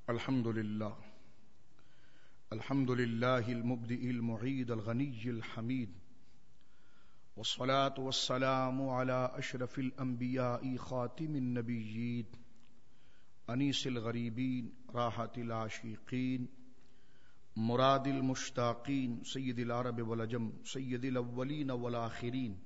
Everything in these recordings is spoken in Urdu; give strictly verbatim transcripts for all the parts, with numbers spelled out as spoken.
الحمد لله الحمد لله المبدئ المعيد الغني الحميد والصلاة والسلام على أشرف الأنبياء خاتم النبيين أنيس الغريبين راحة العاشقين مراد المشتاقين سيد العرب والعجم سيد الأولين والآخرين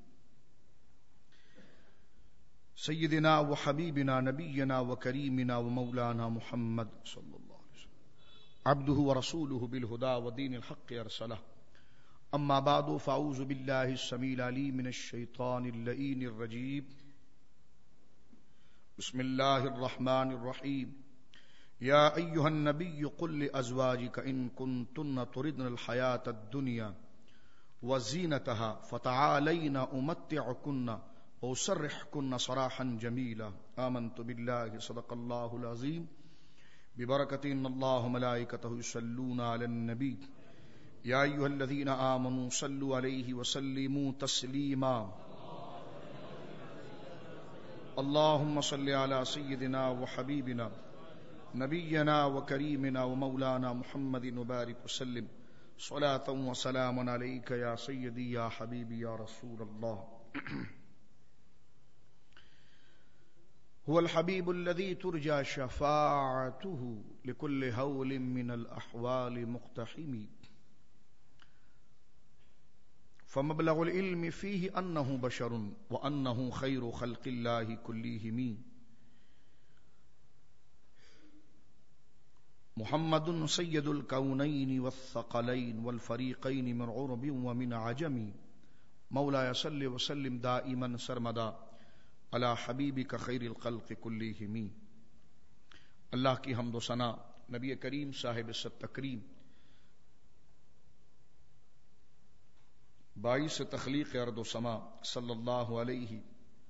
سيدنا وحبيبنا نبينا وكريمنا ومولانا محمد صلى الله عليه وسلم عبده ورسوله بالهدى ودين الحق أرسله أما بعد فأعوذ بالله السميع العليم من الشيطان اللئيم الرجيم بسم الله الرحمن الرحيم يا أيها النبي قل لأزواجك إن كنتن تردن الحياة الدنيا وزينتها فتعالين أمتعكن وأسرحكن سراحا جميلا آمنت بالله صدق الله العظيم ببركة إن الله ملائكته يصلون على النبي يا أيها الذين آمنوا صلوا عليه وسلموا تسليما اللهم صل على سيدنا وحبيبنا نبينا وكريمنا ومولانا محمد وبارك وسلم صلاة وسلام عليك يا سيدي يا حبيبي يا رسول الله هو الحبيب الذي ترجى شفاعته لكل هول من الأحوال مقتحم فمبلغ العلم فيه أنه بشر وأنه خير خلق الله كلهم محمد سيد الكونين والثقلين والفريقين من عرب ومن عجم مولاي صل وسلم دائما سرمدا علی حبیبک خیر الخلق کلہم۔ اللہ کی حمد و ثنا نبی کریم صاحب ست تکریم باعث تخلیق ارض و سما صلی اللہ علیہ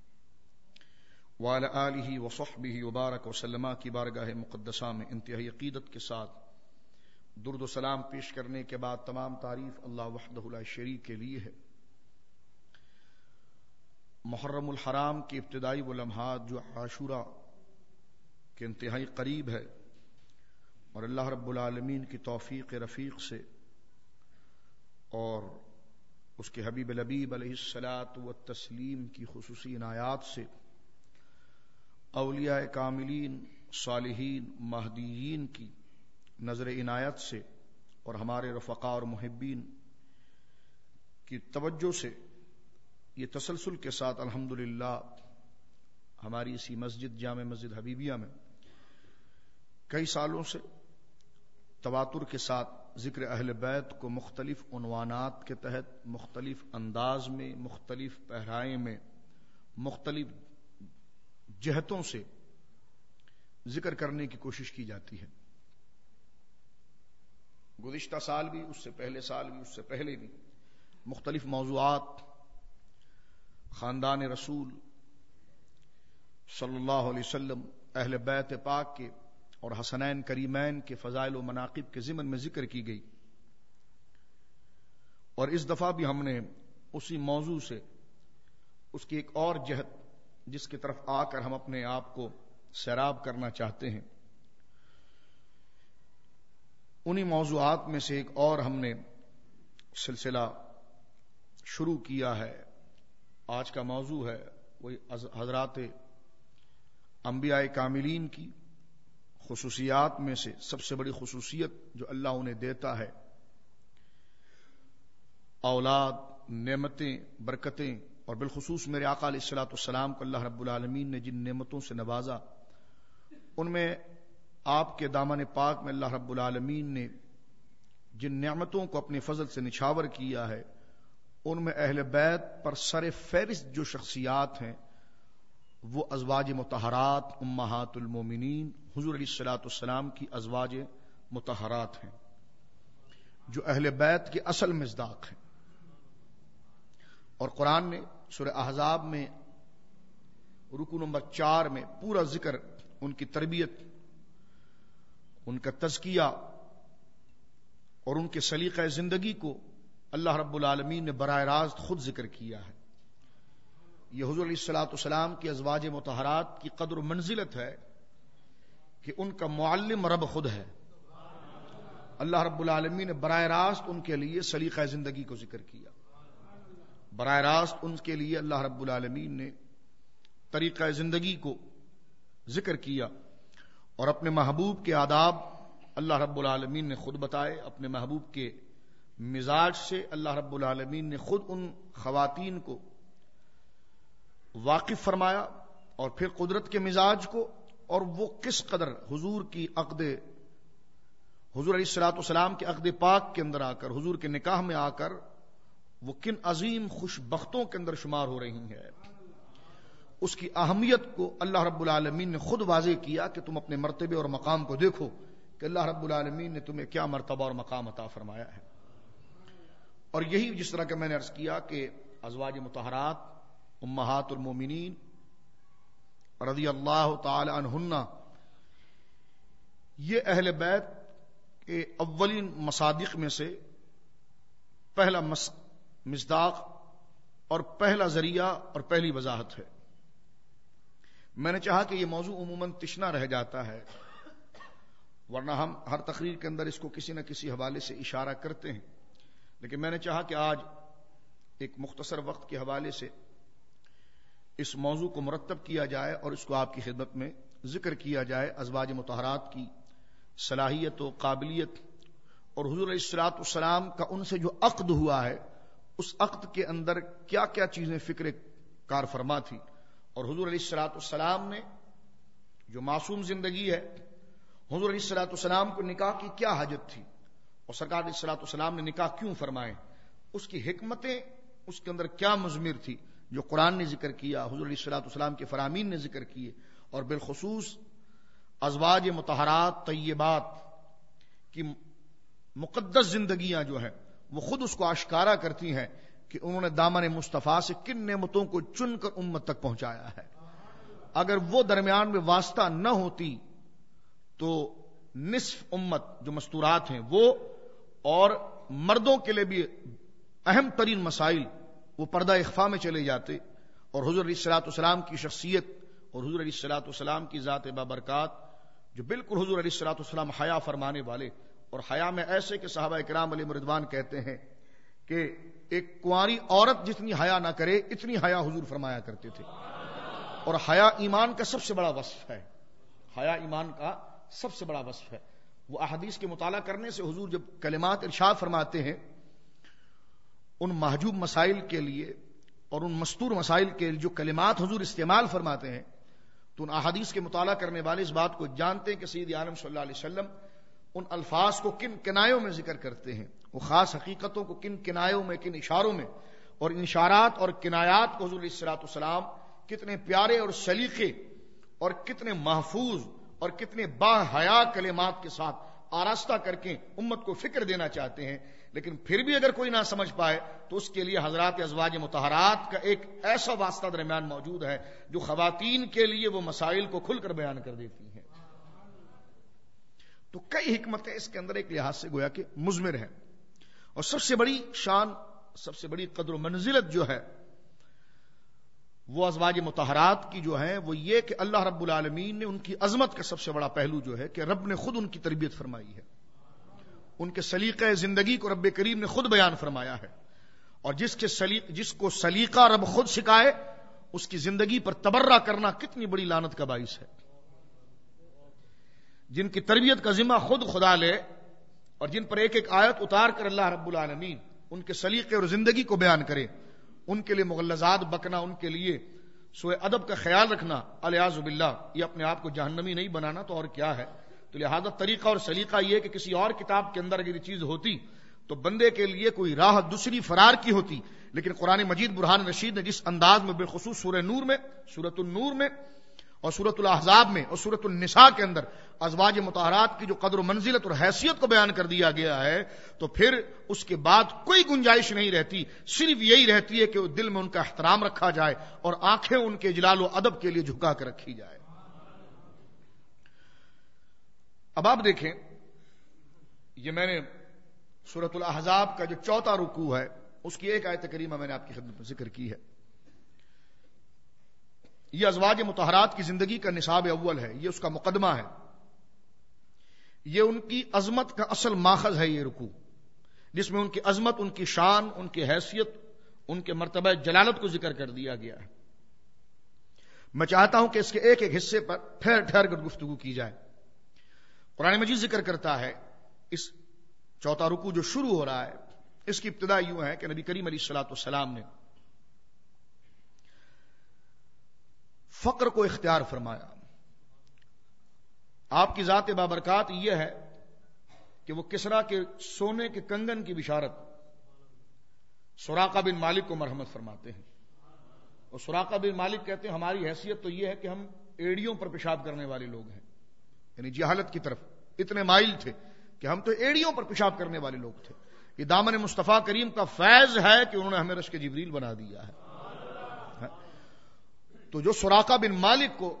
وعلی آلہ وصحبہ وبارک وسلم کی بارگاہ مقدسہ میں انتہائی عقیدت کے ساتھ درود و سلام پیش کرنے کے بعد تمام تعریف اللہ وحدہ لا شریک کے لیے ہے۔ محرم الحرام کے ابتدائی وہ لمحات جو عاشورہ کے انتہائی قریب ہے اور اللہ رب العالمین کی توفیق رفیق سے اور اس کے حبیب لبیب علیہ الصلاۃ والتسلیم کی خصوصی عنایات سے اولیاء کاملین صالحین مہدیین کی نظر عنایت سے اور ہمارے رفقاء اور محبین کی توجہ سے یہ تسلسل کے ساتھ الحمدللہ ہماری اسی مسجد جامع مسجد حبیبیہ میں کئی سالوں سے تواتر کے ساتھ ذکر اہل بیت کو مختلف عنوانات کے تحت مختلف انداز میں مختلف پہرائے میں مختلف جہتوں سے ذکر کرنے کی کوشش کی جاتی ہے۔ گزشتہ سال بھی، اس سے پہلے سال بھی، اس سے پہلے بھی مختلف موضوعات خاندان رسول صلی اللہ علیہ وسلم اہل بیت پاک کے اور حسنین کریمین کے فضائل و مناقب کے ضمن میں ذکر کی گئی، اور اس دفعہ بھی ہم نے اسی موضوع سے اس کی ایک اور جہت جس کی طرف آ کر ہم اپنے آپ کو سیراب کرنا چاہتے ہیں، انہی موضوعات میں سے ایک اور ہم نے سلسلہ شروع کیا ہے۔ آج کا موضوع ہے وہی حضرات انبیاء کاملین کی خصوصیات میں سے سب سے بڑی خصوصیت جو اللہ انہیں دیتا ہے، اولاد، نعمتیں، برکتیں، اور بالخصوص میرے آقا علیہ الصلوۃ والسلام کو اللہ رب العالمین نے جن نعمتوں سے نوازا، ان میں آپ کے دامن پاک میں اللہ رب العالمین نے جن نعمتوں کو اپنے فضل سے نچھاور کیا ہے، ان میں اہل بیت پر سر فہرست جو شخصیات ہیں وہ ازواج مطہرات امہات المومنین حضور علیہ الصلوۃ والسلام کی ازواج مطہرات ہیں، جو اہل بیت کے اصل مصداق ہیں۔ اور قرآن نے سورہ احزاب میں رکو نمبر چار میں پورا ذکر ان کی تربیت، ان کا تزکیہ اور ان کے سلیقہ زندگی کو اللہ رب العالمین نے براہ راست خود ذکر کیا ہے۔ یہ حضور علیہ الصلوۃ والسلام کی ازواج مطہرات کی قدر و منزلت ہے کہ ان کا معلم رب خود ہے. اللہ رب العالمین نے براہ راست ان کے لیے سلیقہ زندگی کو ذکر کیا. براہ راست ان کے لیے اللہ رب العالمین نے طریقہ زندگی کو ذکر کیا اور اپنے محبوب کے آداب اللہ رب العالمین نے خود بتائے. اپنے محبوب کے مزاج سے اللہ رب العالمین نے خود ان خواتین کو واقف فرمایا اور پھر قدرت کے مزاج کو، اور وہ کس قدر حضور کی عقد حضور علیہ الصلوۃ والسلام کے عقد پاک کے اندر آ کر، حضور کے نکاح میں آ کر وہ کن عظیم خوش بختوں کے اندر شمار ہو رہی ہیں. اس کی اہمیت کو اللہ رب العالمین نے خود واضح کیا کہ تم اپنے مرتبے اور مقام کو دیکھو کہ اللہ رب العالمین نے تمہیں کیا مرتبہ اور مقام عطا فرمایا ہے. اور یہی جس طرح کہ میں نے عرض کیا کہ ازواج مطہرات امہات المومنین رضی اللہ تعالی عنہن یہ اہل بیت کے اولین مصادق میں سے پہلا مصداق اور پہلا ذریعہ اور پہلی وضاحت ہے. میں نے چاہا کہ یہ موضوع عموماً تشنا رہ جاتا ہے، ورنہ ہم ہر تقریر کے اندر اس کو کسی نہ کسی حوالے سے اشارہ کرتے ہیں، لیکن میں نے چاہا کہ آج ایک مختصر وقت کے حوالے سے اس موضوع کو مرتب کیا جائے اور اس کو آپ کی خدمت میں ذکر کیا جائے. ازواج مطہرات کی صلاحیت و قابلیت اور حضور علیہ الصلوۃ والسلام کا ان سے جو عقد ہوا ہے اس عقد کے اندر کیا کیا چیزیں فکر کار فرما تھی، اور حضور علیہ الصلوۃ والسلام نے جو معصوم زندگی ہے، حضور علیہ الصلوۃ والسلام کو نکاح کی کیا حاجت تھی اور سرکار علیہ الصلوۃ والسلام نے نکاح کیوں فرمائے، اس کی حکمتیں اس کے اندر کیا مضمر تھی جو قرآن نے ذکر کیا، حضور علیہ الصلوۃ والسلام کے فرامین نے ذکر کیے، اور بالخصوص ازواج مطہرات طیبات کی مقدس زندگیاں جو ہیں وہ خود اس کو آشکارا کرتی ہیں کہ انہوں نے دامن مصطفیٰ سے کن نعمتوں کو چن کر امت تک پہنچایا ہے. اگر وہ درمیان میں واسطہ نہ ہوتی تو نصف امت جو مستورات ہیں وہ اور مردوں کے لیے بھی اہم ترین مسائل وہ پردہ اخفاء میں چلے جاتے، اور حضور علیہ الصلوۃ والسلام کی شخصیت اور حضور علیہ الصلوۃ والسلام کی ذات بابرکات جو بالکل حضور علیہ الصلوۃ والسلام حیا فرمانے والے، اور حیا میں ایسے کہ صحابہ کرام علیہم رضوان کہتے ہیں کہ ایک کنواری عورت جتنی حیا نہ کرے اتنی حیا حضور فرمایا کرتے تھے. اور حیا ایمان کا سب سے بڑا وصف ہے، حیا ایمان کا سب سے بڑا وصف ہے. وہ احادیث کے مطالعہ کرنے سے حضور جب کلمات ارشاد فرماتے ہیں ان محجوب مسائل کے لیے اور ان مستور مسائل کے جو کلمات حضور استعمال فرماتے ہیں تو ان احادیث کے مطالعہ کرنے والے اس بات کو جانتے ہیں کہ سید عالم صلی اللہ علیہ وسلم ان الفاظ کو کن کنایوں میں ذکر کرتے ہیں، وہ خاص حقیقتوں کو کن کنایوں میں، کن اشاروں میں، اور ان اشارات اور کنایات کو حضور علیہ الصلوۃ والسلام کتنے پیارے اور سلیقے اور کتنے محفوظ اور کتنے با حیا کلمات کے ساتھ آراستہ کر کے امت کو فکر دینا چاہتے ہیں. لیکن پھر بھی اگر کوئی نہ سمجھ پائے تو اس کے لیے حضرات ازواج مطہرات کا ایک ایسا واسطہ درمیان موجود ہے جو خواتین کے لیے وہ مسائل کو کھل کر بیان کر دیتی ہیں. تو کئی حکمتیں اس کے اندر ایک لحاظ سے گویا کہ مضمر ہیں، اور سب سے بڑی شان، سب سے بڑی قدر و منزلت جو ہے وہ ازواج مطہرات کی جو ہے وہ یہ کہ اللہ رب العالمین نے ان کی عظمت کا سب سے بڑا پہلو جو ہے کہ رب نے خود ان کی تربیت فرمائی ہے، ان کے سلیقہ زندگی کو رب کریم نے خود بیان فرمایا ہے. اور جس کے سلیق جس کو سلیقہ رب خود سکھائے اس کی زندگی پر تبرہ کرنا کتنی بڑی لعنت کا باعث ہے. جن کی تربیت کا ذمہ خود خدا لے اور جن پر ایک ایک آیت اتار کر اللہ رب العالمین ان کے سلیقے اور زندگی کو بیان کرے، ان کے لیے مغلظات بکنا، ان کے لیے سوء ادب کا خیال رکھنا، الیاذ باللہ، یہ اپنے آپ کو جہنمی نہیں بنانا تو اور کیا ہے. تو لہذا طریقہ اور سلیقہ یہ کہ کسی اور کتاب کے اندر اگر یہ چیز ہوتی تو بندے کے لیے کوئی راہ دوسری فرار کی ہوتی، لیکن قرآن مجید برہان رشید نے جس انداز میں بالخصوص سورہ نور میں، سورۃ النور میں اور سورۃ الاحزاب میں اور سورۃ النساء کے اندر ازواج مطہرات کی جو قدر و منزلت اور حیثیت کو بیان کر دیا گیا ہے تو پھر اس کے بعد کوئی گنجائش نہیں رہتی، صرف یہی رہتی ہے کہ دل میں ان کا احترام رکھا جائے اور آنکھیں ان کے جلال و ادب کے لیے جھکا کر رکھی جائے. اب آپ دیکھیں، یہ میں نے سورۃ الاحزاب کا جو چوتھا رکوع ہے اس کی ایک آیت کریمہ میں نے آپ کی خدمت میں ذکر کی ہے. یہ ازواج مطہرات کی زندگی کا نصاب اول ہے، یہ اس کا مقدمہ ہے. یہ ان کی عظمت کا اصل ماخذ ہے، یہ رکوع جس میں ان کی عظمت، ان کی شان، ان کی حیثیت، ان کے مرتبہ جلالت کو ذکر کر دیا گیا ہے۔ میں چاہتا ہوں کہ اس کے ایک ایک حصے پر ٹھہر ٹھہر کر گفتگو کی جائے۔ قرآن مجید ذکر کرتا ہے اس چوتھا رکوع جو شروع ہو رہا ہے، اس کی ابتدا یوں ہے کہ نبی کریم علیہ الصلوۃ والسلام نے فقر کو اختیار فرمایا۔ آپ کی ذات بابرکات یہ ہے کہ وہ کسریٰ کے سونے کے کنگن کی بشارت سراقہ بن مالک کو مرحمت فرماتے ہیں، اور سراقہ بن مالک کہتے ہیں ہماری حیثیت تو یہ ہے کہ ہم ایڑیوں پر پیشاب کرنے والے لوگ ہیں، یعنی جہالت کی طرف اتنے مائل تھے کہ ہم تو ایڑیوں پر پیشاب کرنے والے لوگ تھے۔ یہ دامن مصطفیٰ کریم کا فیض ہے کہ انہوں نے ہمیں رشک جبریل بنا دیا ہے۔ تو جو سراقہ بن مالک کو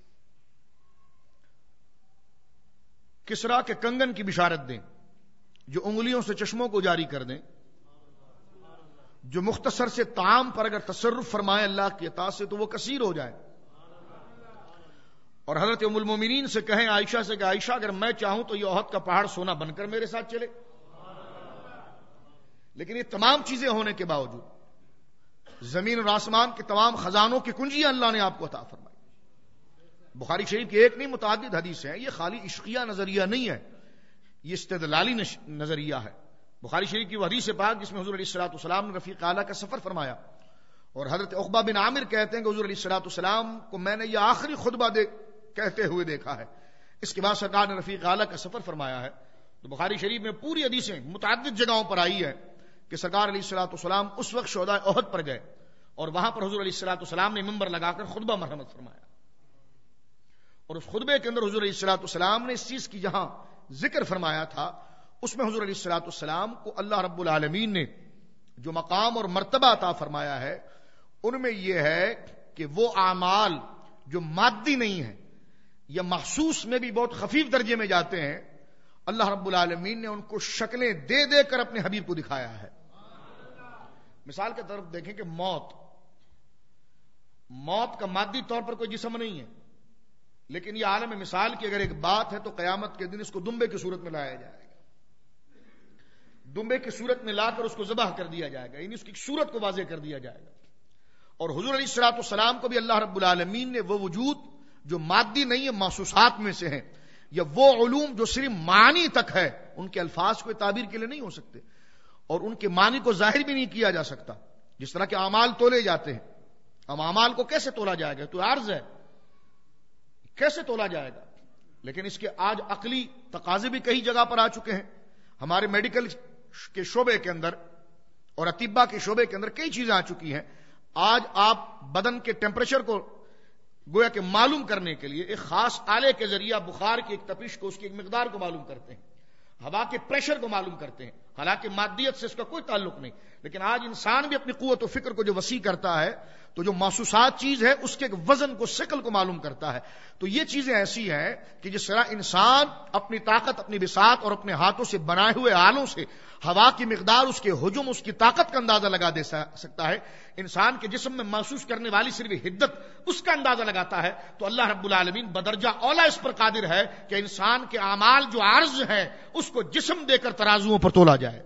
کسریٰ کے کنگن کی بشارت دیں، جو انگلیوں سے چشموں کو جاری کر دیں، جو مختصر سے طعام پر اگر تصرف فرمائے اللہ کی عطا سے تو وہ کثیر ہو جائے، اور حضرت ام المومنین سے کہیں عائشہ سے کہ عائشہ اگر میں چاہوں تو یہ احد کا پہاڑ سونا بن کر میرے ساتھ چلے، لیکن یہ تمام چیزیں ہونے کے باوجود زمین اور آسمان کے تمام خزانوں کی کنجیاں اللہ نے آپ کو عطا فرمائی۔ بخاری شریف کی ایک نہیں متعدد حدیث ہیں، یہ خالی عشقیہ نظریہ نہیں ہے، یہ استدلالی نظریہ ہے۔ بخاری شریف کی وہ حدیث پاک جس میں حضور علیہ الصلوۃ والسلام نے رفیق اعلیٰ کا سفر فرمایا، اور حضرت عقبہ بن عامر کہتے ہیں کہ حضور علیہ الصلوۃ والسلام کو میں نے یہ آخری خطبہ دے کہتے ہوئے دیکھا ہے، اس کے بعد سرکار نے رفیق اعلیٰ کا سفر فرمایا ہے۔ تو بخاری شریف میں پوری حدیثیں متعدد جگہوں پر آئی ہے کہ سرکار علیہ الصلوۃ والسلام اس وقت شہدائے احد پر گئے اور وہاں پر حضور علیہ الصلوۃ والسلام نے منبر لگا کر خطبہ مرحمت فرمایا، اور اس خطبے کے اندر حضور علیہ الصلوۃ والسلام نے اس چیز کی جہاں ذکر فرمایا تھا اس میں حضور علیہ الصلوۃ والسلام کو اللہ رب العالمین نے جو مقام اور مرتبہ عطا فرمایا ہے ان میں یہ ہے کہ وہ اعمال جو مادی نہیں ہیں یا محسوس میں بھی بہت خفیف درجے میں جاتے ہیں، اللہ رب العالمین نے ان کو شکلیں دے دے کر اپنے حبیب کو دکھایا ہے۔ مثال کے طرف دیکھیں کہ موت موت کا مادی طور پر کوئی جسم نہیں ہے، لیکن یہ عالم مثال کی اگر ایک بات ہے تو قیامت کے دن اس کو دمبے کی صورت میں لایا جائے گا، دمبے کی صورت میں لا کر اس کو ذبح کر دیا جائے گا، یعنی اس کی صورت کو واضح کر دیا جائے گا۔ اور حضور علیہ الصلوۃ والسلام کو بھی اللہ رب العالمین نے وہ وجود جو مادی نہیں ہے محسوسات میں سے ہیں، یا وہ علوم جو صرف معنی تک ہے، ان کے الفاظ کوئی تعبیر کے لیے نہیں ہو سکتے اور ان کے معنی کو ظاہر بھی نہیں کیا جا سکتا، جس طرح کے اعمال تولے جاتے ہیں۔ اب اعمال کو کیسے تولا جائے گا؟ تو عرض ہے کیسے تولا جائے گا؟ لیکن اس کے آج عقلی تقاضے بھی کئی جگہ پر آ چکے ہیں۔ ہمارے میڈیکل کے شعبے کے اندر اور اطباء کے شعبے کے اندر کئی چیزیں آ چکی ہیں۔ آج آپ بدن کے ٹیمپریچر کو گویا کہ معلوم کرنے کے لیے ایک خاص آلے کے ذریعہ بخار کی ایک تپش کو، اس کی ایک مقدار کو معلوم کرتے ہیں، ہوا کے پریشر کو معلوم کرتے ہیں، حالانکہ مادیت سے اس کا کوئی تعلق نہیں، لیکن آج انسان بھی اپنی قوت و فکر کو جو وسیع کرتا ہے تو جو محسوسات چیز ہے اس کے وزن کو، شکل کو معلوم کرتا ہے۔ تو یہ چیزیں ایسی ہیں کہ جس طرح انسان اپنی طاقت، اپنی بساط اور اپنے ہاتھوں سے بنائے ہوئے آلوں سے ہوا کی مقدار، اس کے حجم، اس کی طاقت کا اندازہ لگا دے سکتا ہے، انسان کے جسم میں محسوس کرنے والی صرف حدت اس کا اندازہ لگاتا ہے، تو اللہ رب العالمین بدرجہ اولا اس پر قادر ہے کہ انسان کے اعمال جو عرض ہے اس کو جسم دے کر ترازوؤں پر تولا جائے،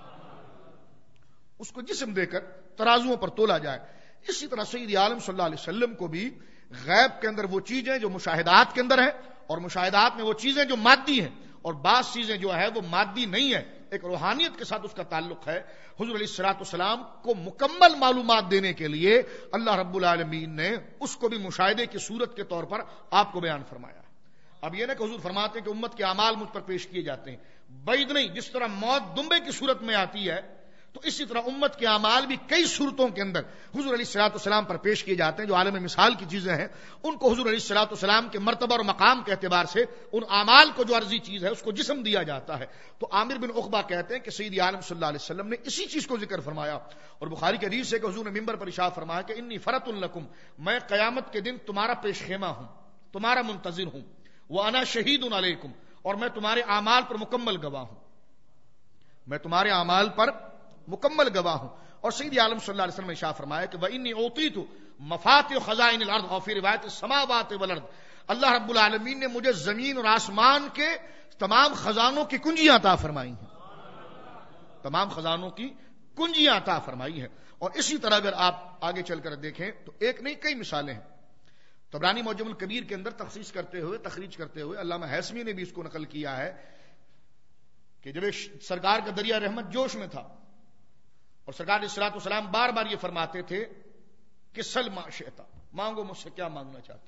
اس کو جسم دے کر ترازوؤں پر تولا جائے۔ اسی طرح سید عالم صلی اللہ علیہ وسلم کو بھی غیب کے اندر وہ چیزیں جو مشاہدات کے اندر ہیں، اور مشاہدات میں وہ چیزیں جو مادی ہیں، اور بعض چیزیں جو ہے وہ مادی نہیں ہے، ایک روحانیت کے ساتھ اس کا تعلق ہے۔ حضور علیہ الصلوۃ والسلام کو مکمل معلومات دینے کے لیے اللہ رب العالمین نے اس کو بھی مشاہدے کی صورت کے طور پر آپ کو بیان فرمایا۔ اب یہ نہ کہ حضور فرماتے ہیں کہ امت کے اعمال مجھ پر پیش کیے جاتے ہیں، بعید نہیں، جس طرح موت دمبے کی صورت میں آتی ہے تو اسی طرح امت کے اعمال بھی کئی صورتوں کے اندر حضور علیہ الصلوۃ والسلام پر پیش کیے جاتے ہیں، جو عالم مثال کی چیزیں ہیں ان کو حضور علیہ الصلوۃ والسلام کے مرتبہ اور مقام کے اعتبار سے ان اعمال کو جو عرضی چیز ہے اس کو جسم دیا جاتا ہے۔ تو عامر بن عقبہ کہتے ہیں کہ سید عالم صلی اللہ علیہ وسلم نے اسی چیز کو ذکر فرمایا، اور بخاری کی حدیث ہے کہ حضور نے منبر پر ارشاد فرمایا کہ انی فرط لکم، میں قیامت کے دن تمہارا پیش خیمہ ہوں، تمہارا منتظر ہوں، وانا شہید علیکم، اور میں تمہارے اعمال پر مکمل گواہ ہوں، میں تمہارے اعمال پر مکمل گواہ ہوں۔ اور سید عالم صلی اللہ علیہ وسلم نے ارشاد فرمایا کہ وَإِنِّي أُوتِيتُ مَفَاتِحَ خَزَائِنِ الْأَرْضِ، اور فی روایت السماوات والارض، اللہ رب العالمین نے مجھے زمین اور آسمان کے تمام خزانوں کی کنجیاں عطا فرمائی ہیں، تمام خزانوں کی کنجیاں عطا فرمائی ہیں. اور اسی طرح اگر آپ آگے چل کر دیکھیں تو ایک نہیں کئی مثالیں ہیں. طبرانی معجم الکبیر کے اندر تخصیص کرتے ہوئے تخریج کرتے ہوئے علامہ ہیثمی نے بھی اس کو نقل کیا ہے کہ جب سرکار کا دریا رحمت جوش میں تھا اور سرکار علیہ الصلوۃ والسلام بار بار یہ فرماتے تھے کہ سل ما شئت، مانگو مجھ سے کیا مانگنا چاہتے.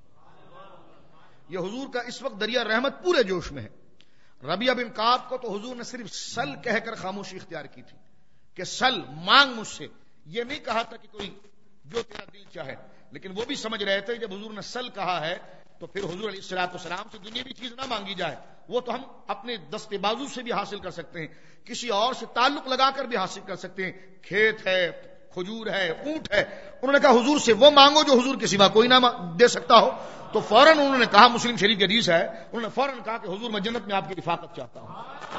یہ حضور کا اس وقت دریا رحمت پورے جوش میں ہے. ربیعہ بن کعب کو تو حضور نے صرف سل کہہ کر خاموشی اختیار کی تھی کہ سل مانگ مجھ سے، یہ نہیں کہا تھا کہ کوئی جو تیرا دل چاہے. لیکن وہ بھی سمجھ رہے تھے جب حضور نے سل کہا ہے تو پھر حضور علیہ الصلوۃ والسلام سے دنیاوی چیز نہ مانگی جائے، وہ تو ہم اپنے دست بازو سے بھی حاصل کر سکتے ہیں، کسی اور سے تعلق لگا کر بھی حاصل کر سکتے ہیں. کھیت ہے، کھجور ہے، اونٹ ہے. انہوں نے کہا حضور سے وہ مانگو جو حضور کے سوا کوئی نہ دے سکتا ہو. تو فوراً انہوں نے کہا، مسلم شریف کی حدیث ہے، انہوں نے فوراً کہا کہ حضور میں جنت میں آپ کی رفاقت چاہتا ہوں.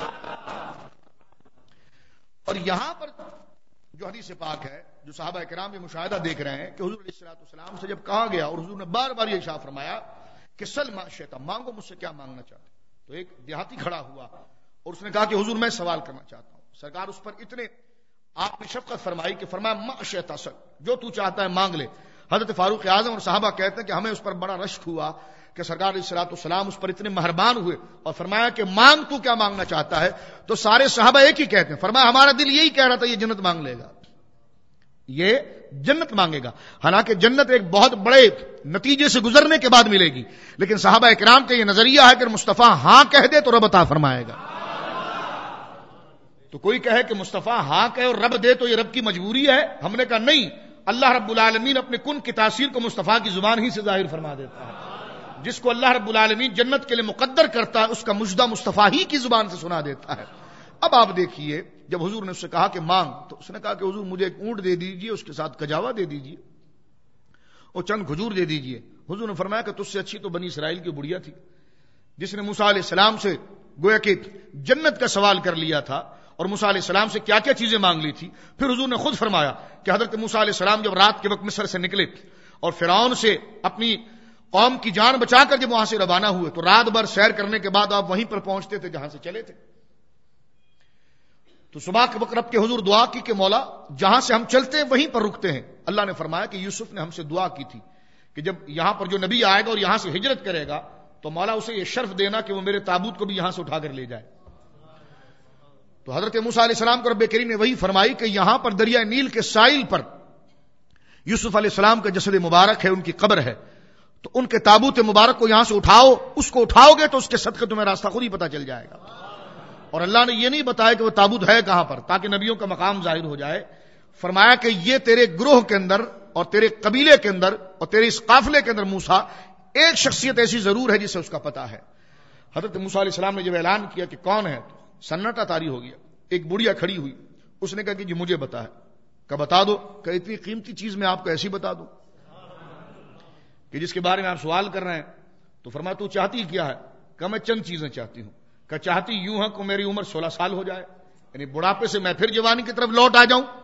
اور یہاں پر جو حدیث پاک ہے، جو صحابہ کرام یہ مشاہدہ دیکھ رہے ہیں کہ حضور علیہ الصلوۃ والسلام سے جب کہا گیا اور حضور نے بار بار یہ ارشاد فرمایا کہ سل ما شئت، مانگو مجھ سے کیا مانگنا چاہتے، تو ایک دیہاتی کھڑا ہوا اور اس نے کہا کہ حضور میں سوال کرنا چاہتا ہوں. سرکار اس پر اتنے آپ نے شفقت فرمائی کہ فرمایا ما شئت سل، جو تو چاہتا ہے مانگ لے. حضرت فاروق اعظم اور صحابہ کہتے ہیں کہ ہمیں اس پر بڑا رشک ہوا کہ سرکار علیہ الصلوۃ والسلام اس پر اتنے مہربان ہوئے اور فرمایا کہ مانگ تو کیا مانگنا چاہتا ہے. تو سارے صحابہ ایک ہی کہتے ہیں، فرمایا ہمارا دل یہی کہہ رہا تھا یہ جنت مانگ لے گا، یہ جنت مانگے گا. حالانکہ جنت ایک بہت بڑے نتیجے سے گزرنے کے بعد ملے گی، لیکن صحابہ کرام کا یہ نظریہ ہے کہ مصطفیٰ ہاں کہہ دے تو رب عطا فرمائے گا. تو کوئی کہے کہ مصطفیٰ ہاں کہے اور رب دے تو یہ رب کی مجبوری ہے. ہم نے کہا نہیں، اللہ رب العالمین اپنے کن کی تاثیر کو مصطفیٰ کی زبان ہی سے ظاہر فرما دیتا ہے. جس کو اللہ رب العالمین جنت کے لیے مقدر کرتا ہے اس کا مجدہ مصطفیٰ ہی کی زبان سے سنا دیتا ہے. اب آپ دیکھیے جب حضور نے اس سے کہا کہ مانگ، تو اس نے کہا کہ حضور مجھے ایک اونٹ دے دیجئے، اس کے ساتھ کجاوا دے دیجئے اور چند کھجور دے دیجئے. حضور نے فرمایا کہ تجھ سے اچھی تو بنی اسرائیل کی بڑھیا تھی جس نے موسیٰ علیہ السلام سے گویا کہ جنت کا سوال کر لیا تھا اور موسیٰ علیہ السلام سے کیا کیا چیزیں مانگ لی تھی. پھر حضور نے خود فرمایا کہ حضرت موسیٰ علیہ السلام جب رات کے وقت مصر سے نکلے اور فرعون سے اپنی قوم کی جان بچا کر جب وہاں سے روانہ ہوئے تو رات بھر سیر کرنے کے بعد آپ وہیں پر پہنچتے تھے جہاں سے چلے تھے. تو صبح کے وقت رب کے حضور دعا کی کہ مولا جہاں سے ہم چلتے ہیں وہیں پر رکتے ہیں. اللہ نے فرمایا کہ یوسف نے ہم سے دعا کی تھی کہ جب یہاں پر جو نبی آئے گا اور یہاں سے ہجرت کرے گا تو مولا اسے یہ شرف دینا کہ وہ میرے تابوت کو بھی یہاں سے اٹھا کر لے جائے. تو حضرت موسیٰ علیہ السلام کو رب کریم نے وہی فرمائی کہ یہاں پر دریا نیل کے ساحل پر یوسف علیہ السلام کا جسد مبارک ہے، ان کی قبر ہے، تو ان کے تابوت مبارک کو یہاں سے اٹھاؤ. اس کو اٹھاؤ گے تو اس کے صدقے تمہیں راستہ خود ہی پتہ چل جائے گا. اور اللہ نے یہ نہیں بتایا کہ وہ تابوت ہے کہاں پر تاکہ نبیوں کا مقام ظاہر ہو جائے. فرمایا کہ یہ تیرے گروہ کے اندر اور تیرے قبیلے کے اندر اور تیرے اس قافلے کے اندر موسیٰ ایک شخصیت ایسی ضرور ہے جسے اس کا پتہ ہے. حضرت موسیٰ علیہ السلام نے جب اعلان کیا کہ کون ہے تو سناٹا طاری ہو گیا. ایک بڑھیا کھڑی ہوئی، اس نے کہا کہ جی مجھے بتا ہے. کہ بتا دو. کہ اتنی قیمتی چیز میں آپ کو ایسی بتا دوں کہ جس کے بارے میں آپ سوال کر رہے ہیں. تو فرمایا تو چاہتی کیا ہے؟ کہ میں چند چیزیں چاہتی ہوں. کہ چاہتی یوں ہے کہ میری عمر سولہ سال ہو جائے، یعنی بڑھاپے سے میں پھر جوانی کی طرف لوٹ آ جاؤں،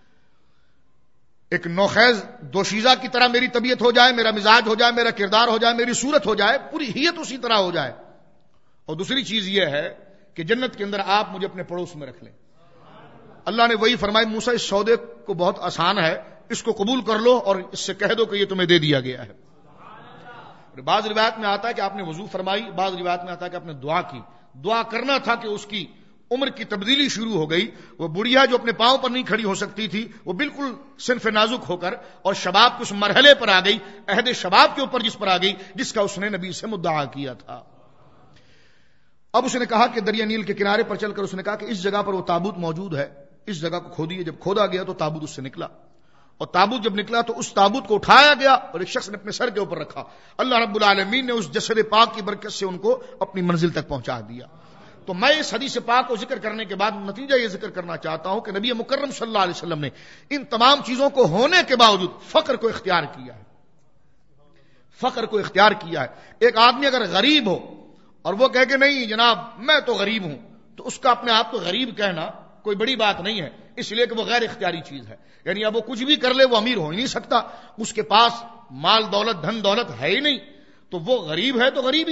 ایک نوخیز دوشیزہ کی طرح میری طبیعت ہو جائے، میرا مزاج ہو جائے، میرا کردار ہو جائے، میری صورت ہو جائے، پوری حیت اسی طرح ہو جائے. اور دوسری چیز یہ ہے کہ جنت کے اندر آپ مجھے اپنے پڑوس میں رکھ لیں. اللہ نے وہی فرمایا موسیٰ اس سودے کو بہت آسان ہے، اس کو قبول کر لو اور اس سے کہہ دو کہ یہ تمہیں دے دیا گیا ہے. بعض روایت میں آتا ہے کہ آپ نے وضو فرمائی، بعض روایت میں آتا ہے کہ آپ نے دعا کی. دعا کرنا تھا کہ اس کی عمر کی تبدیلی شروع ہو گئی. وہ بڑھیا جو اپنے پاؤں پر نہیں کھڑی ہو سکتی تھی وہ بالکل صنف نازک ہو کر اور شباب کے اس مرحلے پر آ گئی، عہد شباب کے اوپر جس پر آ گئی جس کا اس نے نبی سے مدعا کیا تھا. اب اس نے کہا کہ دریا نیل کے کنارے پر چل کر اس نے کہا کہ اس جگہ پر وہ تابوت موجود ہے، اس جگہ کو کھودیے. جب کھودا گیا تو تابوت اس سے نکلا اور تابوت جب نکلا تو اس تابوت کو اٹھایا گیا اور ایک شخص نے اپنے سر کے اوپر رکھا. اللہ رب العالمین نے اس جسد پاک کی برکت سے ان کو اپنی منزل تک پہنچا دیا. تو میں اس حدیث پاک کو ذکر کرنے کے بعد نتیجہ یہ ذکر کرنا چاہتا ہوں کہ نبی مکرم صلی اللہ علیہ وسلم نے ان تمام چیزوں کو ہونے کے باوجود فقر کو اختیار کیا ہے. فقر کو اختیار کیا ہے. ایک آدمی اگر غریب ہو اور وہ کہے کہ نہیں جناب میں تو غریب ہوں، تو اس کا اپنے آپ کو غریب کہنا کوئی بڑی بات نہیں ہے، اس لیے کہ وہ غیر اختیاری چیز ہے. یعنی اب وہ کچھ بھی کر لے وہ امیر ہو ہی نہیں سکتا، اس کے پاس مال دولت دھن دولت ہے ہی نہیں، تو وہ غریب ہے تو غریب ہی ہے.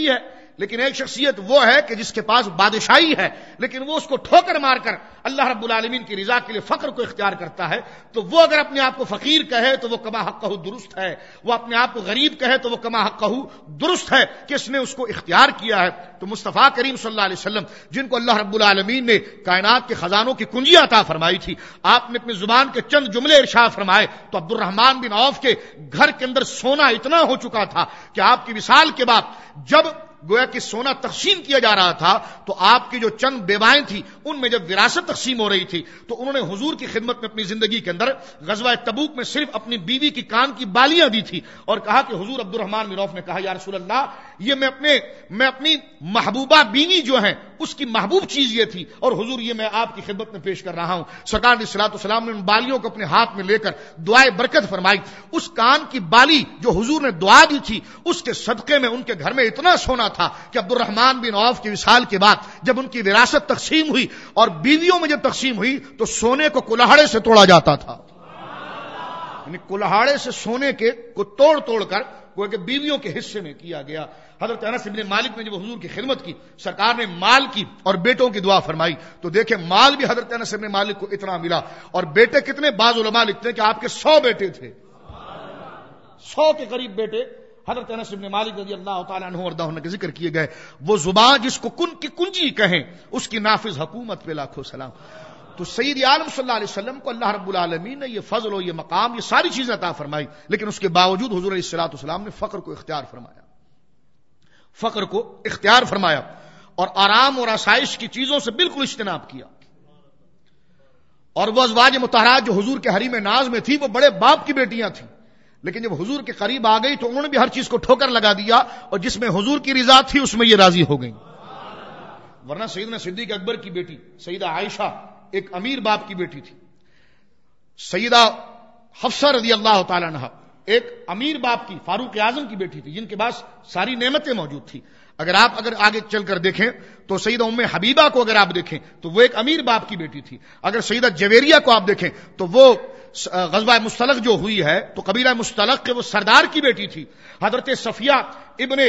لیکن ایک شخصیت وہ ہے کہ جس کے پاس بادشاہی ہے لیکن وہ اس کو ٹھوکر مار کر اللہ رب العالمین کی رضا کے لیے فقر کو اختیار کرتا ہے. تو وہ اگر اپنے آپ کو فقیر کہے تو وہ کما حقہ درست ہے, وہ اپنے آپ کو غریب کہے تو وہ کما حقہ درست ہے کہ اس نے اس کو اختیار کیا ہے. تو مصطفیٰ کریم صلی اللہ علیہ وسلم جن کو اللہ رب العالمین نے کائنات کے خزانوں کی کنجیاں عطا فرمائی تھی, آپ نے اپنی زبان کے چند جملے ارشاد فرمائے تو عبد الرحمن بن عوف کے گھر کے اندر سونا اتنا ہو چکا تھا کہ آپ کی وصال کے بعد جب گویا کہ سونا تقسیم کیا جا رہا تھا تو آپ کی جو چند بیوائیں تھیں ان میں جب وراثت تقسیم ہو رہی تھی تو انہوں نے حضور کی خدمت میں اپنی زندگی کے اندر غزوہ تبوک میں صرف اپنی بیوی کی کان کی بالیاں دی تھی اور کہا کہ حضور عبد الرحمن بن عوف نے کہا یا رسول اللہ یہ میں اپنے میں اپنی محبوبہ بیوی جو ہیں اس کی محبوب چیز یہ تھی اور حضور یہ میں آپ کی خدمت میں پیش کر رہا ہوں. سرکار علیہ الصلوۃ والسلام نے ان بالیوں کو اپنے ہاتھ میں لے کر دعائے برکت فرمائی. اس کان کی بالی جو حضور نے دعا دی تھی اس کے صدقے میں ان کے گھر میں اتنا سونا تھا کہ عبد الرحمن بن عوف کی وصال کے بعد جب ان کی وراثت تقسیم ہوئی اور بیویوں میں جب تقسیم ہوئی تو سونے کو کلہاڑے سے توڑا جاتا تھا, یعنی کلہاڑے سے سونے کے کو توڑ توڑ کر کہ بیویوں کے حصے میں کیا گیا. حضرت انس بن مالک نے جب حضور کی خدمت کی سرکار نے مال کی اور بیٹوں کی دعا فرمائی تو دیکھیں مال بھی حضرت انس بن مالک کو اتنا ملا اور بیٹے کتنے, بعض علماء لکھتے ہیں کہ آپ کے سو بیٹے تھے, سو کے قریب بیٹے حضرت انس بن مالک رضی اللہ تعالیٰ عنہ وارضاہ کے ذکر کیے گئے. وہ زبان جس کو کن کی کنجی کہیں اس کی نافذ حکومت پہ لاکھوں سلام. تو سید عالم صلی اللہ علیہ وسلم کو اللہ رب العالمین نے یہ فضل و یہ مقام یہ ساری چیزیں عطا فرمائی لیکن اس کے باوجود حضور علیہ الصلوۃ والسلام نے فقر کو اختیار فرمایا, فقر کو اختیار فرمایا اور آرام اور آسائش کی چیزوں سے بالکل اجتناب کیا. اور وہ ازواج مطہرات جو حضور کے حریم ناز میں تھی وہ بڑے باپ کی بیٹیاں تھیں لیکن جب حضور کے قریب آ گئی تو انہوں نے بھی ہر چیز کو ٹھوکر لگا دیا اور جس میں حضور کی رضا تھی اس میں یہ راضی ہو گئی. ورنہ سیدنا صدیق اکبر کی بیٹی سیدہ عائشہ ایک امیر باپ کی بیٹی تھی, سیدہ حفصہ رضی اللہ تعالیٰ عنہ ایک امیر باپ کی فاروق اعظم کی بیٹی تھی جن کے پاس ساری نعمتیں موجود تھی. اگر آپ اگر آگے چل کر دیکھیں تو سیدہ ام حبیبہ کو اگر آپ دیکھیں تو وہ ایک امیر باپ کی بیٹی تھی. اگر سیدہ جویریہ کو آپ دیکھیں تو وہ غزوہ مستلق جو ہوئی ہے تو قبیلہ مستلق کے وہ سردار کی بیٹی تھی. حضرت صفیہ ابن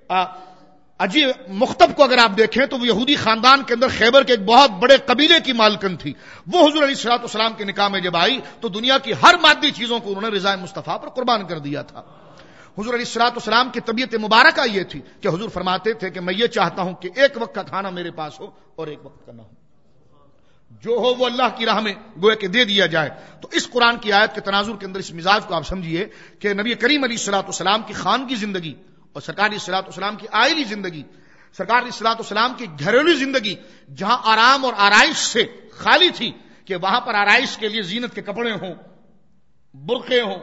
اجی مختب کو اگر آپ دیکھیں تو وہ یہودی خاندان کے اندر خیبر کے ایک بہت بڑے قبیلے کی مالکن تھی. وہ حضور علیہ الصلوۃ والسلام کے نکاح میں جب آئی تو دنیا کی ہر مادی چیزوں کو انہوں نے رضا مصطفیٰ پر قربان کر دیا تھا. حضور علیہ الصلوۃ والسلام کی طبیعت مبارکہ یہ تھی کہ حضور فرماتے تھے کہ میں یہ چاہتا ہوں کہ ایک وقت کا کھانا میرے پاس ہو اور ایک وقت کا نہ ہو, جو ہو وہ اللہ کی راہ میں گویا کہ دے دیا جائے. تو اس قرآن کی آیت کے تناظر کے اندر اس مزاج کو آپ سمجھیے کہ نبی کریم علیہ الصلوۃ والسلام کی خان کی زندگی اور سرکار علیہ الصلوۃ والسلام کی آئلی زندگی, سرکار علیہ الصلوۃ والسلام کی گھریلو زندگی جہاں آرام اور آرائش سے خالی تھی کہ وہاں پر آرائش کے لیے زینت کے کپڑے ہوں, برقعے ہوں,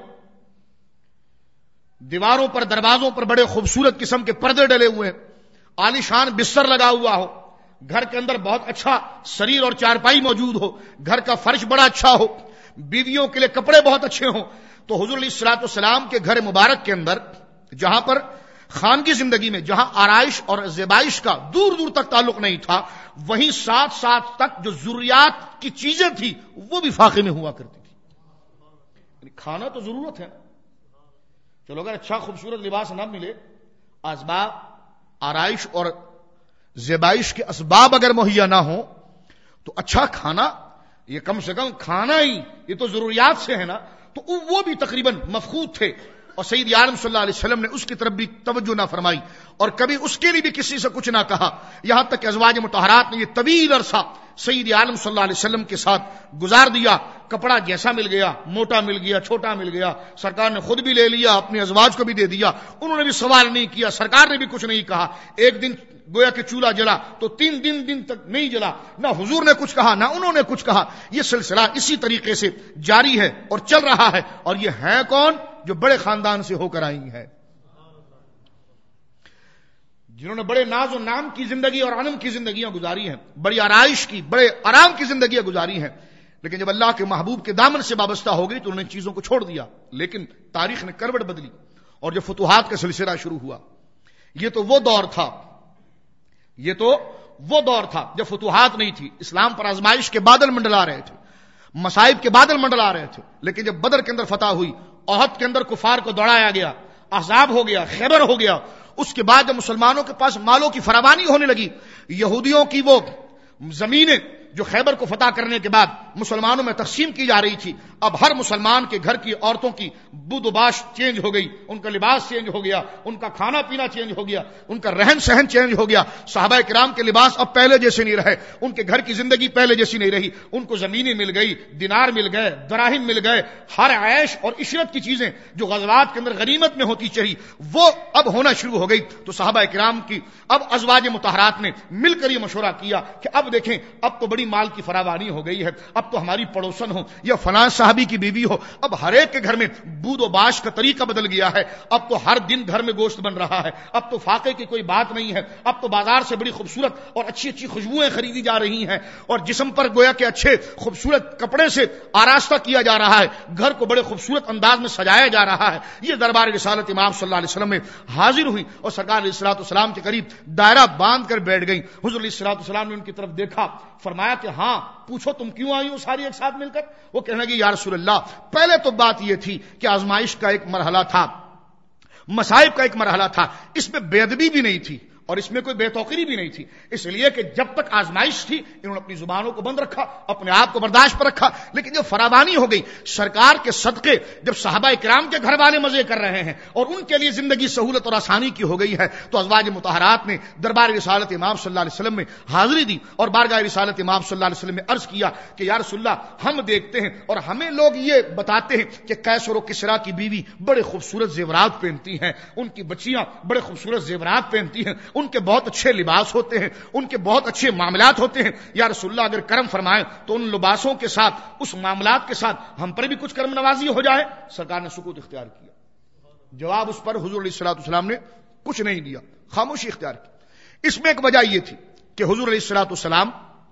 دیواروں پر دروازوں پر بڑے خوبصورت قسم کے پردے ڈلے ہوئے, عالیشان بستر لگا ہوا ہو, گھر کے اندر بہت اچھا سریر اور چارپائی موجود ہو, گھر کا فرش بڑا اچھا ہو, بیویوں کے لیے کپڑے بہت اچھے ہوں. تو حضور علیہ الصلوۃ والسلام کے گھر مبارک کے اندر جہاں پر خان کی زندگی میں جہاں آرائش اور زیبائش کا دور دور تک تعلق نہیں تھا وہیں ساتھ ساتھ تک جو ضروریات کی چیزیں تھی وہ بھی فاقے میں ہوا کرتی تھی. کھانا تو ضرورت ہے, چلو اگر اچھا خوبصورت لباس نہ ملے, اسباب آرائش اور زیبائش کے اسباب اگر مہیا نہ ہوں تو اچھا کھانا, یہ کم سے کم کھانا ہی یہ تو ضروریات سے ہے نا, تو وہ بھی تقریباً مفقود تھے. اور سید عالم صلی اللہ علیہ وسلم نے اس کی طرف بھی توجہ نہ فرمائی اور کبھی اس کے لیے بھی کسی سے کچھ نہ کہا, یہاں تک کہ ازواج مطہرات نے یہ طویل عرصہ سید عالم صلی اللہ علیہ وسلم کے ساتھ گزار دیا. کپڑا جیسا مل گیا, موٹا مل گیا, چھوٹا مل گیا, سرکار نے خود بھی لے لیا, اپنے ازواج کو بھی دے دیا, انہوں نے بھی سوال نہیں کیا, سرکار نے بھی کچھ نہیں کہا. ایک دن گویا کہ چولہا جلا تو تین دن دن تک نہیں جلا, نہ حضور نے کچھ کہا نہ انہوں نے کچھ کہا. یہ سلسلہ اسی طریقے سے جاری ہے اور چل رہا ہے. اور یہ ہے کون؟ جو بڑے خاندان سے ہو کر آئی ہے, جنہوں نے بڑے ناز و نام کی زندگی اور انم کی زندگیاں گزاری ہیں, بڑی آرائش کی بڑے آرام کی زندگیاں گزاری ہیں. لیکن جب اللہ کے محبوب کے دامن سے وابستہ ہو گئی تو انہوں نے چیزوں کو چھوڑ دیا. لیکن تاریخ نے کروٹ بدلی اور جو فتوحات کا سلسلہ شروع ہوا, یہ تو وہ دور تھا یہ تو وہ دور تھا جب فتوحات نہیں تھی, اسلام پر آزمائش کے بادل منڈلا رہے تھے, مصائب کے بادل منڈلا رہے تھے. لیکن جب بدر کے اندر فتح ہوئی, احد کے اندر کفار کو دوڑایا گیا, احزاب ہو گیا، خیبر ہو گیا، اس کے بعد جب مسلمانوں کے پاس مالوں کی فراوانی ہونے لگی، یہودیوں کی وہ زمینیں جو خیبر کو فتح کرنے کے بعد مسلمانوں میں تقسیم کی جا رہی تھی، اب ہر مسلمان کے گھر کی عورتوں کی بود و باش چینج ہو گئی، ان کا لباس چینج ہو گیا، ان کا کھانا پینا چینج ہو گیا، ان کا رہن سہن چینج ہو گیا. صحابہ کرام کے لباس اب پہلے جیسے نہیں رہے، ان کے گھر کی زندگی پہلے جیسی نہیں رہی، ان کو زمینیں مل گئی، دینار مل گئے، دراہم مل گئے، ہر عیش اور عشرت کی چیزیں جو غزوات کے اندر غنیمت میں ہوتی چلی وہ اب ہونا شروع ہو گئی. تو صحابہ کرام کی اب ازواج مطہرات نے مل کر یہ مشورہ کیا کہ اب دیکھیں اب تو بڑی مال کی فراوانی ہو گئی ہے، اب تو ہماری پڑوسن ہو یا فلاں صحابی کی بیوی ہو، اب ہر ایک کے گھر میں بود و باش کا طریقہ بدل گیا ہے، اب تو ہر دن گھر میں گوشت بن رہا ہے، اب تو فاقے کی کوئی بات نہیں ہے، اب تو بازار سے بڑی خوبصورت اور اچھی اچھی خوشبوئیں خریدی جا رہی ہیں اور جسم پر گویا کہ اچھے خوبصورت کپڑے سے آراستہ کیا جا رہا ہے، گھر کو بڑے خوبصورت انداز میں سجایا جا رہا ہے. یہ دربار رسالت امام صلی اللہ علیہ وسلم میں حاضر ہوئی اور سرکار علیہ الصلوۃ والسلام کے قریب دائرہ باندھ کر بیٹھ گئی. حضور علیہ الصلوۃ والسلام نے ان کی طرف دیکھا، فرمایا کہ ہاں پوچھو تم کیوں آئی ہو ساری ایک ساتھ مل کر؟ وہ کہنے لگی یا رسول اللہ پہلے تو بات یہ تھی کہ آزمائش کا ایک مرحلہ تھا، مصائب کا ایک مرحلہ تھا، اس میں بے ادبی بھی نہیں تھی اور اس میں کوئی بے توقیری بھی نہیں تھی، اس لیے کہ جب تک آزمائش تھی انہوں نے اپنی زبانوں کو بند رکھا، اپنے آپ کو برداشت پر رکھا. لیکن جب فراوانی ہو گئی، سرکار کے صدقے جب صحابہ کرام کے گھر والے مزے کر رہے ہیں اور ان کے لیے زندگی سہولت اور آسانی کی ہو گئی ہے، تو ازواج مطہرات نے دربار رسالت امام صلی اللہ علیہ وسلم میں حاضری دی اور بارگاہ رسالت امام صلی اللہ علیہ وسلم میں عرض کیا کہ یا رسول اللہ ہم دیکھتے ہیں اور ہمیں لوگ یہ بتاتے ہیں کہ قیصر و کسریٰ کی بیوی بڑے خوبصورت زیورات پہنتی ہیں، ان کی بچیاں بڑے خوبصورت زیورات پہنتی ہیں، ان کے بہت اچھے لباس ہوتے ہیں، ان کے بہت اچھے معاملات ہوتے ہیں. یا رسول اللہ اگر کرم فرمائیں تو ان لباسوں کے ساتھ اس معاملات کے ساتھ ہم پر بھی کچھ کرم نوازی ہو جائے. سرکار نے سکوت اختیار کیا. جواب اس پر حضور علیہ الصلوۃ والسلام نے کچھ نہیں دیا، خاموشی اختیار کی. اس میں ایک وجہ یہ تھی کہ حضور علیہ الصلوۃ والسلام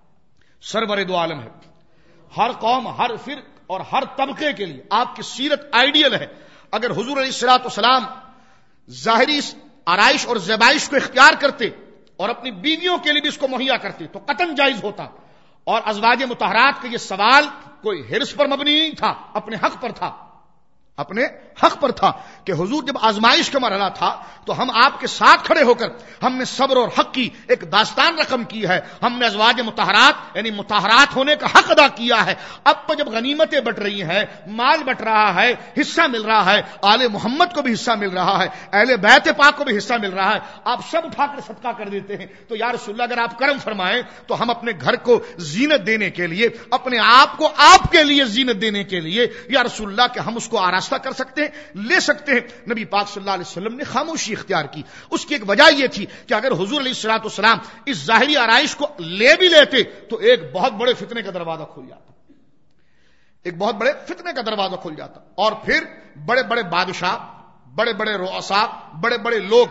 سرور دو عالم ہے، ہر قوم، ہر فرق اور ہر طبقے کے لیے آپ کی سیرت آئیڈیل ہے. اگر حضور علیہ الصلوۃ والسلام ظاہری آرائش اور زیبائش کو اختیار کرتے اور اپنی بیویوں کے لیے بھی اس کو مہیا کرتے تو قطعاً جائز ہوتا. اور ازواج مطہرات کا یہ سوال کوئی حرص پر مبنی نہیں تھا، اپنے حق پر تھا، اپنے حق پر تھا کہ حضور جب آزمائش کا مرحلہ تھا تو ہم آپ کے ساتھ کھڑے ہو کر ہم نے صبر اور حق کی ایک داستان رقم کی ہے، ہم نے ازواج مطہرات یعنی مطہرات ہونے کا حق ادا کیا ہے. اب تو جب غنیمتیں بٹ رہی ہیں، مال بٹ رہا ہے، حصہ مل رہا ہے، آل محمد کو بھی حصہ مل رہا ہے، اہل بیت پاک کو بھی حصہ مل رہا ہے، آپ سب اٹھا کر صدقہ کر دیتے ہیں. تو یا رسول اللہ اگر آپ کرم فرمائیں تو ہم اپنے گھر کو زینت دینے کے لیے، اپنے آپ کو آپ کے لیے زینت دینے کے لیے یا رسول اللہ کہ ہم اس کو آراستہ کر سکتے ہیں، لے سکتے ہیں. نبی پاک صلی اللہ علیہ وسلم نے خاموشی اختیار کی. اس کی ایک وجہ یہ تھی کہ اگر حضور علیہ الصلوۃ والسلام اس ظاہری آرائش کو لے بھی لیتے تو ایک بہت بڑے فتنے کا دروازہ کھل جاتا، ایک بہت بڑے فتنے کا دروازہ کھل جاتا اور پھر بڑے بڑے بادشاہ، بڑے بڑے رؤساء، بڑے بڑے لوگ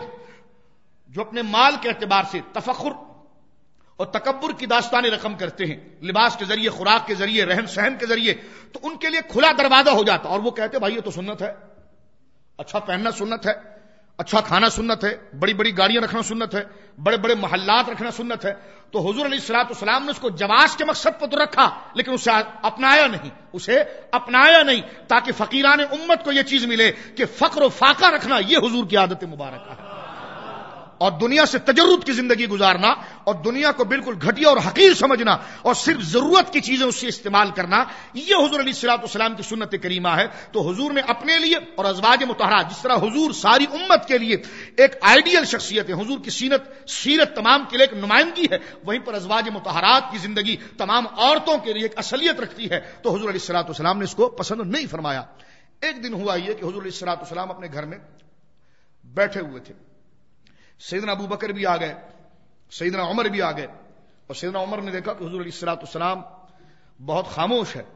جو اپنے مال کے اعتبار سے تفخر اور تکبر کی داستانیں رقم کرتے ہیں، لباس کے ذریعے، خوراک کے ذریعے، رہن سہن کے ذریعے، تو ان کے لیے کھلا دروازہ ہو جاتا اور وہ کہتے بھائی یہ تو سنت ہے، اچھا پہننا سنت ہے، اچھا کھانا سنت ہے، بڑی بڑی گاڑیاں رکھنا سنت ہے، بڑے بڑے محلات رکھنا سنت ہے. تو حضور علیہ الصلوۃ والسلام نے اس کو جواز کے مقصد پر تو رکھا لیکن اسے اپنایا نہیں، اسے اپنایا نہیں تاکہ فقیران امت کو یہ چیز ملے کہ فقر و فاقہ رکھنا یہ حضور کی عادت مبارکہ ہے اور دنیا سے تجرد کی زندگی گزارنا اور دنیا کو بالکل گھٹیا اور حقیر سمجھنا اور صرف ضرورت کی چیزیں اس سے استعمال کرنا یہ حضور علیہ الصلوۃ والسلام کی سنت کریمہ ہے. تو حضور نے اپنے لیے اور ازواج مطہرات، جس طرح حضور ساری امت کے لیے ایک آئیڈیل شخصیت ہے، حضور کی سیرت سیرت تمام کے لیے ایک نمائندگی ہے، وہیں پر ازواج مطہرات کی زندگی تمام عورتوں کے لیے ایک اصلیت رکھتی ہے. تو حضور علیہ الصلوۃ والسلام نے اس کو پسند نہیں فرمایا. ایک دن ہوا یہ کہ حضور علیہ الصلوۃ والسلام اپنے گھر میں بیٹھے ہوئے تھے. سیدنا ابو بکر بھی آ گئے، سیدنا عمر بھی آ گئے اور سیدنا عمر نے دیکھا کہ حضور علیہ الصلوۃ والسلام بہت خاموش ہے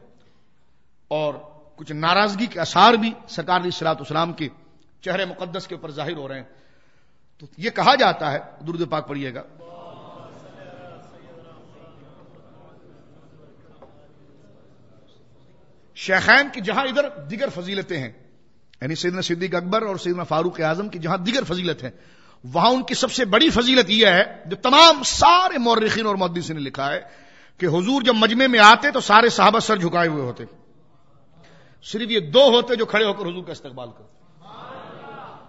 اور کچھ ناراضگی کے آثار بھی سرکار علیہ الصلوۃ والسلام کے چہرے مقدس کے اوپر ظاہر ہو رہے ہیں. تو یہ کہا جاتا ہے، درود پاک پڑھیے گا، شیخین کی جہاں ادھر دیگر فضیلتیں ہیں، یعنی سیدنا صدیق اکبر اور سیدنا فاروق اعظم کی جہاں دیگر فضیلت ہیں، وہاں ان کی سب سے بڑی فضیلت یہ ہے جو تمام سارے مورخین اور محدثین نے لکھا ہے کہ حضور جب مجمع میں آتے تو سارے صحابہ سر جھکائے ہوئے ہوتے، صرف یہ دو ہوتے جو کھڑے ہو کر حضور کا استقبال کرتے.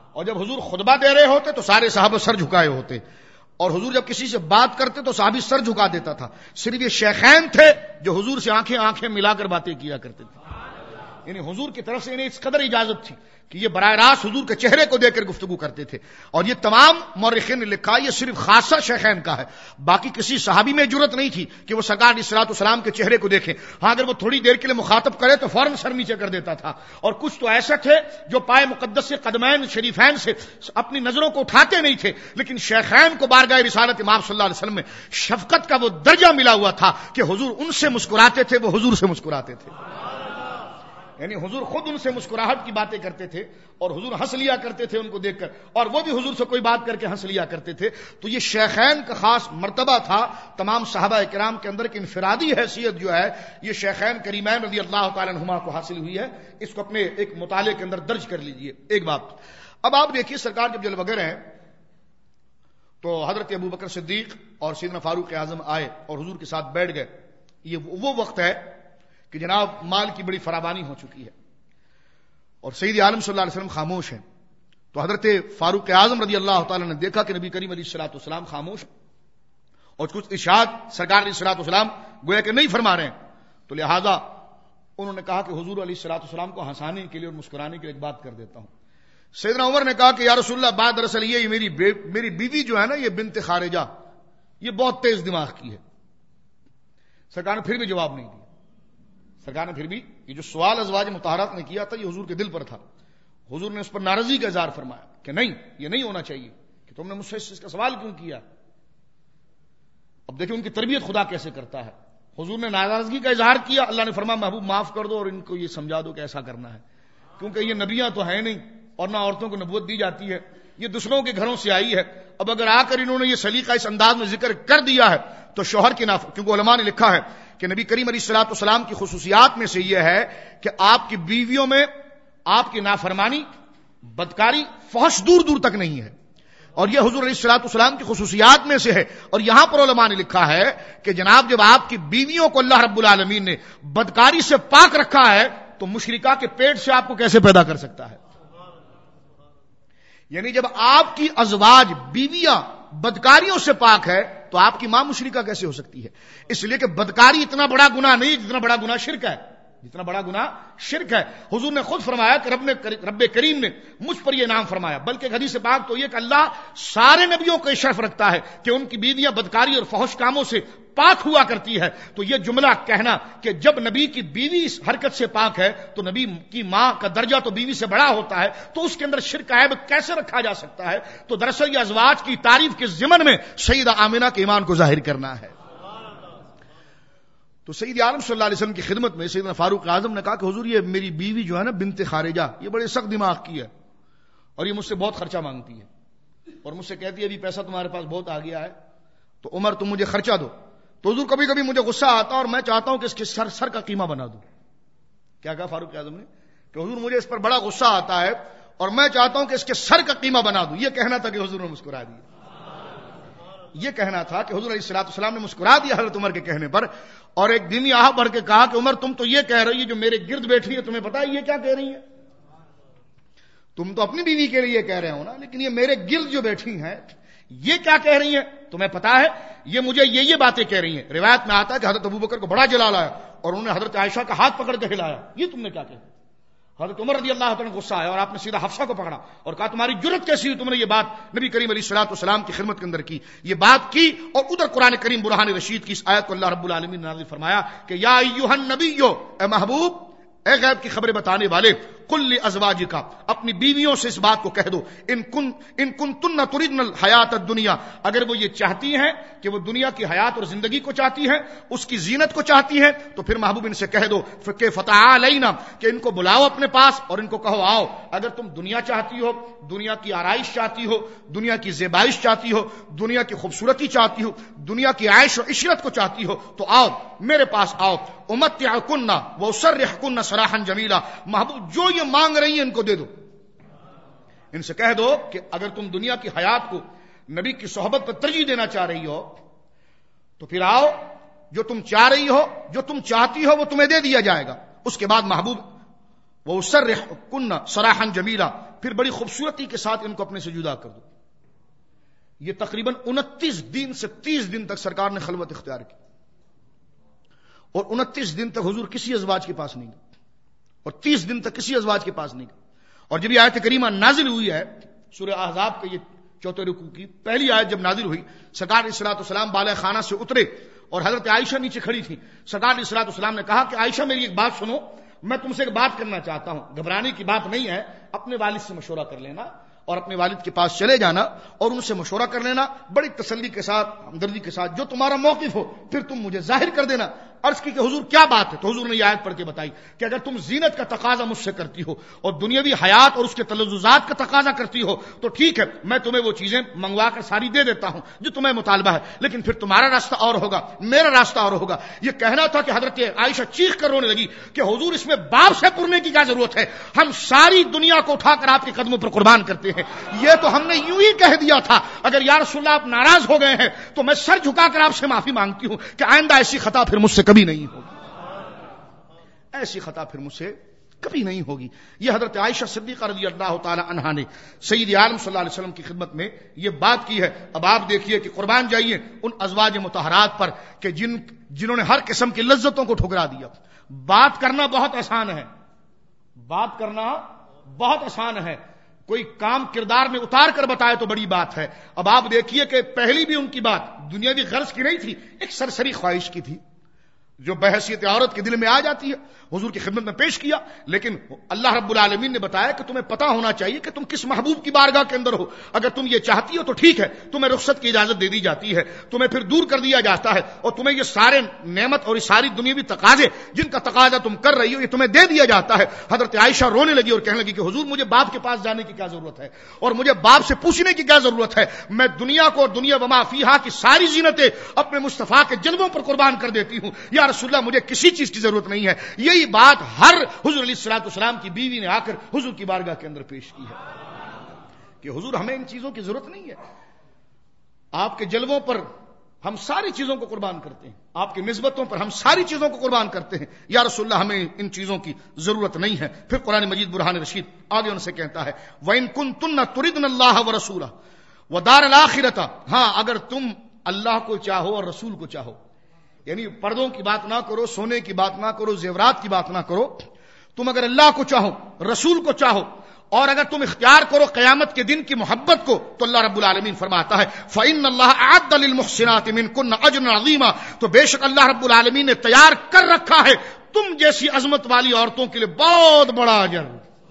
اور جب حضور خطبہ دے رہے ہوتے تو سارے صحابہ سر جھکائے ہوتے، اور حضور جب کسی سے بات کرتے تو صحابی سر جھکا دیتا تھا. صرف یہ شیخین تھے جو حضور سے آنکھیں آنکھیں ملا کر باتیں کیا کرتے تھے. یعنی حضور کی طرف سے انہیں اس قدر اجازت تھی کہ یہ براہ راست حضور کے چہرے کو دیکھ کر گفتگو کرتے تھے. اور یہ تمام مورخین نے لکھا یہ صرف خاصہ شیخین کا ہے، باقی کسی صحابی میں جرت نہیں تھی کہ وہ سرکار علیہ الصلوۃ والسلام کے چہرے کو دیکھیں. ہاں اگر وہ تھوڑی دیر کے لیے مخاطب کرے تو فوراً سر نیچے کر دیتا تھا. اور کچھ تو ایسے تھے جو پائے مقدس سے قدمین شریفین سے اپنی نظروں کو اٹھاتے نہیں تھے، لیکن شیخین کو بارگاہ رسالت امام صلی اللہ علیہ وسلم میں شفقت کا وہ درجہ ملا ہوا تھا کہ حضور ان سے مسکراتے تھے، وہ حضور سے مسکراتے تھے. یعنی حضور خود ان سے مسکراہٹ کی باتیں کرتے تھے اور حضور ہنس لیا کرتے تھے ان کو دیکھ کر، اور وہ بھی حضور سے کوئی بات کر کے ہنس لیا کرتے تھے. تو یہ شیخین کا خاص مرتبہ تھا تمام صحابہ کرام کے اندر کہ انفرادی حیثیت جو ہے یہ شیخین کریمین رضی اللہ تعالی عنہما کو حاصل ہوئی ہے. اس کو اپنے ایک مطالعے کے اندر درج کر لیجئے. ایک بات اب آپ دیکھیے، سرکار جب جلوہ گر ہیں تو حضرت ابو بکر صدیق اور سیدنا فاروق اعظم آئے اور حضور کے ساتھ بیٹھ گئے. یہ وہ وقت ہے کہ جناب مال کی بڑی فراوانی ہو چکی ہے اور سید عالم صلی اللہ علیہ وسلم خاموش ہیں. تو حضرت فاروق اعظم رضی اللہ تعالی نے دیکھا کہ نبی کریم علیہ الصلوۃ والسلام خاموش ہیں اور کچھ ارشاد سرکار علیہ الصلوۃ والسلام گویا کہ نہیں فرما رہے ہیں. تو لہذا انہوں نے کہا کہ حضور علیہ الصلوۃ والسلام کو ہنسانے کے لیے اور مسکرانے کے لیے ایک بات کر دیتا ہوں. سیدنا عمر نے کہا کہ یا رسول اللہ، بات دراصل یہ میری میری بیوی جو ہے نا، یہ بنت خارجہ، یہ بہت تیز دماغ کی ہے. سرکار نے پھر بھی جواب نہیں دیا. سرکار نے پھر بھی یہ جو سوال ازواج مطہرات نے کیا تھا یہ حضور کے دل پر تھا. حضور نے اس پر ناراضگی کا اظہار فرمایا کہ نہیں، یہ نہیں ہونا چاہیے کہ تم نے مجھ سے اس کا سوال کیوں کیا. اب دیکھیں ان کی تربیت خدا کیسے کرتا ہے. حضور نے ناراضگی کا اظہار کیا، اللہ نے فرمایا محبوب معاف کر دو اور ان کو یہ سمجھا دو کہ ایسا کرنا ہے، کیونکہ یہ نبیاں تو ہیں نہیں اور نہ عورتوں کو نبوت دی جاتی ہے، یہ دوسروں کے گھروں سے آئی ہے. اب اگر آ کر انہوں نے یہ سلیقہ اس انداز میں ذکر کر دیا ہے تو شوہر کی ناف، کیونکہ علماء نے لکھا ہے کہ نبی کریم علیہ الصلوۃ والسلام کی خصوصیات میں سے یہ ہے کہ آپ کی بیویوں میں آپ کی نافرمانی، بدکاری، فحش دور دور تک نہیں ہے. اور یہ حضور علیہ الصلوۃ والسلام کی خصوصیات میں سے ہے. اور یہاں پر علماء نے لکھا ہے کہ جناب جب آپ کی بیویوں کو اللہ رب العالمین نے بدکاری سے پاک رکھا ہے تو مشرکہ کے پیٹ سے آپ کو کیسے پیدا کر سکتا ہے. یعنی جب آپ کی ازواج بیویاں بدکاریوں سے پاک ہے تو آپ کی ماں مشرکہ کیسے ہو سکتی ہے. اس لیے کہ بدکاری اتنا بڑا گناہ نہیں جتنا بڑا گناہ شرک ہے، جتنا بڑا گناہ شرک ہے. حضور نے خود فرمایا کہ رب نے رب کریم نے مجھ پر یہ انعام فرمایا. بلکہ حدیث پاک تو یہ کہ اللہ سارے نبیوں کو شرف رکھتا ہے کہ ان کی بیویاں بدکاری اور فحش کاموں سے پاک ہوا کرتی ہے. تو یہ جملہ کہنا کہ جب نبی کی بیوی اس حرکت سے پاک ہے تو نبی کی ماں کا درجہ تو بیوی سے بڑا ہوتا ہے، تو اس کے اندر شرک عیب کیسے رکھا جا سکتا ہے. تو دراصل یہ ازواج کی تعریف کے ضمن میں سیدہ آمنہ کے ایمان کو ظاہر کرنا ہے. تو سید عالم صلی اللہ علیہ وسلم کی خدمت میں سیدنا فاروق اعظم نے کہا کہ حضور یہ میری بیوی جو ہے نا بنت خارجہ، یہ بڑے سخت دماغ کی ہے اور یہ مجھ سے بہت خرچہ مانگتی ہے اور مجھ سے کہتی ہے ابھی پیسہ تمہارے پاس بہت آ گیا ہے تو عمر تم مجھے خرچہ دو. تو حضور کبھی کبھی مجھے غصہ آتا اور میں چاہتا ہوں کہ اس کے سر سر کا قیمہ بنا دوں. کیا کہا فاروق اعظم نے کہ حضور مجھے اس پر بڑا غصہ آتا ہے اور میں چاہتا ہوں کہ اس کے سر کا قیمہ بنا دوں. یہ کہنا تھا کہ حضور نے مسکرا دیا. یہ کہنا تھا کہ حضور علیہ الصلوۃ والسلام نے مسکرا دیا حضرت عمر کے کہنے پر. اور ایک دن یہاں بڑھ کے کہا کہ عمر تم تو یہ کہہ رہی ہے، جو میرے گرد بیٹھی ہے تمہیں پتا ہے یہ کیا کہہ رہی ہے؟ تم تو اپنی بیوی کے لیے کہہ رہے ہو نا، لیکن یہ میرے گرد جو بیٹھی ہیں یہ کیا کہہ رہی ہیں تمہیں پتا ہے؟ یہ مجھے یہ یہ باتیں کہہ رہی ہیں. روایت میں آتا ہے کہ حضرت ابوبکر کو بڑا جلال آیا اور انہوں نے حضرت عائشہ کا ہاتھ پکڑ کے ہلایا. یہ تم نے کیا کہا؟ حضرت عمر رضی اللہ عنہ غصہ آیا اور آپ نے سیدھا حفصہ کو پکڑا اور کہا تمہاری جرت کیسی ہوئی، تم نے یہ بات نبی کریم علیہ الصلوۃ والسلام کی خدمت کے اندر کی. یہ بات کی اور ادھر قرآن کریم برہان رشید کی اس آیت کو اللہ رب العالمین نے نازل فرمایا کہ یا ایھا النبی، اے محبوب، اے غیب کی خبریں بتانے والے، قل لازواجک، اپنی بیویوں سے اس بات کو کہہ دو، ان کن ان کنتن تردن الحیات الدنیا، اگر وہ یہ چاہتی ہیں کہ وہ دنیا کی حیات اور زندگی کو چاہتی ہیں، اس کی زینت کو چاہتی ہیں، تو پھر محبوب ان سے کہہ دو کہ فتعالینا، کہ ان کو بلاؤ اپنے پاس اور ان کو کہو آؤ. اگر تم دنیا چاہتی ہو، دنیا کی آرائش چاہتی ہو، دنیا کی زیبائش چاہتی ہو، دنیا کی خوبصورتی چاہتی ہو، دنیا کی عیش و عشرت کو چاہتی ہو تو آؤ میرے پاس آؤ. امتعکن واسرحکن سراحا جمیلا، محبوب جو یہ مانگ رہی ہیں ان کو دے دو. ان سے کہہ دو کہ اگر تم دنیا کی حیات کو نبی کی صحبت پر ترجیح دینا چاہ رہی ہو تو پھر آؤ، جو تم چاہ رہی ہو، جو تم چاہتی ہو وہ تمہیں دے دیا جائے گا. اس کے بعد محبوب واسرحکن سراحا جمیلا، پھر بڑی خوبصورتی کے ساتھ ان کو اپنے سے جدا کر دو. یہ تقریباً انتیس دن سے تیس دن تک سرکار نے خلوت اختیار کی اور انتیس دن تک حضور کسی ازواج کے پاس نہیں گئے اور تیس دن تک کسی ازواج کے پاس نہیں گئے. اور جب یہ آیت کریمہ نازل ہوئی ہے سورہ احزاب کے یہ چوتھے رکوع کی پہلی آیت جب نازل ہوئی، سرکار علیہ الصلوۃ والسلام بالا خانہ سے اترے اور حضرت عائشہ نیچے کھڑی تھی. سرکار علیہ الصلوۃ والسلام نے کہا کہ عائشہ میری ایک بات سنو، میں تم سے ایک بات کرنا چاہتا ہوں، گھبرانے کی بات نہیں ہے، اپنے والد سے مشورہ کر لینا اور اپنے والد کے پاس چلے جانا اور ان سے مشورہ کر لینا بڑی تسلی کے ساتھ، ہمدردی کے ساتھ، جو تمہارا موقف ہو پھر تم مجھے ظاہر کر دینا. عرض کی کہ حضور کیا بات ہے؟ تو حضور نے یہ آیت پڑھ کے بتائی کہ اگر تم زینت کا تقاضا مجھ سے کرتی ہو اور دنیاوی حیات اور اس کے تلذذات کا تقاضا کرتی ہو تو ٹھیک ہے، میں تمہیں وہ چیزیں منگوا کر ساری دے دیتا ہوں جو تمہیں مطالبہ ہے، لیکن پھر تمہارا راستہ اور ہوگا، میرا راستہ اور ہوگا. یہ کہنا تھا کہ حضرت عائشہ چیخ کر رونے لگی کہ حضور اس میں باپ سے پرنے کی کیا ضرورت ہے، ہم ساری دنیا کو اٹھا کر آپ کے قدموں پر قربان کرتے ہیں. یہ تو ہم نے یوں ہی کہہ دیا تھا، اگر یا رسول اللہ آپ ناراض ہو گئے ہیں تو میں سر جھکا کر آپ سے معافی مانگتی ہوں کہ آئندہ ایسی خطا پھر مجھ سے کبھی نہیں ہوگی، ایسی خطا پھر مجھ سے کبھی نہیں ہوگی. یہ حضرت عائشہ صدیقہ رضی اللہ تعالی عنہا نے سید عالم صلی اللہ علیہ وسلم کی خدمت میں یہ بات کی ہے. اب آپ دیکھیے کہ قربان جائیے ان ازواج مطہرات پر کہ جن جنہوں نے ہر قسم کی لذتوں کو ٹھکرا دیا. بات کرنا بہت آسان ہے، بات کرنا بہت آسان ہے، کوئی کام کردار میں اتار کر بتائے تو بڑی بات ہے. اب آپ دیکھیے کہ پہلی بھی ان کی بات دنیاوی غرض کی نہیں تھی، ایک سرسری خواہش کی تھی جو بحیثیت عورت کے دل میں آ جاتی ہے. حضور کی خدمت میں پیش کیا، لیکن اللہ رب العالمین نے بتایا کہ تمہیں پتا ہونا چاہیے کہ تم کس محبوب کی بارگاہ کے اندر ہو. اگر تم یہ چاہتی ہو تو ٹھیک ہے، تمہیں رخصت کی اجازت دے دی جاتی ہے، تمہیں پھر دور کر دیا جاتا ہے اور تمہیں یہ سارے نعمت اور یہ ساری دنیاوی تقاضے جن کا تقاضا تم کر رہی ہو یہ تمہیں دے دیا جاتا ہے. حضرت عائشہ رونے لگی اور کہنے لگی کہ حضور مجھے باپ کے پاس جانے کی کیا ضرورت ہے اور مجھے باپ سے پوچھنے کی کیا ضرورت ہے، میں دنیا کو اور دنیا وما فیہا کی ساری زینتیں اپنے مصطفیٰ کے جلووں پر قربان کر دیتی ہوں. یا رسول اللہ مجھے کسی چیز کی ضرورت نہیں ہے. یہی بات ہر حضور علیہ الصلوۃ والسلام کی بیوی نے آ کر حضور کی بارگاہ کے اندر پیش کی ہے کہ حضور ہمیں ان چیزوں کی ضرورت نہیں ہے، آپ کے جلووں پر ہم ساری چیزوں کو قربان کرتے ہیں، آپ کی نسبتوں پر ہم ساری چیزوں کو قربان کرتے ہیں. یا رسول اللہ ہمیں ان چیزوں کی ضرورت نہیں ہے. پھر قرآن مجید برہان رشید آگے ان سے کہتا ہے وَإِن كُنتُنَّ تُرِدْنَ اللَّهَ وَرَسُولَهُ وَدَارَ الْآخِرَةَ، ہاں اگر تم اللہ کو چاہو اور رسول کو چاہو، یعنی پردوں کی بات نہ کرو، سونے کی بات نہ کرو، زیورات کی بات نہ کرو، تم اگر اللہ کو چاہو، رسول کو چاہو اور اگر تم اختیار کرو قیامت کے دن کی محبت کو، تو اللہ رب العالمین فرماتا ہے فَإِنَّ اللَّهَ أَعَدَّ لِلْمُحْسِنَاتِ مِنْكُنَّ أَجْرًا عَظِيمًا، تو بے شک اللہ رب العالمین نے تیار کر رکھا ہے تم جیسی عظمت والی عورتوں کے لیے بہت بڑا اجر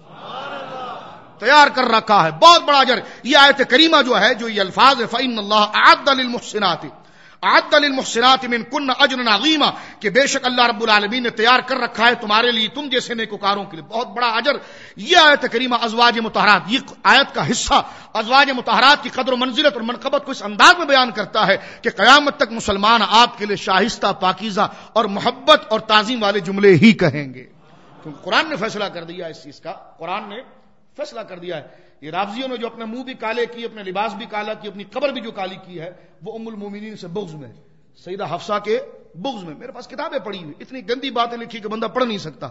تیار کر رکھا ہے، بہت بڑا اجر. یہ آیت کریمہ جو ہے، جو یہ الفاظ ہے فَإِنَّ اللَّهَ أَعَدَّ لِلْمُحْسِنَاتِ اعد للمحسنات منکن اجرا عظیما، کہ بے شک اللہ رب العالمین نے تیار کر رکھا ہے تمہارے لیے، تم جیسے نیکوکاروں کے لیے بہت بڑا اجر. یہ آیت کریمہ ازواج مطہرات، یہ آیت کا حصہ ازواج مطہرات کی قدر و منزلت اور منقبت کو اس انداز میں بیان کرتا ہے کہ قیامت تک مسلمان آپ کے لیے شائستہ، پاکیزہ اور محبت اور تعظیم والے جملے ہی کہیں گے، کیونکہ قرآن نے فیصلہ کر دیا اس چیز کا. قرآن نے فیصلہ کر دیا ہے. یہ رافضیوں نے جو اپنے منہ بھی کالے کی، اپنے لباس بھی کالا کی، اپنی قبر بھی جو کالی کی ہے، وہ ام المومنین سے بغض میں، سیدہ حفصہ کے بغض میں. میرے پاس کتابیں پڑھی ہوئی، اتنی گندی باتیں لکھی کہ بندہ پڑھ نہیں سکتا.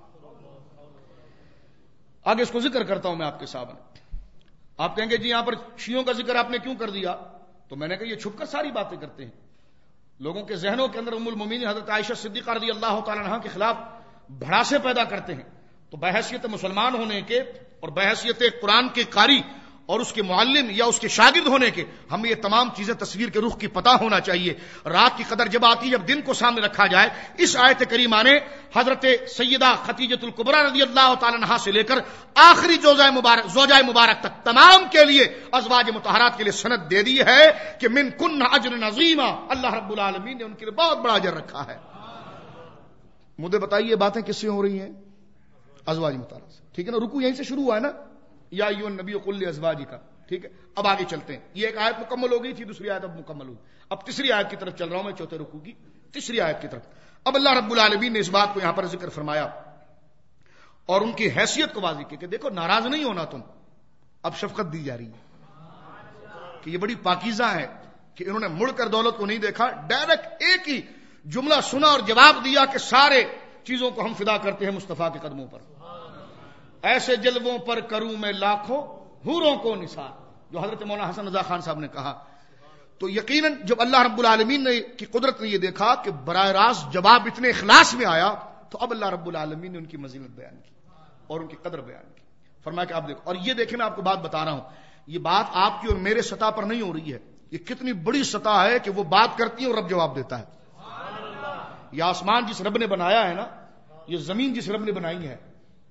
آگے اس کو ذکر کرتا ہوں میں آپ کے سامنے. آپ کہیں گے جی یہاں پر شیعوں کا ذکر آپ نے کیوں کر دیا؟ تو میں نے کہا یہ چھپ کر ساری باتیں کرتے ہیں، لوگوں کے ذہنوں کے اندر ام المومنین حضرت عائشہ صدیقہ رضی اللہ تعالی عنہا کے خلاف بھڑاسے پیدا کرتے ہیں. تو بحیثیت مسلمان ہونے کے اور بحیثیت قرآن کے قاری اور اس کے معلم یا اس کے شاگرد ہونے کے ہمیں یہ تمام چیزیں تصویر کے رخ کی پتہ ہونا چاہیے. رات کی قدر جب آتی، جب دن کو سامنے رکھا جائے، اس آیت کریمہ نے حضرت سیدہ خدیجۃ الکبریٰ رضی اللہ تعالی عنہا سے لے کر آخری زوجہ مبارک زوجہ مبارک تک تمام کے لیے ازواج مطہرات کے لیے سند دے دی ہے کہ من کن اجر عظیما، اللہ رب العالمین نے ان کے لیے بہت بڑا اجر رکھا ہے. مجھے بتائیے باتیں کس سے ہو رہی ہیں؟ ازواج مطہرات سے. ٹھیک ہے نا، رکوع یہیں سے شروع ہوا ہے نا، یا ایھا النبی قل لازواجک. ٹھیک ہے، اب آگے چلتے ہیں. یہ ایک آیت مکمل ہو گئی تھی، دوسری آیت اب مکمل ہوئی. اب تیسری آیت کی طرف چل رہا ہوں میں، چوتھے رکوع کی تیسری آیت کی طرف. اب اللہ رب العالمین نے اس بات کو یہاں پر ذکر فرمایا اور ان کی حیثیت کو واضح کی کہ دیکھو ناراض نہیں ہونا تم. اب شفقت دی جا رہی ہے کہ یہ بڑی پاکیزہ ہے کہ انہوں نے مڑ کر دولت کو نہیں دیکھا، ڈائریکٹ ایک ہی جملہ سنا اور جواب دیا کہ سارے چیزوں کو ہم فدا کرتے ہیں مصطفیٰ کے قدموں پر. ایسے جلووں پر کروں میں لاکھوں حوروں کو نثار، جو حضرت مولانا حسن رضا خان صاحب نے کہا. تو یقیناً جب اللہ رب العالمین نے کی قدرت نے یہ دیکھا کہ براہ راست جواب اتنے اخلاص میں آیا، تو اب اللہ رب العالمین نے ان کی مزیت بیان کی اور ان کی قدر بیان کی. فرمایا کہ آپ دیکھو، اور یہ دیکھیں میں آپ کو بات بتا رہا ہوں، یہ بات آپ کی اور میرے سطح پر نہیں ہو رہی ہے، یہ کتنی بڑی سطح ہے کہ وہ بات کرتی ہے اور رب جواب دیتا ہے. یہ آسمان جس رب نے بنایا ہے نا، یہ زمین جس رب نے بنائی ہے،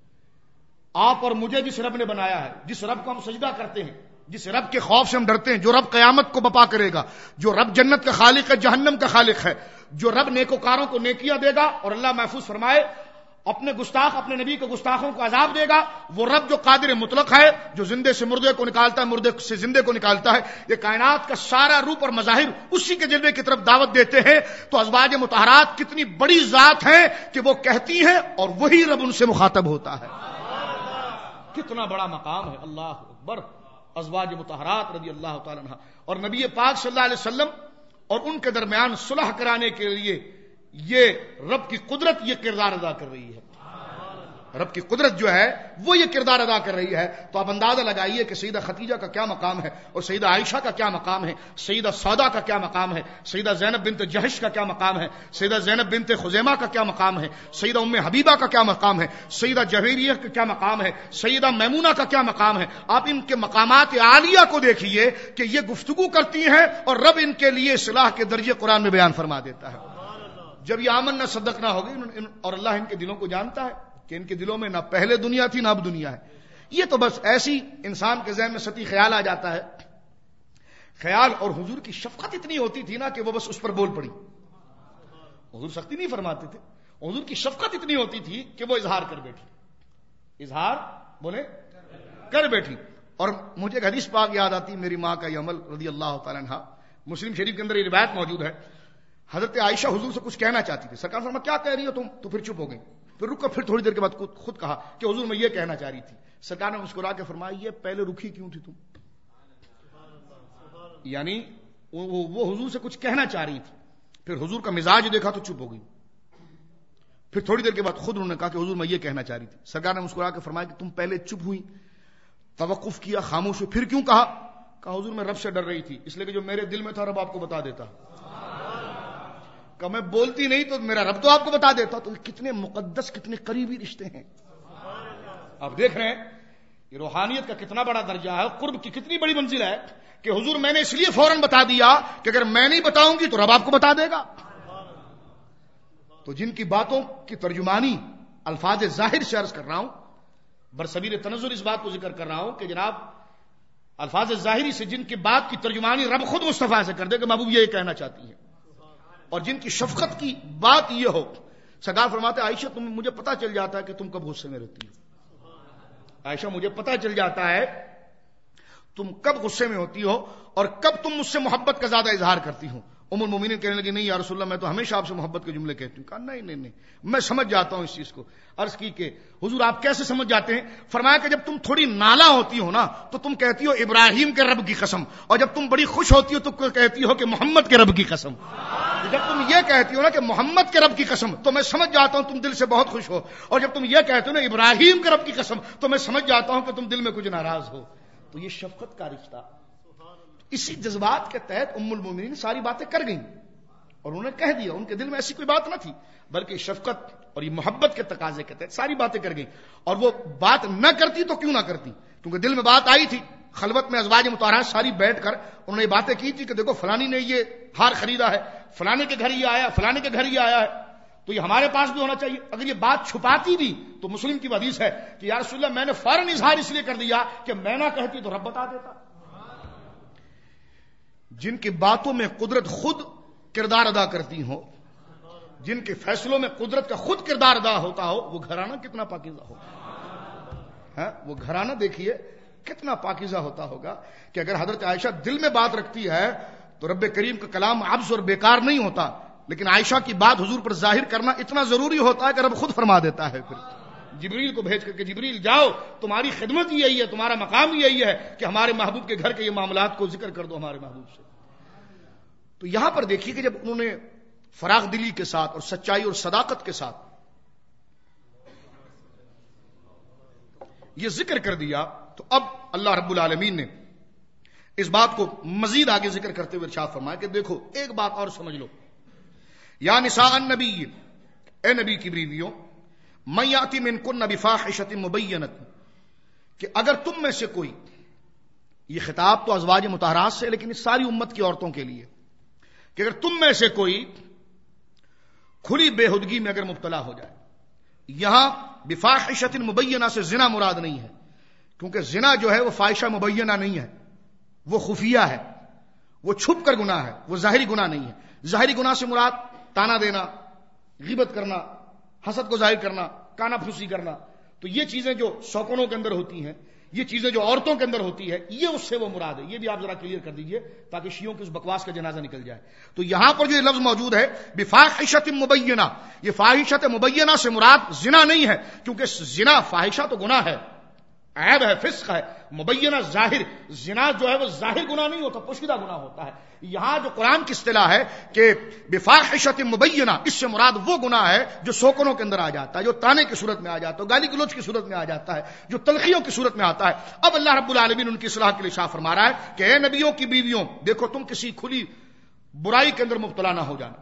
آپ اور مجھے جس رب نے بنایا ہے، جس رب کو ہم سجدہ کرتے ہیں، جس رب کے خوف سے ہم ڈرتے ہیں، جو رب قیامت کو بپا کرے گا، جو رب جنت کا خالق ہے، جہنم کا خالق ہے، جو رب نیکوکاروں کو نیکیاں دے گا اور اللہ محفوظ فرمائے اپنے گستاخ اپنے نبی کے گستاخوں کو عذاب دے گا، وہ رب جو قادر مطلق ہے، جو زندے سے مردے کو نکالتا ہے، مردے سے زندے کو نکالتا ہے، یہ کائنات کا سارا روپ اور مظاہر اسی کے جلوے کی طرف دعوت دیتے ہیں. تو ازواج مطہرات کتنی بڑی ذات ہیں کہ وہ کہتی ہیں اور وہی رب ان سے مخاطب ہوتا ہے. کتنا بڑا مقام ہے، اللہ اکبر. ازواج مطہرات رضی اللہ تعالی عنہ اور نبی پاک صلی اللہ علیہ وسلم اور ان کے درمیان صلح کرانے کے لیے یہ رب کی قدرت یہ کردار ادا کر رہی ہے. رب کی قدرت جو ہے وہ یہ کردار ادا کر رہی ہے. تو آپ اندازہ لگائیے کہ سیدہ خدیجہ کا کیا مقام ہے، اور سیدہ عائشہ کا کیا مقام ہے، سیدہ سودا کا کیا مقام ہے، سیدہ زینب بنت جہش کا کیا مقام ہے، سیدہ زینب بنت خزیمہ کا کیا مقام ہے، سیدہ ام حبیبہ کا کیا مقام ہے، سیدہ جویریہ کا کیا مقام ہے، سیدہ میمونہ کا کیا مقام ہے. آپ ان کے مقامات عالیہ کو دیکھیے کہ یہ گفتگو کرتی ہیں اور رب ان کے لیے اصلاح کے درجے قرآن میں بیان فرما دیتا ہے. جب یہ آمن نہ صدق نہ ہوگی، اور اللہ ان کے دلوں کو جانتا ہے کہ ان کے دلوں میں نہ پہلے دنیا تھی نہ اب دنیا ہے. یہ تو بس ایسی انسان کے ذہن میں سطحی خیال آ جاتا ہے. خیال اور حضور کی شفقت اتنی ہوتی تھی نا کہ وہ بس اس پر بول پڑی. حضور سختی نہیں فرماتے تھے، حضور کی شفقت اتنی ہوتی تھی کہ وہ اظہار کر بیٹھی، اظہار بولے کر بیٹھی. اور مجھے ایک حدیث پاک یاد آتی، میری ماں کا یہ عمل رضی اللہ تعالی عنہ، مسلم شریف کے اندر یہ روایت موجود ہے. حضرت عائشہ حضور سے کچھ کہنا چاہتی تھی، سرکار فرمایا کیا کہہ رہی ہو تم؟ تو پھر چپ ہو گئی. پھر رک کر پھر تھوڑی دیر کے بعد خود کہا کہ حضور میں یہ کہنا چاہ رہی تھی. سرکار نے مسکرا کے فرمایا یہ پہلے رکھی کیوں تھی تم؟ یعنی وہ حضور سے کچھ کہنا چاہ رہی تھی. پھر حضور کا مزاج دیکھا تو چپ ہو گئی. پھر تھوڑی دیر کے بعد خود انہوں نے کہا کہ حضور میں یہ کہنا چاہ رہی تھی. سرکار نے مسکرا کے فرمایا کہ تم پہلے چپ ہوئی، توقف کیا، خاموش ہوئی، پھر کیوں کہا؟ کہا حضور میں رب سے ڈر رہی تھی، اس لیے کہ جو میرے دل میں تھا رب آپ کو بتا دیتا. کہ میں بولتی نہیں تو میرا رب تو آپ کو بتا دیتا. تو کتنے مقدس کتنے قریبی رشتے ہیں. آپ دیکھ رہے ہیں یہ روحانیت کا کتنا بڑا درجہ ہے، قرب کی کتنی بڑی منزل ہے کہ حضور میں نے اس لیے فوراً بتا دیا کہ اگر میں نہیں بتاؤں گی تو رب آپ کو بتا دے گا. تو جن کی باتوں کی ترجمانی الفاظ ظاہر سے عرض کر رہا ہوں، برصغیر تنزل اس بات کو ذکر کر رہا ہوں کہ جناب الفاظ ظاہری سے جن کی بات کی ترجمانی رب خود مصطفیٰ سے کر دے کہ محبوب یہ کہنا چاہتی ہے، اور جن کی شفقت کی بات یہ ہو. سرکار فرماتے عائشہ تم مجھے پتا چل جاتا ہے کہ تم کب غصے میں رہتی ہو. عائشہ مجھے پتا چل جاتا ہے تم کب غصے میں ہوتی ہو اور کب تم مجھ سے محبت کا زیادہ اظہار کرتی ہو. ام المومنین کہنے لگی نہیں یا رسول اللہ میں تو ہمیشہ آپ سے محبت کے جملے کہتی ہوں. کہا نہیں نہیں نہیں میں سمجھ جاتا ہوں اس چیز کو. عرض کی کہ حضور آپ کیسے سمجھ جاتے ہیں؟ فرمایا کہ جب تم تھوڑی نالا ہوتی ہو نا تو تم کہتی ہو ابراہیم کے رب کی قسم، اور جب تم بڑی خوش ہوتی ہو تو کہتی ہو کہ محمد کے رب کی قسم. جب تم یہ کہتی ہو نا کہ محمد کے رب کی قسم تو میں سمجھ جاتا ہوں تم دل سے بہت خوش ہو، اور جب تم یہ کہتے ہو نا ابراہیم کے رب کی قسم تو میں سمجھ جاتا ہوں کہ تم دل میں کچھ ناراض ہو. تو یہ شفقت کا رشتہ. اسی جذبات کے تحت ام المومنین ساری باتیں کر گئیں اور انہوں نے کہہ دیا. ان کے دل میں ایسی کوئی بات نہ تھی بلکہ شفقت اور یہ محبت کے تقاضے کے تحت ساری باتیں کر گئیں. اور وہ بات نہ کرتی تو کیوں نہ کرتی، کیونکہ دل میں بات آئی تھی. خلوت میں ازواج مطہرات ساری بیٹھ کر انہوں نے باتیں کی تھی کہ دیکھو فلانی نے یہ ہار خریدا ہے، فلانے کے گھر یہ آیا، فلانے کے گھر یہ آیا ہے، تو یہ ہمارے پاس بھی ہونا چاہیے. اگر یہ بات چھپاتی بھی تو مسلم کی حدیث ہے کہ یا رسول اللہ میں نے فوراً اظہار اس لیے کر دیا کہ میں نہ کہتی تو رب بتا دیتا. جن کی باتوں میں قدرت خود کردار ادا کرتی ہو، جن کے فیصلوں میں قدرت کا خود کردار ادا ہوتا ہو، وہ گھرانہ کتنا پاکیزہ ہو. ہاں وہ گھرانہ دیکھیے کتنا پاکیزہ ہوتا ہوگا کہ اگر حضرت عائشہ دل میں بات رکھتی ہے تو رب کریم کا کلام عبث اور بیکار نہیں ہوتا. لیکن عائشہ کی بات حضور پر ظاہر کرنا اتنا ضروری ہوتا ہے کہ رب خود فرما دیتا ہے پھر جبریل کو بھیج کر کے جبریل جاؤ تمہاری خدمت یہی ہے، تمہارا مقام یہی ہے کہ ہمارے محبوب کے گھر کے یہ معاملات کو ذکر کر دو ہمارے محبوب سے. تو یہاں پر دیکھیے کہ جب انہوں نے فراغ دلی کے ساتھ اور سچائی اور صداقت کے ساتھ یہ ذکر کر دیا تو اب اللہ رب العالمین نے اس بات کو مزید آگے ذکر کرتے ہوئے ارشاد فرمایا کہ دیکھو ایک بات اور سمجھ لو، یا نساء النبی، اے نبی کی بیویوں، من یاتی منکن بفاحشۃ مبینۃ، کہ اگر تم میں سے کوئی، یہ خطاب تو ازواج مطہرات سے لیکن اس ساری امت کی عورتوں کے لیے، کہ اگر تم میں سے کوئی کھلی بےہدگی میں اگر مبتلا ہو جائے، یہاں بفاحشۃ مبینہ سے زنا مراد نہیں ہے، کیونکہ زنا جو ہے وہ فاحشہ مبینہ نہیں ہے، وہ خفیہ ہے، وہ چھپ کر گناہ ہے، وہ ظاہری گناہ نہیں ہے۔ ظاہری گناہ سے مراد تانا دینا، غیبت کرنا، حسد کو ظاہر کرنا، کانا پھوسی کرنا، تو یہ چیزیں جو شوقنوں کے اندر ہوتی ہیں، یہ چیزیں جو عورتوں کے اندر ہوتی ہے، یہ اس سے وہ مراد ہے۔ یہ بھی آپ ذرا کلیئر کر دیجئے تاکہ شیعوں کی اس بکواس کا جنازہ نکل جائے۔ تو یہاں پر جو یہ لفظ موجود ہے بفاحشۃ مبینہ، یہ فاحشۃ مبینہ سے مراد زنا نہیں ہے، کیونکہ زنا فاحشہ تو گناہ ہے، عیب ہے، فسق ہے، مبینہ ظاہر، زنا جو ہے وہ ظاہر گناہ نہیں ہوتا، پوشیدہ گناہ ہوتا ہے۔ یہاں جو قرآن کی اصطلاح ہے کہ بفاحشۃ مبینہ، اس سے مراد وہ گناہ ہے جو سوکنوں کے اندر آ جاتا ہے، جو تانے کی صورت میں آ جاتا ہے، گالی گلوچ کی صورت میں آ جاتا ہے، جو تلخیوں کی صورت میں آتا ہے۔ اب اللہ رب العالمین ان کی اصلاح کے لیے ارشاد فرما رہا ہے کہ اے نبیوں کی بیویوں، دیکھو تم کسی کھلی برائی کے اندر مبتلا نہ ہو جانا،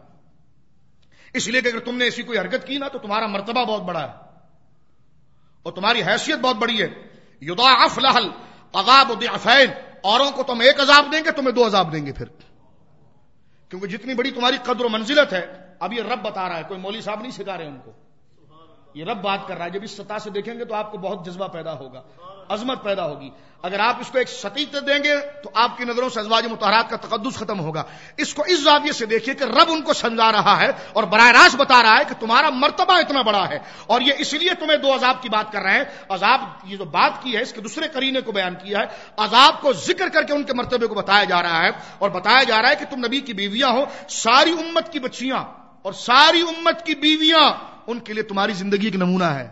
اس لیے کہ اگر تم نے ایسی کوئی حرکت کی نا تو تمہارا مرتبہ بہت بڑا ہے اور تمہاری حیثیت بہت بڑی ہے۔ یضاعف لها العذاب ضعفین، اوروں کو تم ایک عذاب دیں گے، تمہیں دو عذاب دیں گے پھر، کیونکہ جتنی بڑی تمہاری قدر و منزلت ہے، اب یہ رب بتا رہا ہے، کوئی مولوی صاحب نہیں سکھا رہے ان کو، یہ رب بات کر رہا ہے۔ جب اس سطح سے دیکھیں گے تو آپ کو بہت جذبہ پیدا ہوگا، عظمت پیدا ہوگی۔ اگر آپ اس کو ایک سطح دیں گے تو آپ کی نظروں سے ازواج مطہرات کا تقدس ختم ہوگا۔ اس کو اس زاویے سے دیکھیے کہ رب ان کو سمجھا رہا ہے اور براہ راست بتا رہا ہے کہ تمہارا مرتبہ اتنا بڑا ہے، اور یہ اس لیے تمہیں دو عذاب کی بات کر رہے ہیں۔ عذاب یہ جو بات کی ہے اس کے دوسرے قرینے کو بیان کیا ہے، عذاب کو ذکر کر کے ان کے مرتبے کو بتایا جا رہا ہے، اور بتایا جا رہا ہے کہ تم نبی کی بیویاں ہو، ساری امت کی بچیاں اور ساری امت کی بیویاں ان کے لیے تمہاری زندگی ایک نمونہ ہے۔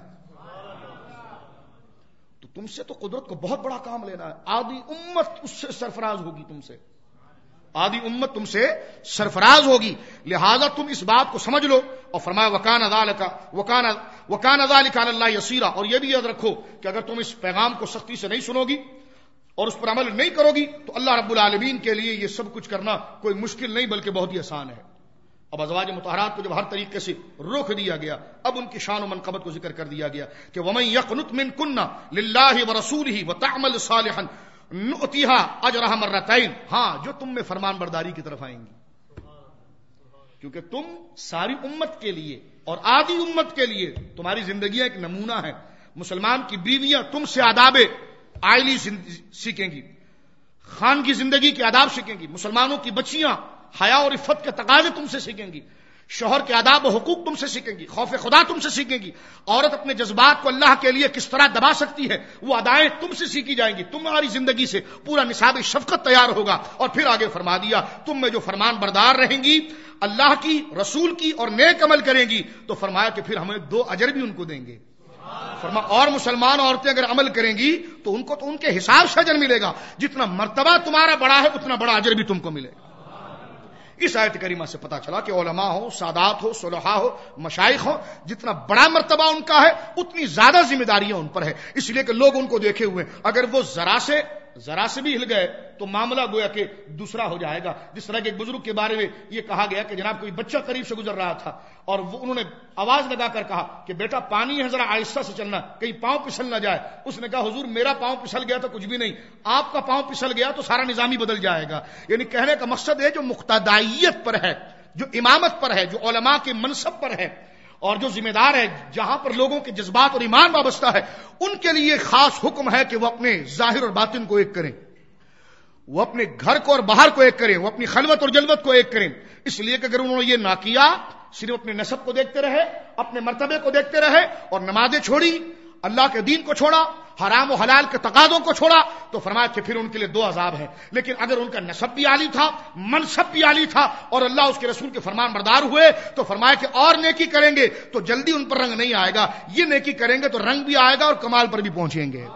تم سے تو قدرت کو بہت بڑا کام لینا ہے، آدھی امت اس سے سرفراز ہوگی، تم سے آدھی امت تم سے سرفراز ہوگی، لہذا تم اس بات کو سمجھ لو۔ اور فرمایا وکان ذالک وکان وکان ذالک علی اللہ یسیرا، اور یہ بھی یاد رکھو کہ اگر تم اس پیغام کو سختی سے نہیں سنو گی اور اس پر عمل نہیں کرو گی تو اللہ رب العالمین کے لیے یہ سب کچھ کرنا کوئی مشکل نہیں بلکہ بہت ہی آسان ہے۔ اب ازواج مطہرات کو جب ہر طریقے سے روک دیا گیا، اب ان کی شان و منقبت کو ذکر کر دیا گیا کہ وَمَن يَقْنُتْ مِنْكُنَّ لِلَّهِ وَرَسُولِهِ وَتَعْمَلْ صَالِحًا نُؤْتِهَا أَجْرَهَا مَرَّتَيْنِ، ہاں جو تم میں فرمان برداری کی طرف آئیں گی، کیونکہ تم ساری امت کے لیے اور آدھی امت کے لیے تمہاری زندگیاں ایک نمونہ ہے۔ مسلمان کی بیویاں تم سے آداب عائلی سیکھیں گی، خان کی زندگی کے آداب سیکھیں گی، مسلمانوں کی بچیاں حیا اور عفت کے تقاضے تم سے سیکھیں گی، شوہر کے آداب و حقوق تم سے سیکھیں گی، خوف خدا تم سے سیکھیں گی، عورت اپنے جذبات کو اللہ کے لیے کس طرح دبا سکتی ہے وہ ادائیں تم سے سیکھی جائیں گی۔ تمہاری زندگی سے پورا نصاب شفقت تیار ہوگا۔ اور پھر آگے فرما دیا تم میں جو فرمان بردار رہیں گی، اللہ کی، رسول کی اور نیک عمل کریں گی، تو فرمایا کہ پھر ہمیں دو اجر بھی ان کو دیں گے۔ فرما اور مسلمان عورتیں اگر عمل کریں گی تو ان کو تو ان کے حساب سے اجر ملے گا، جتنا مرتبہ تمہارا بڑا ہے اتنا بڑا اجر بھی تم کو ملے گا۔ اس آیت کریمہ سے پتا چلا کہ علماء ہو، سادات ہو، صلحاء ہو، مشائخ ہو، جتنا بڑا مرتبہ ان کا ہے اتنی زیادہ ذمہ داریاں ان پر ہے، اس لیے کہ لوگ ان کو دیکھے ہوئے، اگر وہ ذرا سے ذرا سے بھی ہل گئے تو معاملہ گویا کہ دوسرا ہو جائے گا۔ جس طرح کے ایک بزرگ کے بارے میں یہ کہا گیا کہ جناب کوئی بچہ قریب سے گزر رہا تھا اور وہ انہوں نے آواز لگا کر کہا کہ بیٹا پانی ہے، ذرا آہستہ سے چلنا، کہیں پاؤں پھسل نہ جائے۔ اس نے کہا حضور میرا پاؤں پھسل گیا تو کچھ بھی نہیں، آپ کا پاؤں پھسل گیا تو سارا نظام ہی بدل جائے گا۔ یعنی کہنے کا مقصد ہے جو مقتدائیت پر ہے، جو امامت پر ہے، جو علماء کے منصب پر ہے اور جو ذمہ دار ہے، جہاں پر لوگوں کے جذبات اور ایمان وابستہ ہے، ان کے لیے خاص حکم ہے کہ وہ اپنے ظاہر اور باطن کو ایک کریں، وہ اپنے گھر کو اور باہر کو ایک کریں، وہ اپنی خلوت اور جلوت کو ایک کریں۔ اس لیے کہ اگر انہوں نے یہ نہ کیا، صرف اپنے نسب کو دیکھتے رہے، اپنے مرتبے کو دیکھتے رہے اور نمازیں چھوڑی، اللہ کے دین کو چھوڑا، حرام و حلال کے تقاضوں کو چھوڑا، تو فرمایا کہ پھر ان کے لیے دو عذاب ہیں۔ لیکن اگر ان کا نسب بھی عالی تھا، منصب بھی عالی تھا اور اللہ اس کے رسول کے فرمان بردار ہوئے، تو فرمایا کہ اور نیکی کریں گے تو جلدی ان پر رنگ نہیں آئے گا، یہ نیکی کریں گے تو رنگ بھی آئے گا اور کمال پر بھی پہنچیں گے۔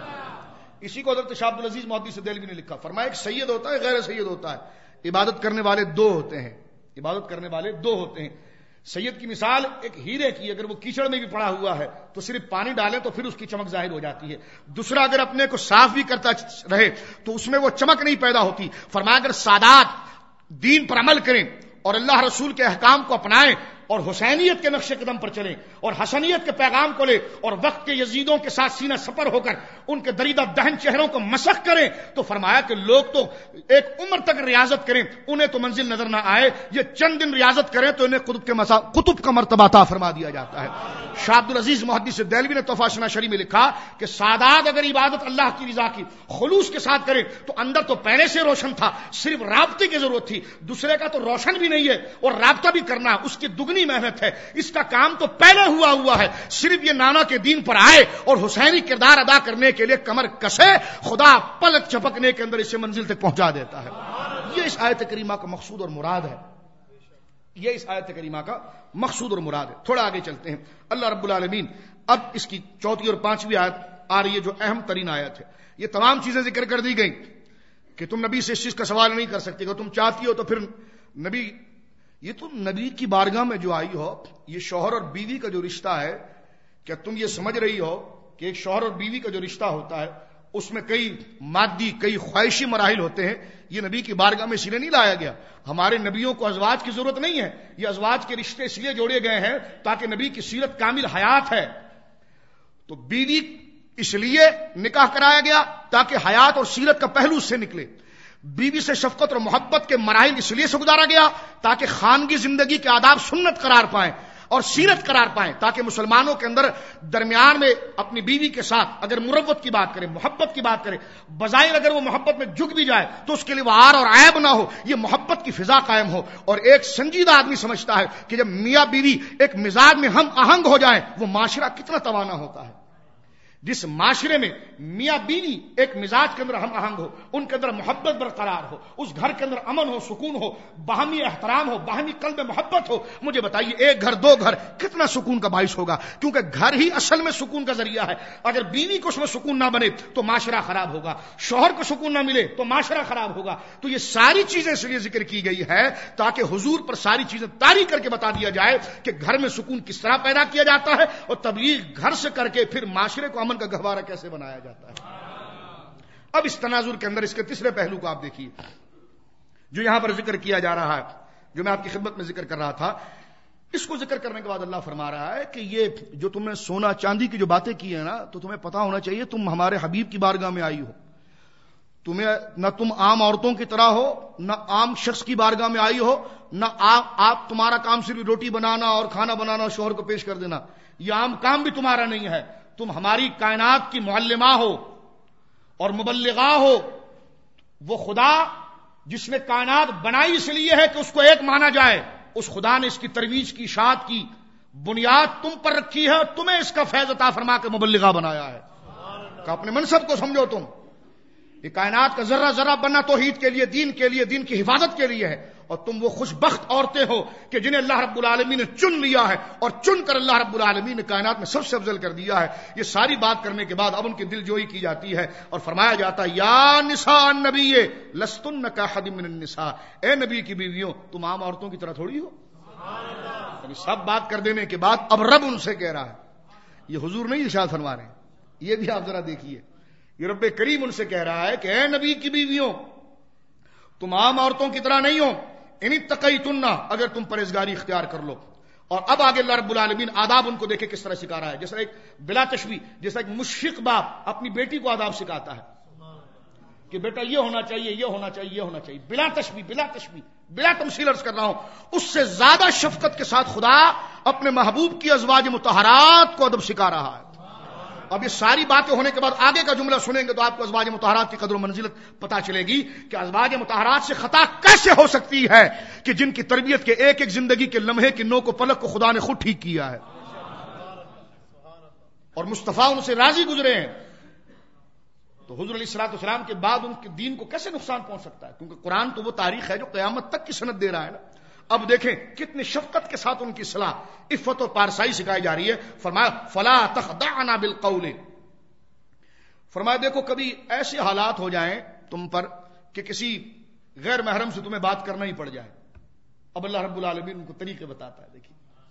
اسی کو حضرت شاہ عبد العزیز محدث دہلوی نے لکھا، فرمایا ایک سید ہوتا ہے، غیر سید ہوتا ہے۔ عبادت کرنے والے دو ہوتے ہیں، عبادت کرنے والے دو ہوتے ہیں، سید کی مثال ایک ہیرے کی، اگر وہ کیچڑ میں بھی پڑا ہوا ہے تو صرف پانی ڈالیں تو پھر اس کی چمک ظاہر ہو جاتی ہے. دوسرا اگر اپنے کو صاف بھی کرتا رہے تو اس میں وہ چمک نہیں پیدا ہوتی. فرمایا اگر سادات دین پر عمل کریں اور اللہ رسول کے احکام کو اپنائیں اور حسینیت کے نقش قدم پر چلیں اور حسنیت کے پیغام کو لے اور وقت کے یزیدوں کے ساتھ سینہ سپر ہو کر ان کے دریدہ دہن چہروں کو مسخ کریں تو فرمایا کہ لوگ تو ایک عمر تک ریاضت کریں انہیں تو منزل نظر نہ آئے، یہ چند دن ریاضت کریں تو انہیں قطب کے مسا قطب کا مرتبہ عطا فرما دیا جاتا ہے. شاہ عبد العزیز محدث دہلوی نے تحفہ شنا شری میں لکھا کہ سادات اگر عبادت اللہ کی رضا کی خلوص کے ساتھ کریں تو اندر تو پہلے سے روشن تھا، صرف رابطے کی ضرورت تھی. دوسرے کا تو روشن بھی نہیں ہے اور رابطہ بھی کرنا اس کی دگنی محنت ہے. اس کا کام تو پہلے ہوا ہوا ہے، صرف یہ نانا کے دین پر آئے اور حسینی کردار ادا کرنے کے لیے کمر کسے، خدا پلک چپکنے کے اندر اسے منزل تک پہنچا دیتا ہے. یہ اس آیت کریمہ کا مقصود اور مراد ہے، یہ اس آیت کریمہ کا مقصود اور مراد ہے. تھوڑا آگے چلتے ہیں. اللہ رب العالمین اب اس کی چوتھی اور پانچویں آیت آ رہی ہے جو اہم ترین آیت ہے. یہ تمام چیزیں ذکر کر دی گئیں کہ تم نبی سے اس چیز کا سوال نہیں کر سکتے، اگر تم چاہتی ہو تو پھر نبی، یہ تم نبی کی بارگاہ میں جو آئی ہو، یہ شوہر اور بیوی کا جو رشتہ ہے، کیا تم یہ سمجھ رہی ہو کہ ایک شوہر اور بیوی کا جو رشتہ ہوتا ہے اس میں کئی مادی کئی خواہشی مراحل ہوتے ہیں؟ یہ نبی کی بارگاہ میں اس لیے نہیں لایا گیا. ہمارے نبیوں کو ازواج کی ضرورت نہیں ہے، یہ ازواج کے رشتے اس لیے جوڑے گئے ہیں تاکہ نبی کی سیرت کامل حیات ہے. تو بیوی اس لیے نکاح کرایا گیا تاکہ حیات اور سیرت کا پہلو اس سے نکلے. بیوی سے شفقت اور محبت کے مراحل اس لیے سے گزارا گیا تاکہ خانگی زندگی کے آداب سنت قرار پائیں اور سیرت قرار پائیں، تاکہ مسلمانوں کے اندر درمیان میں اپنی بیوی کے ساتھ اگر مروت کی بات کرے، محبت کی بات کرے، بظاہر اگر وہ محبت میں جھک بھی جائے تو اس کے لیے وہ عار اور عیب نہ ہو، یہ محبت کی فضا قائم ہو. اور ایک سنجیدہ آدمی سمجھتا ہے کہ جب میاں بیوی ایک مزاج میں ہم آہنگ ہو جائیں وہ معاشرہ کتنا توانا ہوتا ہے. جس معاشرے میں میاں بیوی ایک مزاج کے اندر ہم آہنگ ہو، ان کے اندر محبت برقرار ہو، اس گھر کے اندر امن ہو، سکون ہو، باہمی احترام ہو، باہمی قلب محبت ہو، مجھے بتائیے ایک گھر دو گھر کتنا سکون کا باعث ہوگا، کیونکہ گھر ہی اصل میں سکون کا ذریعہ ہے. اگر بیوی کو اس میں سکون نہ بنے تو معاشرہ خراب ہوگا، شوہر کو سکون نہ ملے تو معاشرہ خراب ہوگا. تو یہ ساری چیزیں اس لیے ذکر کی گئی ہے تاکہ حضور پر ساری چیزیں طاری کر کے بتا دیا جائے کہ گھر میں سکون کس طرح پیدا کیا جاتا ہے اور تبلیغ گھر سے کر کے پھر معاشرے کو امن کا گہوارہ کیسے بنایا جاتا ہے. اب اس تناظر کے اندر اس کے تیسرے پہلو کو آپ دیکھیے جو یہاں پر ذکر کیا جا رہا ہے، جو میں آپ کی خدمت میں ذکر کر رہا تھا. اس کو ذکر کرنے کے بعد اللہ فرما رہا ہے کہ یہ جو تم نے سونا چاندی کی جو باتیں کی ہیں نا، تو تمہیں پتا ہونا چاہیے تم ہمارے حبیب کی بارگاہ میں آئی ہو. تمہیں نہ تم عام عورتوں کی طرح ہو، نہ عام شخص کی بارگاہ میں آئی ہو، نہ آپ تمہارا کام صرف روٹی بنانا اور کھانا بنانا اور شوہر کو پیش کر دینا. یہ عام کام بھی تمہارا نہیں ہے. تم ہماری کائنات کی معلمہ ہو اور مبلغہ ہو. وہ خدا جس نے کائنات بنائی اس لیے ہے کہ اس کو ایک مانا جائے، اس خدا نے اس کی ترویج کی، اشاعت کی بنیاد تم پر رکھی ہے اور تمہیں اس کا فیض عطا فرما کے مبلغہ بنایا ہے. کہ اپنے منصب کو سمجھو، تم یہ کائنات کا ذرہ ذرہ بننا توحید کے لیے، دین کے لیے، دین کی حفاظت کے لیے ہے. اور تم وہ خوش بخت عورتیں ہو کہ جنہیں اللہ رب العالمین نے چن لیا ہے اور چن کر اللہ رب العالمین نے کائنات میں سب سے افضل کر دیا ہے. یہ ساری بات کرنے کے بعد اب ان کی دل جوئی کی جاتی ہے اور فرمایا جاتا ہے یا نساء النبی لستن کاحد من النساء، اے نبی کی بیویوں تم عام عورتوں کی طرح تھوڑی ہو. سب بات کر دینے کے بعد اب رب ان سے کہہ رہا ہے، یہ حضور نہیں ارشاد فرما رہے ہیں، یہ بھی آپ ذرا دیکھیے، یہ رب کریم ان سے کہہ رہا ہے کہ اے نبی کی بیویوں تم عام عورتوں کی طرح نہیں ہو، ان اتقیتن، اگر تم پرہیزگاری اختیار کر لو. اور اب آگے اللہ رب العالمین آداب ان کو دیکھے کس طرح سکھا رہا ہے، جیسا ایک بلا تشبیہ، جیسا ایک مشفق باپ اپنی بیٹی کو آداب سکھاتا ہے کہ بیٹا یہ ہونا چاہیے، یہ ہونا چاہیے، یہ ہونا چاہیے، بلا تشبیہ بلا تشبیہ بلا تمثیل عرض کر رہا ہوں. اس سے زیادہ شفقت کے ساتھ خدا اپنے محبوب کی ازواج مطہرات کو ادب سکھا رہا ہے. اب یہ ساری باتیں ہونے کے بعد آگے کا جملہ سنیں گے تو آپ کو ازواج مطہرات کی قدر و منزلت پتہ چلے گی کہ ازواج مطہرات سے خطا کیسے ہو سکتی ہے کہ جن کی تربیت کے ایک ایک زندگی کے لمحے کی نوک و پلک کو خدا نے خود ٹھیک کیا ہے اور مصطفیٰ ان سے راضی گزرے ہیں. تو حضور علیہ الصلوۃ والسلام کے بعد ان کے دین کو کیسے نقصان پہنچ سکتا ہے؟ کیونکہ قرآن تو وہ تاریخ ہے جو قیامت تک کی سند دے رہا ہے نا. اب دیکھیں کتنی شفقت کے ساتھ ان کی اصلاح، عفت و پارسائی سکھائی جا رہی ہے. فرمایا فلا تخضعن بالقول، فرمایا دیکھو کبھی ایسے حالات ہو جائیں تم پر کہ کسی غیر محرم سے تمہیں بات کرنا ہی پڑ جائے. اب اللہ رب العالمین ان کو طریقے بتاتا ہے. دیکھیے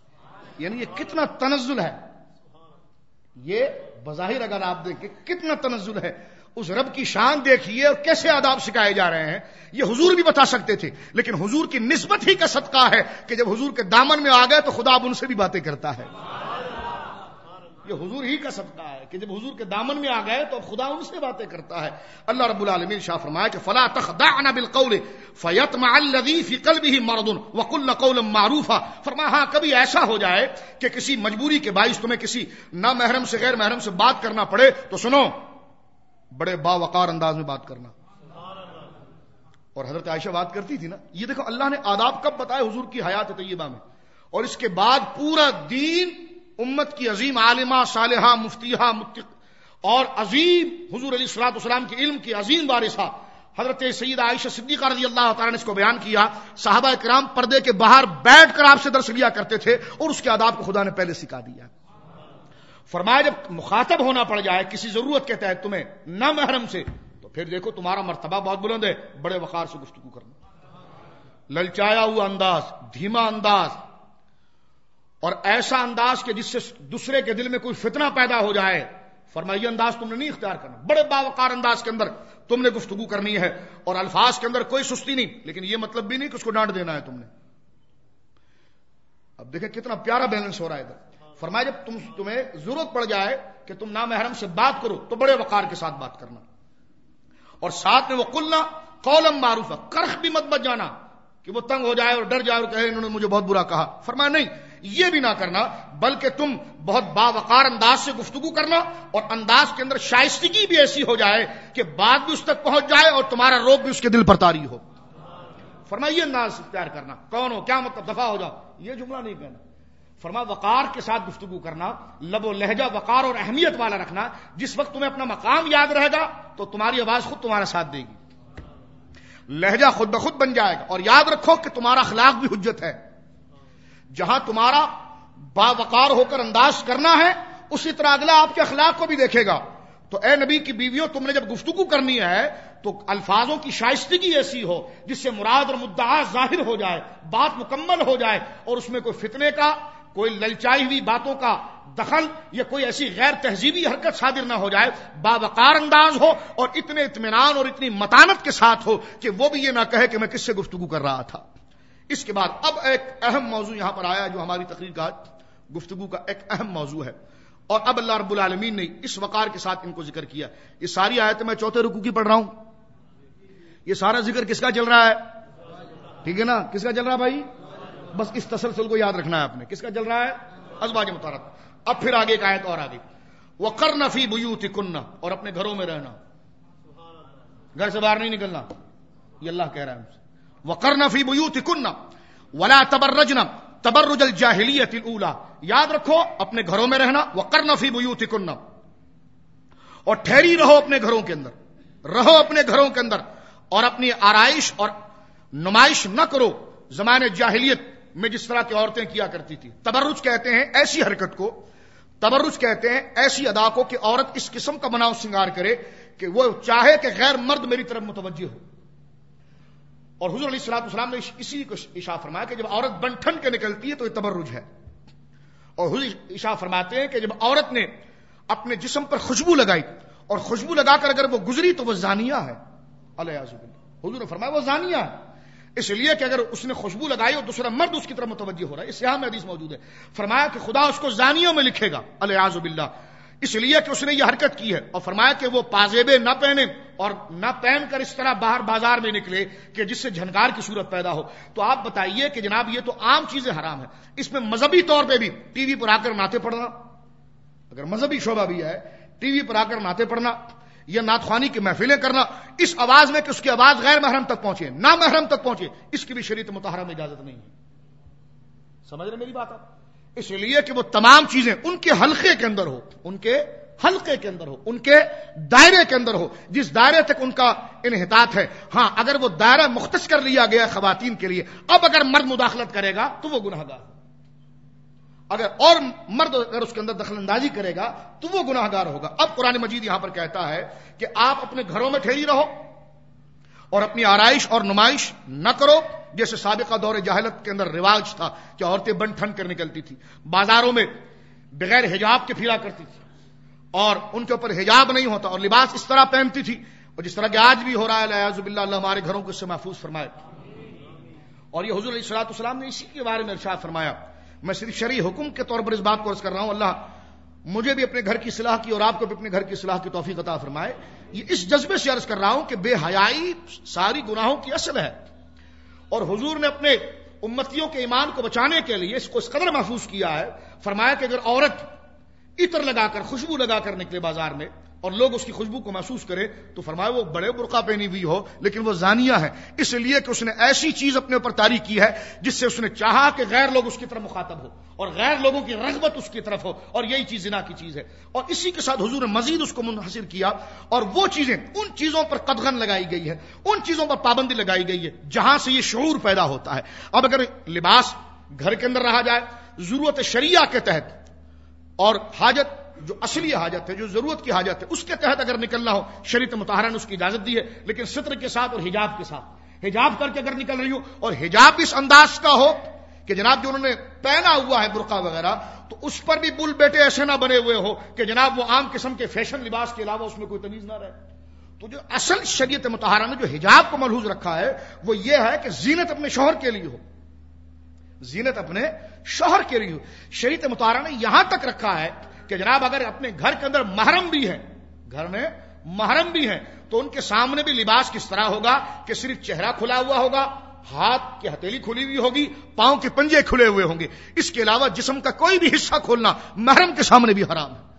یعنی یہ کتنا تنزل ہے، یہ بظاہر اگر آپ دیکھیں کتنا تنزل ہے، اس رب کی شان دیکھیے اور کیسے آداب سکھائے جا رہے ہیں. یہ حضور بھی بتا سکتے تھے، لیکن حضور کی نسبت ہی کا صدقہ ہے کہ جب حضور کے دامن میں آ گئے تو خدا اب ان سے بھی باتیں کرتا ہے. یہ حضور ہی کا صدقہ ہے کہ جب حضور کے دامن میں آ گئے تو اب خدا ان سے باتیں کرتا ہے. اللہ رب العالمین شاہ فرمایا کہ فلا تخضعن بالقول فیطمع الذی فی قلبہ مرض وقلن قولا معروفا. فرمایا ہاں کبھی ایسا ہو جائے کہ کسی مجبوری کے باعث تمہیں کسی نامحرم سے غیر محرم سے بات کرنا پڑے تو سنو بڑے باوقار انداز میں بات کرنا. اور حضرت عائشہ بات کرتی تھی نا. یہ دیکھو اللہ نے آداب کب بتائے حضور کی حیات طیبہ میں، اور اس کے بعد پورا دین امت کی عظیم عالمہ صالحہ مفتیہ متق اور عظیم حضور علیہ الصلوۃ والسلام کے علم کی عظیم وارثہ حضرت سیدہ عائشہ صدیقہ رضی اللہ تعالیٰ نے اس کو بیان کیا. صحابہ کرام پردے کے باہر بیٹھ کر آپ سے درس لیا کرتے تھے اور اس کے آداب کو خدا نے پہلے سکھا دیا. فرمایا جب مخاطب ہونا پڑ جائے کسی ضرورت کے تحت تمہیں نہ محرم سے تو پھر دیکھو تمہارا مرتبہ بہت بلند ہے، بڑے وقار سے گفتگو کرنا، للچایا ہوا انداز، دھیما انداز، اور ایسا انداز کہ جس سے دوسرے کے دل میں کوئی فتنہ پیدا ہو جائے. فرمایا یہ انداز تم نے نہیں اختیار کرنا، بڑے باوقار انداز کے اندر تم نے گفتگو کرنی ہے، اور الفاظ کے اندر کوئی سستی نہیں، لیکن یہ مطلب بھی نہیں کہ اس کو ڈانٹ دینا ہے تم نے. اب دیکھیں کتنا پیارا بیلنس ہو رہا ہے ادھر. فرمایا جب تم تمہیں ضرورت پڑ جائے کہ تم نامحرم سے بات کرو تو بڑے وقار کے ساتھ بات کرنا، اور ساتھ میں وہ قلنا قولا معروفا، کرخ بھی مت بچ جانا کہ وہ تنگ ہو جائے اور ڈر جائے اور کہے انہوں نے مجھے بہت برا کہا. فرمایا نہیں، یہ بھی نہ کرنا، بلکہ تم بہت باوقار انداز سے گفتگو کرنا، اور انداز کے اندر شائستگی بھی ایسی ہو جائے کہ بات بھی اس تک پہنچ جائے اور تمہارا روب بھی اس کے دل پر طاری ہو. فرمایا یہ انداز اختیار کرنا. کون ہو، کیا مطلب، دفع ہو جاؤ، یہ جملہ نہیں کہنا. فرما وقار کے ساتھ گفتگو کرنا، لب و لہجہ وقار اور اہمیت والا رکھنا. جس وقت تمہیں اپنا مقام یاد رہے گا تو تمہاری آواز خود تمہارا ساتھ دے گی، لہجہ خود بخود بن جائے گا. اور یاد رکھو کہ تمہارا اخلاق بھی حجت ہے. جہاں تمہارا باوقار ہو کر انداز کرنا ہے اسی طرح اگلا آپ کے اخلاق کو بھی دیکھے گا. تو اے نبی کی بیویوں، تم نے جب گفتگو کرنی ہے تو الفاظوں کی شائستگی ایسی ہو جس سے مراد اور مدعا ظاہر ہو جائے، بات مکمل ہو جائے، اور اس میں کوئی فتنے کا، کوئی للچائی ہوئی باتوں کا دخل یا کوئی ایسی غیر تہذیبی حرکت صادر نہ ہو جائے. باوقار انداز ہو اور اتنے اطمینان اور اتنی متانت کے ساتھ ہو کہ وہ بھی یہ نہ کہے کہ میں کس سے گفتگو کر رہا تھا. اس کے بعد اب ایک اہم موضوع یہاں پر آیا جو ہماری تقریر کا گفتگو کا ایک اہم موضوع ہے، اور اب اللہ رب العالمین نے اس وقار کے ساتھ ان کو ذکر کیا. یہ ساری آیتیں میں چوتھے رکوع کی پڑھ رہا ہوں. یہ سارا ذکر کس کا چل رہا ہے؟ ٹھیک ہے نا، کس کا چل رہا ہے بھائی؟ بس اس تسلسل کو یاد رکھنا ہے آپ نے. کس کا چل رہا ہے؟ ازواج مطہرات. اب پھر آگے ایک آیت اور آگے، وقرن فی بیوتکن، اور اپنے گھروں میں رہنا، گھر سے باہر نہیں نکلنا. یہ اللہ کہہ رہا ہے ہم سے. وقرن فی بیوتکن ولا تبرجن تبرج الجاہلیت الاولی. یاد رکھو اپنے گھروں میں رہنا، وقرن فی بیوتکن، اور ٹھہری رہو اپنے گھروں کے اندر، رہو اپنے گھروں کے اندر، اور اپنی آرائش اور نمائش نہ کرو زمانے جاہلیت میں جس طرح کی عورتیں کیا کرتی تھی. تبرج کہتے ہیں ایسی حرکت کو، تبرج کہتے ہیں ایسی ادا کو کہ عورت اس قسم کا بناؤ سنگار کرے کہ وہ چاہے کہ غیر مرد میری طرف متوجہ ہو. اور حضور علیہ الصلوۃ والسلام نے اسی کو اشارہ فرمایا کہ جب عورت بن ٹھن کے نکلتی ہے تو یہ تبرج ہے. اور حضور اشارہ فرماتے ہیں کہ جب عورت نے اپنے جسم پر خوشبو لگائی اور خوشبو لگا کر اگر وہ گزری تو وہ زانیہ ہے. الیاذ باللہ. حضور نے فرمایا وہ زانیہ ہے، اس لیے کہ اگر اس نے خوشبو لگائی اور دوسرا مرد اس کی طرف متوجہ ہو رہا ہے. اس یہاں میں حدیث موجود ہے. فرمایا کہ خدا اس کو زانیوں میں لکھے گا، الیاذ باللہ، اس لیے کہ اس نے یہ حرکت کی ہے. اور فرمایا کہ وہ پازیبے نہ پہنے اور نہ پہن کر اس طرح باہر بازار میں نکلے کہ جس سے جھنکار کی صورت پیدا ہو. تو آپ بتائیے کہ جناب یہ تو عام چیزیں حرام ہیں. اس میں مذہبی طور پہ بھی ٹی وی پر آ کر نعتیں پڑھنا، اگر مذہبی شعبہ بھی ہے، ٹی وی پر آ کر نعتیں پڑھنا یا نعت خوانی کی محفلیں کرنا اس آواز میں کہ اس کی آواز غیر محرم تک پہنچے، نہ محرم تک پہنچے، اس کی بھی شریعت مطہرہ میں اجازت نہیں ہے. سمجھ رہے میری بات آپ؟ اس لیے کہ وہ تمام چیزیں ان کے حلقے کے اندر ہو، ان کے حلقے کے اندر ہو، ان کے دائرے کے اندر ہو، جس دائرے تک ان کا انحطاط ہے. ہاں اگر وہ دائرہ مختص کر لیا گیا خواتین کے لیے، اب اگر مرد مداخلت کرے گا تو وہ گناہ گار، اگر اور مرد اگر اس کے اندر دخل اندازی کرے گا تو وہ گناہ گار ہوگا. اب قرآن مجید یہاں پر کہتا ہے کہ آپ اپنے گھروں میں ٹھہری رہو اور اپنی آرائش اور نمائش نہ کرو جیسے سابقہ دور جاہلت کے اندر رواج تھا کہ عورتیں بن ٹھن کر نکلتی تھی، بازاروں میں بغیر حجاب کے پھرا کرتی تھی اور ان کے اوپر حجاب نہیں ہوتا اور لباس اس طرح پہنتی تھی، اور جس طرح کہ آج بھی ہو رہا ہے اعوذ باللہ، اللہ ہمارے گھروں کو اس سے محفوظ فرمائے۔ اور یہ حضور علیہ الصلوۃ والسلام نے اسی کے بارے میں ارشاد فرمایا۔ میں صرف شرعی حکم کے طور پر اس بات کو عرض کر رہا ہوں، اللہ مجھے بھی اپنے گھر کی اصلاح کی اور آپ کو بھی اپنے گھر کی اصلاح کی توفیق عطا فرمائے۔ یہ اس جذبے سے عرض کر رہا ہوں کہ بے حیائی ساری گناہوں کی اصل ہے، اور حضور نے اپنے امتیوں کے ایمان کو بچانے کے لیے اس کو اس قدر محفوظ کیا ہے، فرمایا کہ اگر عورت عطر لگا کر خوشبو لگا کر نکلے بازار میں اور لوگ اس کی خوشبو کو محسوس کرے تو فرمایا وہ بڑے برقع پہنی ہوئی ہو لیکن وہ زانیہ ہے، اس لیے کہ اس نے ایسی چیز اپنے اوپر طاری کی ہے جس سے اس نے چاہا کہ غیر لوگ اس کی طرف مخاطب ہو اور غیر لوگوں کی رغبت اس کی طرف ہو، اور یہی چیز زنا کی چیز ہے۔ اور اسی کے ساتھ حضور نے مزید اس کو منحصر کیا، اور وہ چیزیں ان چیزوں پر قدغن لگائی گئی ہے، ان چیزوں پر پابندی لگائی گئی ہے جہاں سے یہ شعور پیدا ہوتا ہے۔ اب اگر لباس گھر کے اندر رہا جائے ضرورت شریعہ کے تحت اور حاجت جو اصلی حاجت ہے، جو ضرورت کی حاجت ہے، اس کے تحت اگر نکلنا ہو شریعت مطہرہ نے اس کی اجازت دی ہے، لیکن ستر کے ساتھ اور حجاب کے ساتھ، حجاب کر کے اگر نکل رہی ہو اور حجاب بھی اس انداز کا ہو کہ جناب جو انہوں نے پہنا ہوا ہے برقع وغیرہ تو اس پر بھی بل بیٹے ایسے نہ بنے ہوئے ہو کہ جناب وہ عام قسم کے فیشن لباس کے علاوہ اس میں کوئی تمیز نہ رہے۔ تو جو اصل شریعت مطہرہ نے جو حجاب کو ملحوظ رکھا ہے وہ یہ ہے کہ زینت اپنے شوہر کے لیے ہو، زینت اپنے شوہر کے لیے ہو۔ شریعت مطہرہ نے یہاں تک رکھا ہے کہ جناب اگر اپنے گھر کے اندر محرم بھی ہے، گھر میں محرم بھی ہے تو ان کے سامنے بھی لباس کس طرح ہوگا کہ صرف چہرہ کھلا ہوا ہوگا، ہاتھ کی ہتھیلی کھلی ہوئی ہوگی، پاؤں کے پنجے کھلے ہوئے ہوں گے، اس کے علاوہ جسم کا کوئی بھی حصہ کھولنا محرم کے سامنے بھی حرام ہے۔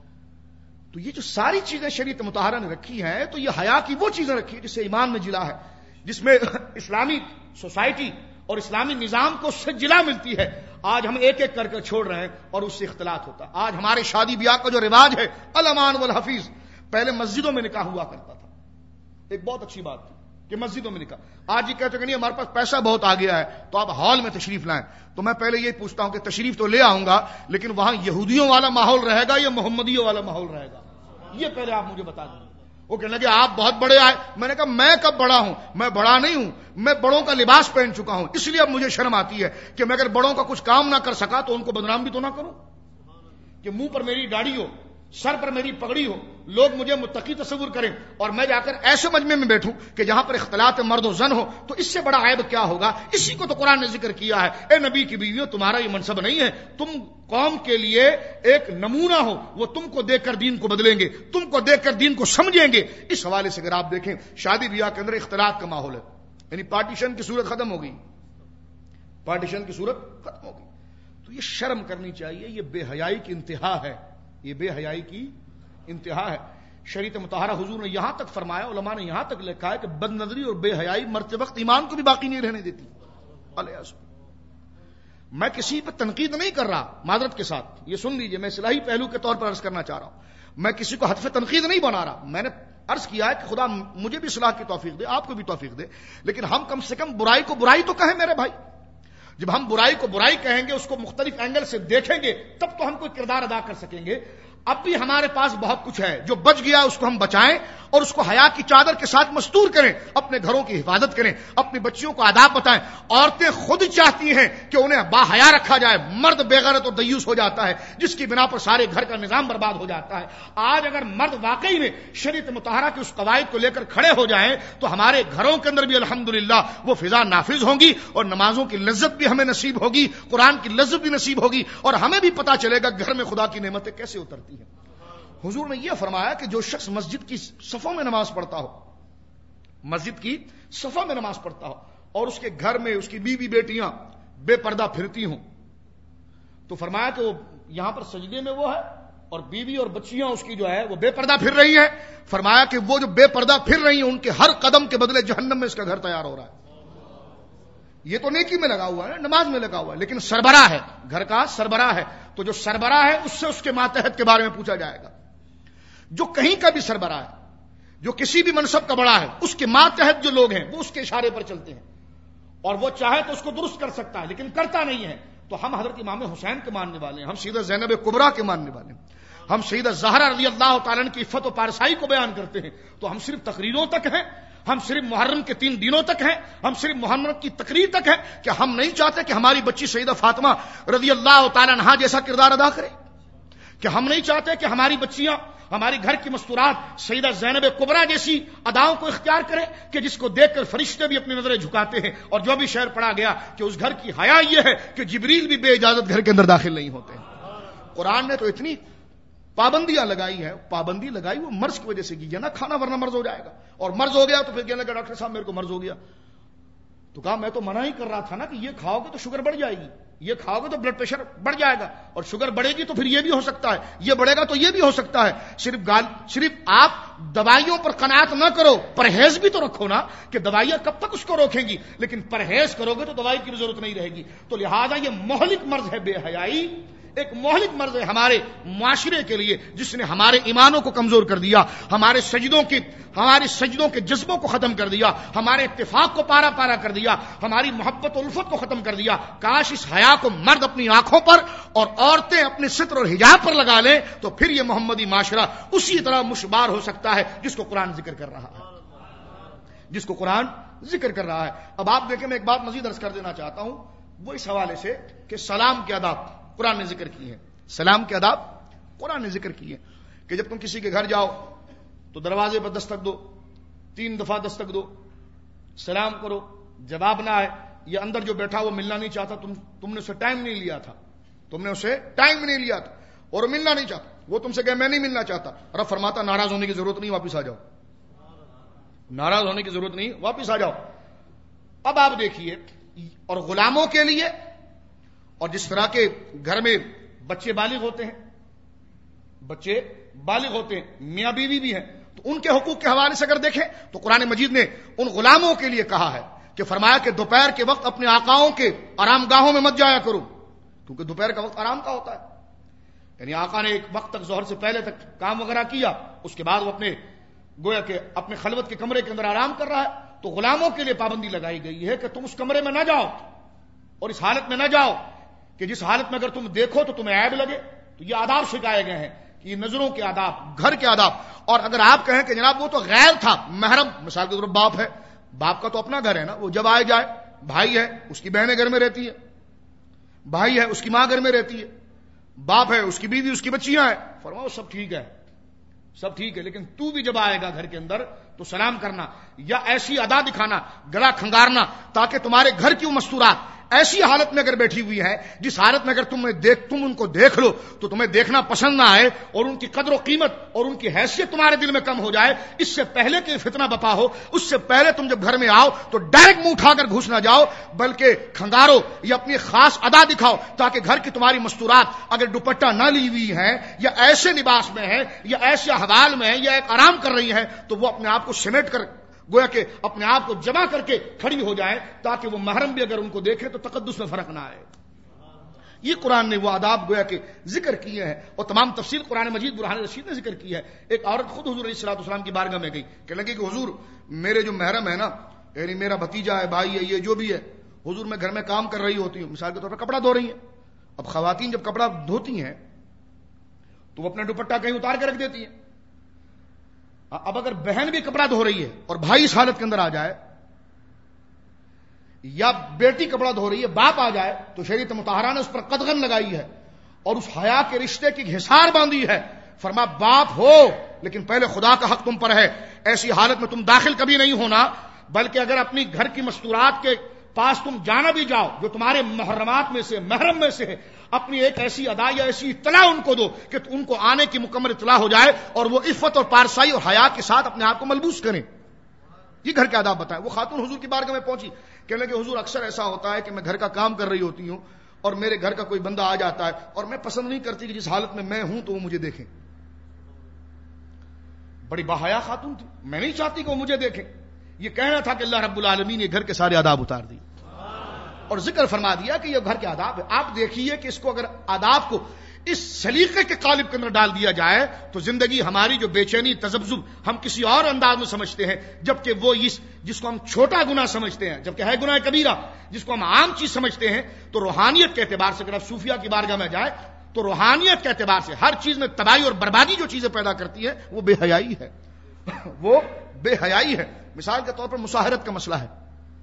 تو یہ جو ساری چیزیں شریعت مطہرہ نے رکھی ہیں تو یہ حیا کی وہ چیزیں رکھی ہیں جس سے ایمان میں جلا ہے، جس میں اسلامی سوسائٹی اور اسلامی نظام کو اس سے جلا ملتی ہے۔ آج ہم ایک ایک کر کے چھوڑ رہے ہیں اور اس سے اختلاط ہوتا ہے۔ آج ہمارے شادی بیاہ کا جو رواج ہے الامان والحفیظ، پہلے مسجدوں میں نکاح ہوا کرتا تھا، ایک بہت اچھی بات تھی کہ مسجدوں میں نکاح۔ آج یہ کہتے ہیں کہ نہیں ہمارے پاس پیسہ بہت آ گیا ہے تو آپ ہال میں تشریف لائیں، تو میں پہلے یہ پوچھتا ہوں کہ تشریف تو لے آؤں گا لیکن وہاں یہودیوں والا ماحول رہے گا یا محمدیوں والا ماحول رہے گا؟ یہ پہلے آپ مجھے بتا دیں۔ وہ کہنے لگے آپ بہت بڑے آئے، میں نے کہا میں کب بڑا ہوں؟ میں بڑا نہیں ہوں، میں بڑوں کا لباس پہن چکا ہوں، اس لیے اب مجھے شرم آتی ہے کہ میں اگر بڑوں کا کچھ کام نہ کر سکا تو ان کو بدنام بھی تو نہ کروں، کہ منہ پر میری داڑھی ہو، سر پر میری پگڑی ہو، لوگ مجھے متقی تصور کریں اور میں جا کر ایسے مجمع میں بیٹھوں کہ جہاں پر اختلاط مرد و زن ہو، تو اس سے بڑا عیب کیا ہوگا؟ اسی کو تو قرآن نے ذکر کیا ہے، اے نبی کی بیویوں تمہارا یہ منصب نہیں ہے، تم قوم کے لیے ایک نمونہ ہو، وہ تم کو دیکھ کر دین کو بدلیں گے، تم کو دیکھ کر دین کو سمجھیں گے۔ اس حوالے سے اگر آپ دیکھیں شادی بیاہ کے اندر اختلاط کا ماحول ہے، یعنی پارٹیشن کی صورت ختم ہو گئی، پارٹیشن کی صورت ختم ہو گئی، تو یہ شرم کرنی چاہیے، یہ بے حیائی کی انتہا ہے، یہ بے حیائی کی انتہا ہے۔ شریعت مطہرہ حضور نے یہاں تک فرمایا، علماء نے یہاں تک لکھا ہے کہ بد نظری اور بے حیائی مرتے وقت ایمان کو بھی باقی نہیں رہنے دیتی۔ میں کسی پہ تنقید نہیں کر رہا، معذرت کے ساتھ یہ سن لیجئے، میں اصلاحی پہلو کے طور پر عرض کرنا چاہ رہا ہوں، میں کسی کو حتف تنقید نہیں بنا رہا، میں نے عرض کیا ہے کہ خدا مجھے بھی اصلاح کی توفیق دے، آپ کو بھی توفیق دے، لیکن ہم کم سے کم برائی کو برائی تو کہیں میرے بھائی۔ جب ہم برائی کو برائی کہیں گے، اس کو مختلف اینگل سے دیکھیں گے، تب تو ہم کوئی کردار ادا کر سکیں گے۔ اب بھی ہمارے پاس بہت کچھ ہے، جو بچ گیا اس کو ہم بچائیں اور اس کو حیا کی چادر کے ساتھ مستور کریں، اپنے گھروں کی حفاظت کریں، اپنی بچیوں کو آداب بتائیں۔ عورتیں خود چاہتی ہیں کہ انہیں با حیا رکھا جائے، مرد بے غیرت اور دیوس ہو جاتا ہے جس کی بنا پر سارے گھر کا نظام برباد ہو جاتا ہے۔ آج اگر مرد واقعی میں شریعت مطہرہ کے اس قواعد کو لے کر کھڑے ہو جائیں تو ہمارے گھروں کے اندر بھی الحمدللہ وہ فضا نافذ ہوں گی اور نمازوں کی لذت بھی ہمیں نصیب ہوگی، قرآن کی لذت بھی نصیب ہوگی، اور ہمیں بھی پتہ چلے گا گھر میں خدا کی نعمتیں کیسے اترتی ہیں۔ حضور نے یہ فرمایا کہ جو شخص مسجد کی صفوں میں نماز پڑھتا ہو، مسجد کی صفوں میں نماز پڑھتا ہو اور اس کے گھر میں اس کی بیوی بیٹیاں بے پردہ پھرتی ہوں، تو فرمایا کہ وہ یہاں پر سجدے میں وہ ہے اور بیوی اور بچیاں اس کی جو ہے وہ بے پردہ پھر رہی ہیں، فرمایا کہ وہ جو بے پردہ پھر رہی ہیں ان کے ہر قدم کے بدلے جہنم میں اس کا گھر تیار ہو رہا ہے۔ یہ تو نیکی میں لگا ہوا ہے، نماز میں لگا ہوا ہے، لیکن سربراہ ہے، گھر کا سربراہ ہے، تو جو سربراہ ہے اس سے اس کے ماتحت کے بارے میں پوچھا جائے گا۔ جو کہیں کا بھی سربراہ ہے، جو کسی بھی منصب کا بڑا ہے، اس کے ماتحت جو لوگ ہیں وہ اس کے اشارے پر چلتے ہیں، اور وہ چاہے تو اس کو درست کر سکتا ہے لیکن کرتا نہیں ہے۔ تو ہم حضرت امام حسین کے ماننے والے ہیں، ہم سیدہ زینب کبریٰ کے ماننے والے ہیں، ہم سیدہ زہرا رضی اللہ تعالیٰ عنہ کی عفت و پارسائی کو بیان کرتے ہیں، تو ہم صرف تقریروں تک ہیں؟ ہم صرف محرم کے تین دنوں تک ہیں, ہم صرف محرم کی تقریر تک ہیں, کہ ہم نہیں چاہتے کہ ہماری بچی سیدہ فاطمہ رضی اللہ تعالیٰ عنہا جیسا کردار ادا کرے, کہ ہم نہیں چاہتے کہ ہماری بچیاں, ہماری گھر کی مستورات سیدہ زینب کبریٰ جیسی اداؤں کو اختیار کرے کہ جس کو دیکھ کر فرشتے بھی اپنی نظریں جھکاتے ہیں. اور جو بھی شعر پڑھا گیا کہ اس گھر کی حیا یہ ہے کہ جبریل بھی بے اجازت گھر کے اندر داخل نہیں ہوتے ہیں. قرآن نے تو اتنی پابندیاں لگائی ہیں, پابندی لگائی وہ مرض کی وجہ سے کی, نہ کھانا ورنہ مرض ہو جائے گا, اور مرض ہو گیا تو پھر کہنے لگا ڈاکٹر صاحب میرے کو مرض ہو گیا, تو کہا میں تو منع ہی کر رہا تھا نا کہ یہ کھاؤ گے تو شوگر بڑھ جائے گی, یہ کھاؤ گے تو بلڈ پریشر بڑھ جائے گا, اور شوگر بڑھے گی تو پھر یہ بھی ہو سکتا ہے, یہ بڑھے گا تو یہ بھی ہو سکتا ہے. صرف گال صرف آپ دوائیوں پر قناعت نہ کرو, پرہیز بھی تو رکھو نا, کہ دوائیاں کب تک اس کو روکیں گی, لیکن پرہیز کرو گے تو دوائی کی بھی ضرورت نہیں رہے گی. تو لہذا یہ مہلک مرض ہے بے حیائی, ایک مہلک مرض ہے ہمارے معاشرے کے لیے, جس نے ہمارے ایمانوں کو کمزور کر دیا, ہمارے سجدوں کی ہمارے سجدوں کے جذبوں کو ختم کر دیا, ہمارے اتفاق کو پارا پارا کر دیا, ہماری محبت و الفت کو ختم کر دیا. کاش اس حیا کو مرد اپنی آنکھوں پر اور عورتیں اپنے ستر اور حجاب پر لگا لیں, تو پھر یہ محمدی معاشرہ اسی طرح مشبار ہو سکتا ہے جس کو قرآن ذکر کر رہا ہے, جس کو قرآن ذکر کر رہا ہے. اب آپ دیکھیں, میں ایک بات مزید عرض کر دینا چاہتا ہوں, وہ اس حوالے سے کہ سلام کے آداب قرآن نے ذکر کی ہے. سلام کے آداب قرآن نے ذکر کی ہے کہ جب تم کسی کے گھر جاؤ تو دروازے پر دستک دو, تین دفعہ دستک دو, سلام کرو, جواب نہ آئے, یہ اندر جو بیٹھا وہ ملنا نہیں چاہتا, تم تم نے اسے ٹائم نہیں لیا تھا, تم نے اسے ٹائم نہیں لیا تھا اور ملنا نہیں چاہتا, وہ تم سے کہے میں نہیں ملنا چاہتا, رب فرماتا ناراض ہونے کی ضرورت نہیں, واپس آ جاؤ, ناراض ہونے کی ضرورت نہیں, واپس آ جاؤ. اب آپ دیکھیے, اور غلاموں کے لیے, اور جس طرح کے گھر میں بچے بالغ ہوتے ہیں, بچے بالغ ہوتے ہیں, میاں بیوی بھی ہیں, تو ان کے حقوق کے حوالے سے اگر دیکھیں تو قرآن مجید نے ان غلاموں کے لیے کہا ہے کہ فرمایا کہ دوپہر کے وقت اپنے آقاؤں کے آرام گاہوں میں مت جایا کرو, کیونکہ دوپہر کا وقت آرام کا ہوتا ہے. یعنی آقا نے ایک وقت تک ظہر سے پہلے تک کام وغیرہ کیا, اس کے بعد وہ اپنے گویا کہ اپنے خلوت کے کمرے کے اندر آرام کر رہا ہے, تو غلاموں کے لیے پابندی لگائی گئی ہے کہ تم اس کمرے میں نہ جاؤ, اور اس حالت میں نہ جاؤ کہ جس حالت میں اگر تم دیکھو تو تمہیں عیب لگے. تو یہ آداب سکھائے گئے ہیں کہ یہ نظروں کے آداب, گھر کے آداب. اور اگر آپ کہیں کہ جناب وہ تو غیر تھا, محرم, مثال کے طور پر باپ ہے, باپ کا تو اپنا گھر ہے نا, وہ جب آئے جائے, بھائی ہے اس کی بہنیں گھر میں رہتی ہے, بھائی ہے اس کی ماں گھر میں رہتی ہے, باپ ہے اس کی بیوی اس کی بچیاں ہیں, فرماؤ سب ٹھیک ہے, سب ٹھیک ہے, لیکن تو بھی جب آئے گا گھر کے اندر تو سلام کرنا, یا ایسی ادا دکھانا, گلا کھنگارنا, تاکہ تمہارے گھر کی مستورات ایسی حالت میں اگر بیٹھی ہوئی ہے جس حالت میں اگر تم دیکھ تم ان کو دیکھ لو تو تمہیں دیکھنا پسند نہ آئے, اور ان کی قدر و قیمت اور ان کی حیثیت تمہارے دل میں کم ہو جائے, اس سے پہلے کہ فتنہ بپا ہو, اس سے پہلے تم جب گھر میں آؤ تو ڈائریکٹ منہ اٹھا کر گھس نہ جاؤ, بلکہ کھنگارو یا اپنی خاص ادا دکھاؤ, تاکہ گھر کی تمہاری مستورات اگر دوپٹہ نہ لی ہوئی ہیں یا ایسے لباس میں ہیں یا ایسے حوال میں ہیں یا ایک آرام کر رہی ہیں, تو وہ اپنے آپ کو سمیٹ کر گویا کہ اپنے آپ کو جمع کر کے کھڑی ہو جائے, تاکہ وہ محرم بھی اگر ان کو دیکھے تو تقدس میں فرق نہ آئے. یہ قرآن نے وہ آداب گویا کہ ذکر کیے ہیں, اور تمام تفصیل قرآن مجید برہان رشید نے ذکر کی ہے. ایک عورت خود حضور علیہ الصلوۃ والسلام کی بارگاہ میں گئی, کہنے لگی کہ حضور میرے جو محرم ہے نا, یعنی میرا بھتیجا ہے, بھائی ہے, یہ جو بھی ہے, حضور میں گھر میں کام کر رہی ہوتی ہوں, مثال کے طور پر کپڑا دھو رہی ہیں. اب خواتین جب کپڑا دھوتی ہیں تو وہ اپنا دوپٹہ کہیں اتار کے رکھ دیتی ہیں. اب اگر بہن بھی کپڑا دھو رہی ہے اور بھائی اس حالت کے اندر آ جائے, یا بیٹی کپڑا دھو رہی ہے, باپ آ جائے, تو شریعت مطہرہ نے اس پر قدغن لگائی ہے اور اس حیا کے رشتے کی حصار باندھی ہے. فرما باپ ہو لیکن پہلے خدا کا حق تم پر ہے, ایسی حالت میں تم داخل کبھی نہیں ہونا, بلکہ اگر اپنی گھر کی مستورات کے پاس تم جانا بھی جاؤ جو تمہارے محرمات میں سے محرم میں سے ہے, اپنی ایک ایسی ادا یا ایسی اطلاع ان کو دو کہ ان کو آنے کی مکمل اطلاع ہو جائے, اور وہ عفت اور پارسائی اور حیا کے ساتھ اپنے آپ کو ملبوس کریں. یہ گھر کے آداب بتائیں. وہ خاتون حضور کی بارگاہ میں پہنچی, کہنے لگے حضور اکثر ایسا ہوتا ہے کہ میں گھر کا کام کر رہی ہوتی ہوں اور میرے گھر کا کوئی بندہ آ جاتا ہے, اور میں پسند نہیں کرتی کہ جس حالت میں میں ہوں تو وہ مجھے دیکھیں. بڑی باحیا خاتون تھی, میں نہیں چاہتی کہ وہ مجھے دیکھیں. یہ کہنا تھا کہ اللہ رب العالمین نے گھر کے سارے آداب اتار دیے اور ذکر فرما دیا کہ یہ گھر کے آداب ہے. آپ دیکھیے کہ اس کو اگر آداب کو اس سلیقے کے قالب کے اندر ڈال دیا جائے تو زندگی ہماری جو بے چینی تذبذب ہم کسی اور انداز میں سمجھتے ہیں, جبکہ وہ اس جس کو ہم چھوٹا گناہ سمجھتے ہیں, جبکہ ہے گناہ کبیرہ, جس کو ہم عام چیز سمجھتے ہیں, تو روحانیت کے اعتبار سے اگر آپ صوفیہ کی بارگاہ میں جائیں تو روحانیت کے اعتبار سے ہر چیز میں تباہی اور بربادی جو چیزیں پیدا کرتی ہے وہ بے حیائی ہے, وہ بے حیائی ہے. مثال کے طور پر مساہرت کا مسئلہ ہے،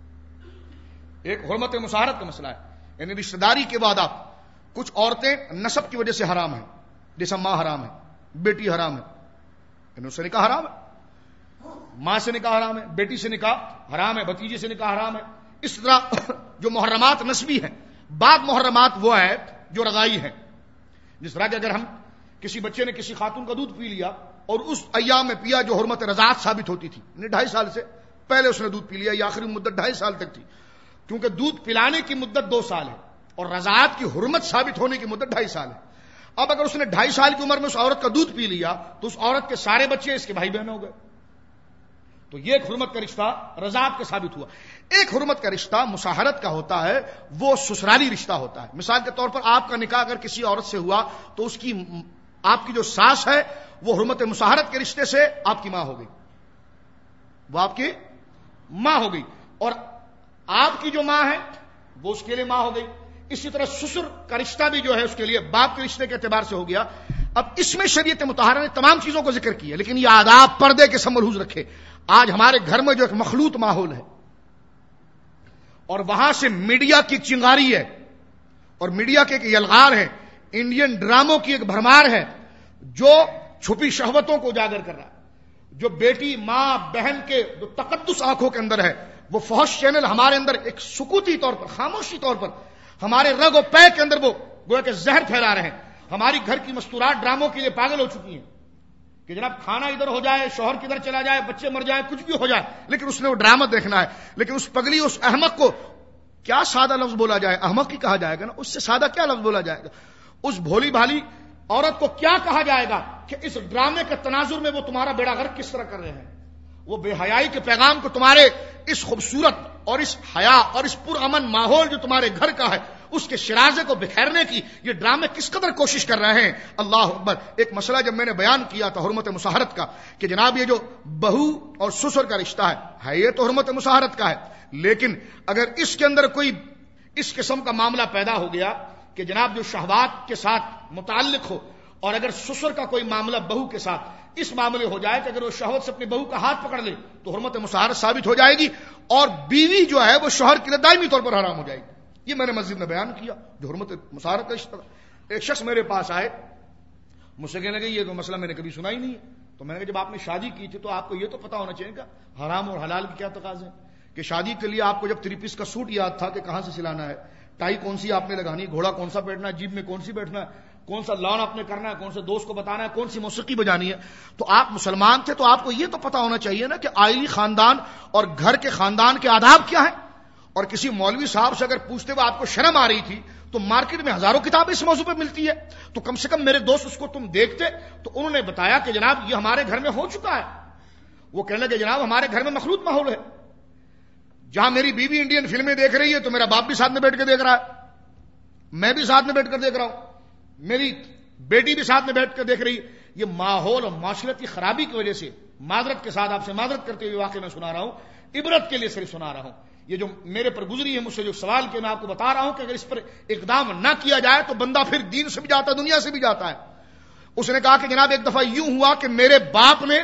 ایک حرمت مساہرت کا مسئلہ ہے، یعنی رشتہ داری کے بعد آپ کچھ عورتیں نسب کی وجہ سے حرام ہیں، جیسا ماں حرام ہے، بیٹی حرام ہے، یعنی اس سے نکاح حرام ہے، ماں سے نکاح حرام ہے، بیٹی سے نکاح حرام ہے، بھتیجے سے نکاح حرام ہے. اس طرح جو محرمات نسبی ہیں، بعض محرمات وہ ہے جو رضائی ہیں، جس طرح کہ اگر ہم کسی بچے نے کسی خاتون کا دودھ پی لیا اور اس ایام میں پیا جو حرمت رضاعت ثابت ہوتی تھی، یعنی ڈھائی سال سے پہلے اس نے دودھ پی لیا، یہ آخری مدت ڈھائی سال تک تھی، کیونکہ دودھ پلانے کی مدت دو سال ہے اور رضاعت کی حرمت ثابت ہونے کی مدت ڈھائی سال ہے. اب اگر اس نے ڈھائی سال کی عمر میں اس عورت کا دودھ پی لیا تو اس عورت کے سارے بچے اس کے بھائی بہن ہو گئے. تو یہ ایک حرمت کا رشتہ رضاعت کا ثابت ہوا. ایک حرمت کا رشتہ مساہرت کا ہوتا ہے، وہ سسرالی رشتہ ہوتا ہے. مثال کے طور پر آپ کا نکاح اگر کسی عورت سے ہوا تو اس کی آپ کی جو ساس ہے وہ حرمت مساہرت کے رشتے سے آپ کی ماں ہو گئی، وہ آپ کی ماں ہو گئی، اور آپ کی جو ماں ہے وہ اس کے لیے ماں ہو گئی. اسی طرح سسر کا رشتہ بھی جو ہے اس کے لیے باپ کے رشتے کے اعتبار سے ہو گیا. اب اس میں شریعت مطہرہ نے تمام چیزوں کو ذکر کیا، لیکن یہ آداب پردے کے سب ملحوظ رکھے. آج ہمارے گھر میں جو ایک مخلوط ماحول ہے اور وہاں سے میڈیا کی ایک چنگاری ہے اور میڈیا کے ایک یلغار ہے، انڈین ڈراموں کی ایک بھرمار ہے جو چھپی شہوتوں کو اجاگر کر رہا ہے. جو بیٹی ماں بہن کے جو تقدس آنکھوں کے اندر ہے، وہ فحش چینل ہمارے اندر ایک سکوتی طور پر، خاموشی طور پر ہمارے رگ و پے کے اندر وہ گویا کہ زہر پھیلا رہے ہیں. ہماری گھر کی مستورات ڈراموں کے لیے پاگل ہو چکی ہیں کہ جناب کھانا ادھر ہو جائے، شوہر کدھر چلا جائے، بچے مر جائے، کچھ بھی ہو جائے، لیکن اس نے وہ ڈرامہ دیکھنا ہے. لیکن اس پگلی اس احمق کو کیا سادہ لفظ بولا جائے، احمق ہی کہا جائے گا نا، اس سے سادہ کیا لفظ بولا جائے گا. اس بھولی بھالی عورت کو کیا کہا جائے گا کہ اس ڈرامے کے تناظر میں وہ تمہارا بیڑا غرق کس طرح کر رہے ہیں. وہ بے حیائی کے پیغام کو تمہارے اس خوبصورت اور اس حیا اور اس پرامن ماحول جو تمہارے گھر کا ہے اس کے شرازے کو بکھیرنے کی یہ ڈرامے کس قدر کوشش کر رہے ہیں. اللہ اکبر. ایک مسئلہ جب میں نے بیان کیا تھا حرمت مساہرت کا کہ جناب یہ جو بہو اور سسر کا رشتہ ہے ہے یہ تو حرمت مساہرت کا ہے، لیکن اگر اس کے اندر کوئی اس قسم کا معاملہ پیدا ہو گیا کہ جناب جو شہوات کے ساتھ متعلق ہو، اور اگر سسر کا کوئی معاملہ بہو کے ساتھ اس معاملے ہو جائے کہ اگر وہ شہوت سے اپنی بہو کا ہاتھ پکڑ لے تو حرمت مساہرت ثابت ہو جائے گی اور بیوی جو ہے وہ شوہر کے لیے دائمی طور پر حرام ہو جائے گی. یہ میں نے مسجد میں بیان کیا جو حرمت مساہرت کا رشتہ. ایک شخص میرے پاس آئے، مجھ سے کہنے لگے یہ تو مسئلہ میں نے کبھی سنا ہی نہیں ہے. تو میں نے کہا جب آپ نے شادی کی تھی تو آپ کو یہ تو پتا ہونا چاہیے کہ حرام اور حلال کی کیا تقاضے ہیں. کہ شادی کے لیے آپ کو جب تھری پیس کا سوٹ یاد تھا کہ کہاں سے سلانا ہے، ٹائی کون سی آپ نے لگانی، گھوڑا کون سا بیٹھنا ہے، جیب میں کون سی بیٹھنا ہے، کون سا لان آپ نے کرنا ہے، کون سے دوست کو بتانا ہے، کون سی موسیقی بجانی ہے. تو آپ مسلمان تھے تو آپ کو یہ تو پتا ہونا چاہیے نا کہ آئلی خاندان اور گھر کے خاندان کے آداب کیا ہیں. اور کسی مولوی صاحب سے اگر پوچھتے ہوئے آپ کو شرم آ رہی تھی تو مارکیٹ میں ہزاروں کتابیں اس موضوع پہ ملتی ہے، تو کم سے کم میرے دوست اس کو تم دیکھتے. تو انہوں نے بتایا کہ جناب یہ ہمارے گھر میں ہو چکا ہے. وہ کہنے لگے جناب ہمارے گھر میں مخلوط ماحول ہے، جہاں میری بیوی انڈین فلمیں دیکھ رہی ہے تو میرا باپ بھی ساتھ میں بیٹھ کے دیکھ رہا ہے، میں بھی ساتھ میں بیٹھ کر دیکھ رہا ہوں، میری بیٹی بھی ساتھ میں بیٹھ کر دیکھ رہی ہے. یہ ماحول اور معاشرت کی خرابی کی وجہ سے معذرت کے ساتھ آپ سے معذرت کرتے ہوئے واقعہ میں سنا رہا ہوں، عبرت کے لیے صرف سنا رہا ہوں. یہ جو میرے پر گزری ہے مجھ سے جو سوال کیا میں آپ کو بتا رہا ہوں کہ اگر اس پر اقدام نہ کیا جائے تو بندہ پھر دین سے بھی جاتا ہے، دنیا سے بھی جاتا ہے. اس نے کہا کہ جناب ایک دفعہ یوں ہوا کہ میرے باپ نے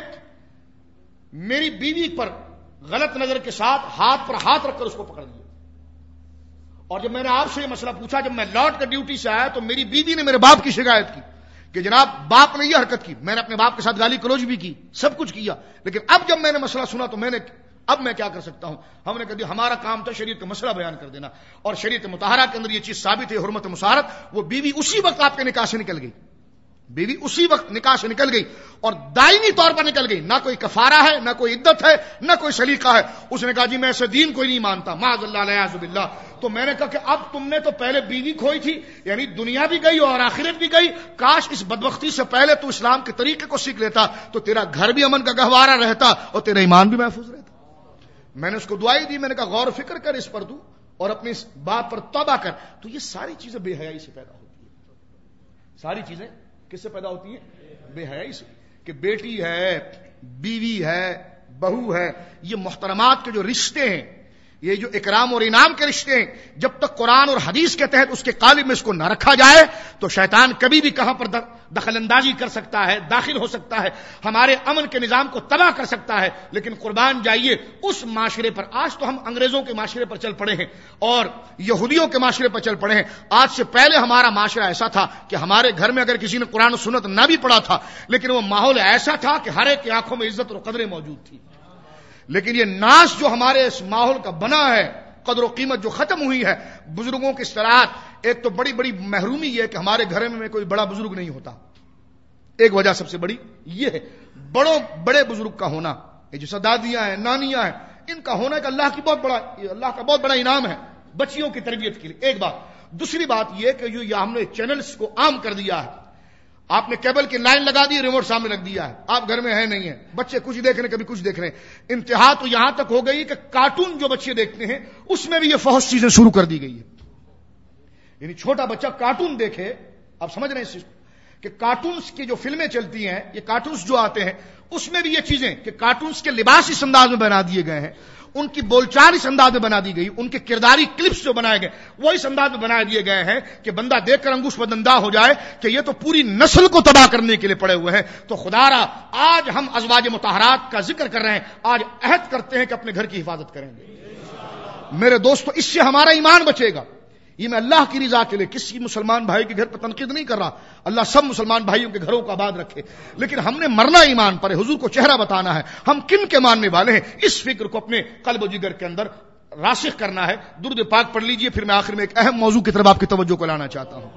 میری بیوی پر غلط نظر کے ساتھ ہاتھ پر ہاتھ رکھ کر اس کو پکڑ لیا. اور جب میں نے آپ سے یہ مسئلہ پوچھا، جب میں لوٹ کر ڈیوٹی سے آیا تو میری بیوی نے میرے باپ کی شکایت کی کہ جناب باپ نے یہ حرکت کی. میں نے اپنے باپ کے ساتھ گالی گلوچ بھی کی، سب کچھ کیا، لیکن اب جب میں نے مسئلہ سنا تو میں نے اب میں کیا کر سکتا ہوں. ہم نے کہا ہمارا کام تھا شریعت کا مسئلہ بیان کر دینا، اور شریعت مطہرہ کے اندر یہ چیز ثابت ہے حرمت مساہرت. وہ بیوی اسی وقت آپ کے نکاح سے نکل گئی، بیوی اسی وقت نکاح سے نکل گئی اور دائمی طور پر نکل گئی. نہ کوئی کفارہ ہے، نہ کوئی عدت ہے، نہ کوئی سلیقہ ہے. اس نے کہا جی میں ایسے دین کوئی نہیں مانتا، معاذ اللہ الیاذ باللہ. تو میں نے کہا کہ اب تم نے تو پہلے بیوی کھوئی تھی، یعنی دنیا بھی گئی اور آخرت بھی گئی. کاش اس بدبختی سے پہلے تو اسلام کے طریقے کو سیکھ لیتا تو تیرا گھر بھی امن کا گہوارہ رہتا اور تیرا ایمان بھی محفوظ رہتا. میں نے اس کو دعائی دی، میں نے کہا غور و فکر کر اس پر تو اور اپنی اس بات پر توبہ کر. تو یہ ساری چیزیں بے حیائی سے پیدا ہوتی ہیں. ساری چیزیں کس سے پیدا ہوتی ہیں؟ بے حیائی سے. کہ بیٹی ہے، بیوی ہے، بہو ہے، یہ محترمات کے جو رشتے ہیں، یہ جو اکرام اور انعام کے رشتے ہیں، جب تک قرآن اور حدیث کے تحت اس کے قالب میں اس کو نہ رکھا جائے تو شیطان کبھی بھی کہاں پر دخل اندازی کر سکتا ہے، داخل ہو سکتا ہے، ہمارے امن کے نظام کو تباہ کر سکتا ہے، لیکن قربان جائیے اس معاشرے پر. آج تو ہم انگریزوں کے معاشرے پر چل پڑے ہیں اور یہودیوں کے معاشرے پر چل پڑے ہیں. آج سے پہلے ہمارا معاشرہ ایسا تھا کہ ہمارے گھر میں اگر کسی نے قرآن و سنت نہ بھی پڑھا تھا لیکن وہ ماحول ایسا تھا کہ ہر ایک کی آنکھوں میں عزت اور قدریں موجود تھی. لیکن یہ ناش جو ہمارے اس ماحول کا بنا ہے، قدر و قیمت جو ختم ہوئی ہے، بزرگوں کی اصطلاحات. ایک تو بڑی بڑی محرومی یہ ہے کہ ہمارے گھر میں کوئی بڑا بزرگ نہیں ہوتا. ایک وجہ سب سے بڑی یہ ہے، بڑوں بڑے بزرگ کا ہونا. یہ جیسا دادیاں ہیں، نانیاں ہیں، ان کا ہونا ایک اللہ کی بہت بڑا اللہ کا بہت بڑا انعام ہے بچیوں کی تربیت کے لیے. ایک بات. دوسری بات یہ کہ جو ہم نے چینلز کو عام کر دیا ہے. آپ نے کیبل کی لائن لگا دی، ریموٹ سامنے رکھ دیا ہے، آپ گھر میں ہے نہیں ہے، بچے کچھ دیکھ رہے ہیں، کبھی کچھ دیکھ رہے ہیں. انتہا تو یہاں تک ہو گئی کہ کارٹون جو بچے دیکھتے ہیں اس میں بھی یہ فحش چیزیں شروع کر دی گئی ہے. یعنی چھوٹا بچہ کارٹون دیکھے. آپ سمجھ رہے ہیں اس چیز کو کہ کارٹونز کی جو فلمیں چلتی ہیں، یہ کارٹونز جو آتے ہیں اس میں بھی یہ چیزیں کہ کارٹونز کے لباس اس انداز میں بنا دیے گئے ہیں، ان کی بول چال اس انداز میں بنا دی گئی، ان کے کرداری کلپس جو بنائے گئے وہ اس انداز میں بنا دیے گئے ہیں کہ بندہ دیکھ کر انگوش بدندہ ہو جائے کہ یہ تو پوری نسل کو تباہ کرنے کے لیے پڑے ہوئے ہیں. تو خدا را آج ہم ازواج مطہرات کا ذکر کر رہے ہیں، آج عہد کرتے ہیں کہ اپنے گھر کی حفاظت کریں گے. میرے دوستو، اس سے ہمارا ایمان بچے گا. یہ میں اللہ کی رضا کے لیے کسی مسلمان بھائی کے گھر پر تنقید نہیں کر رہا. اللہ سب مسلمان بھائیوں کے گھروں کو آباد رکھے، لیکن ہم نے مرنا ایمان پر ہے. حضور کو چہرہ بتانا ہے، ہم کن کے ماننے والے ہیں، اس فکر کو اپنے قلب و جگر کے اندر راسخ کرنا ہے. درود پاک پڑھ لیجئے، پھر میں آخر میں ایک اہم موضوع کی طرف آپ کی توجہ کو لانا چاہتا ہوں.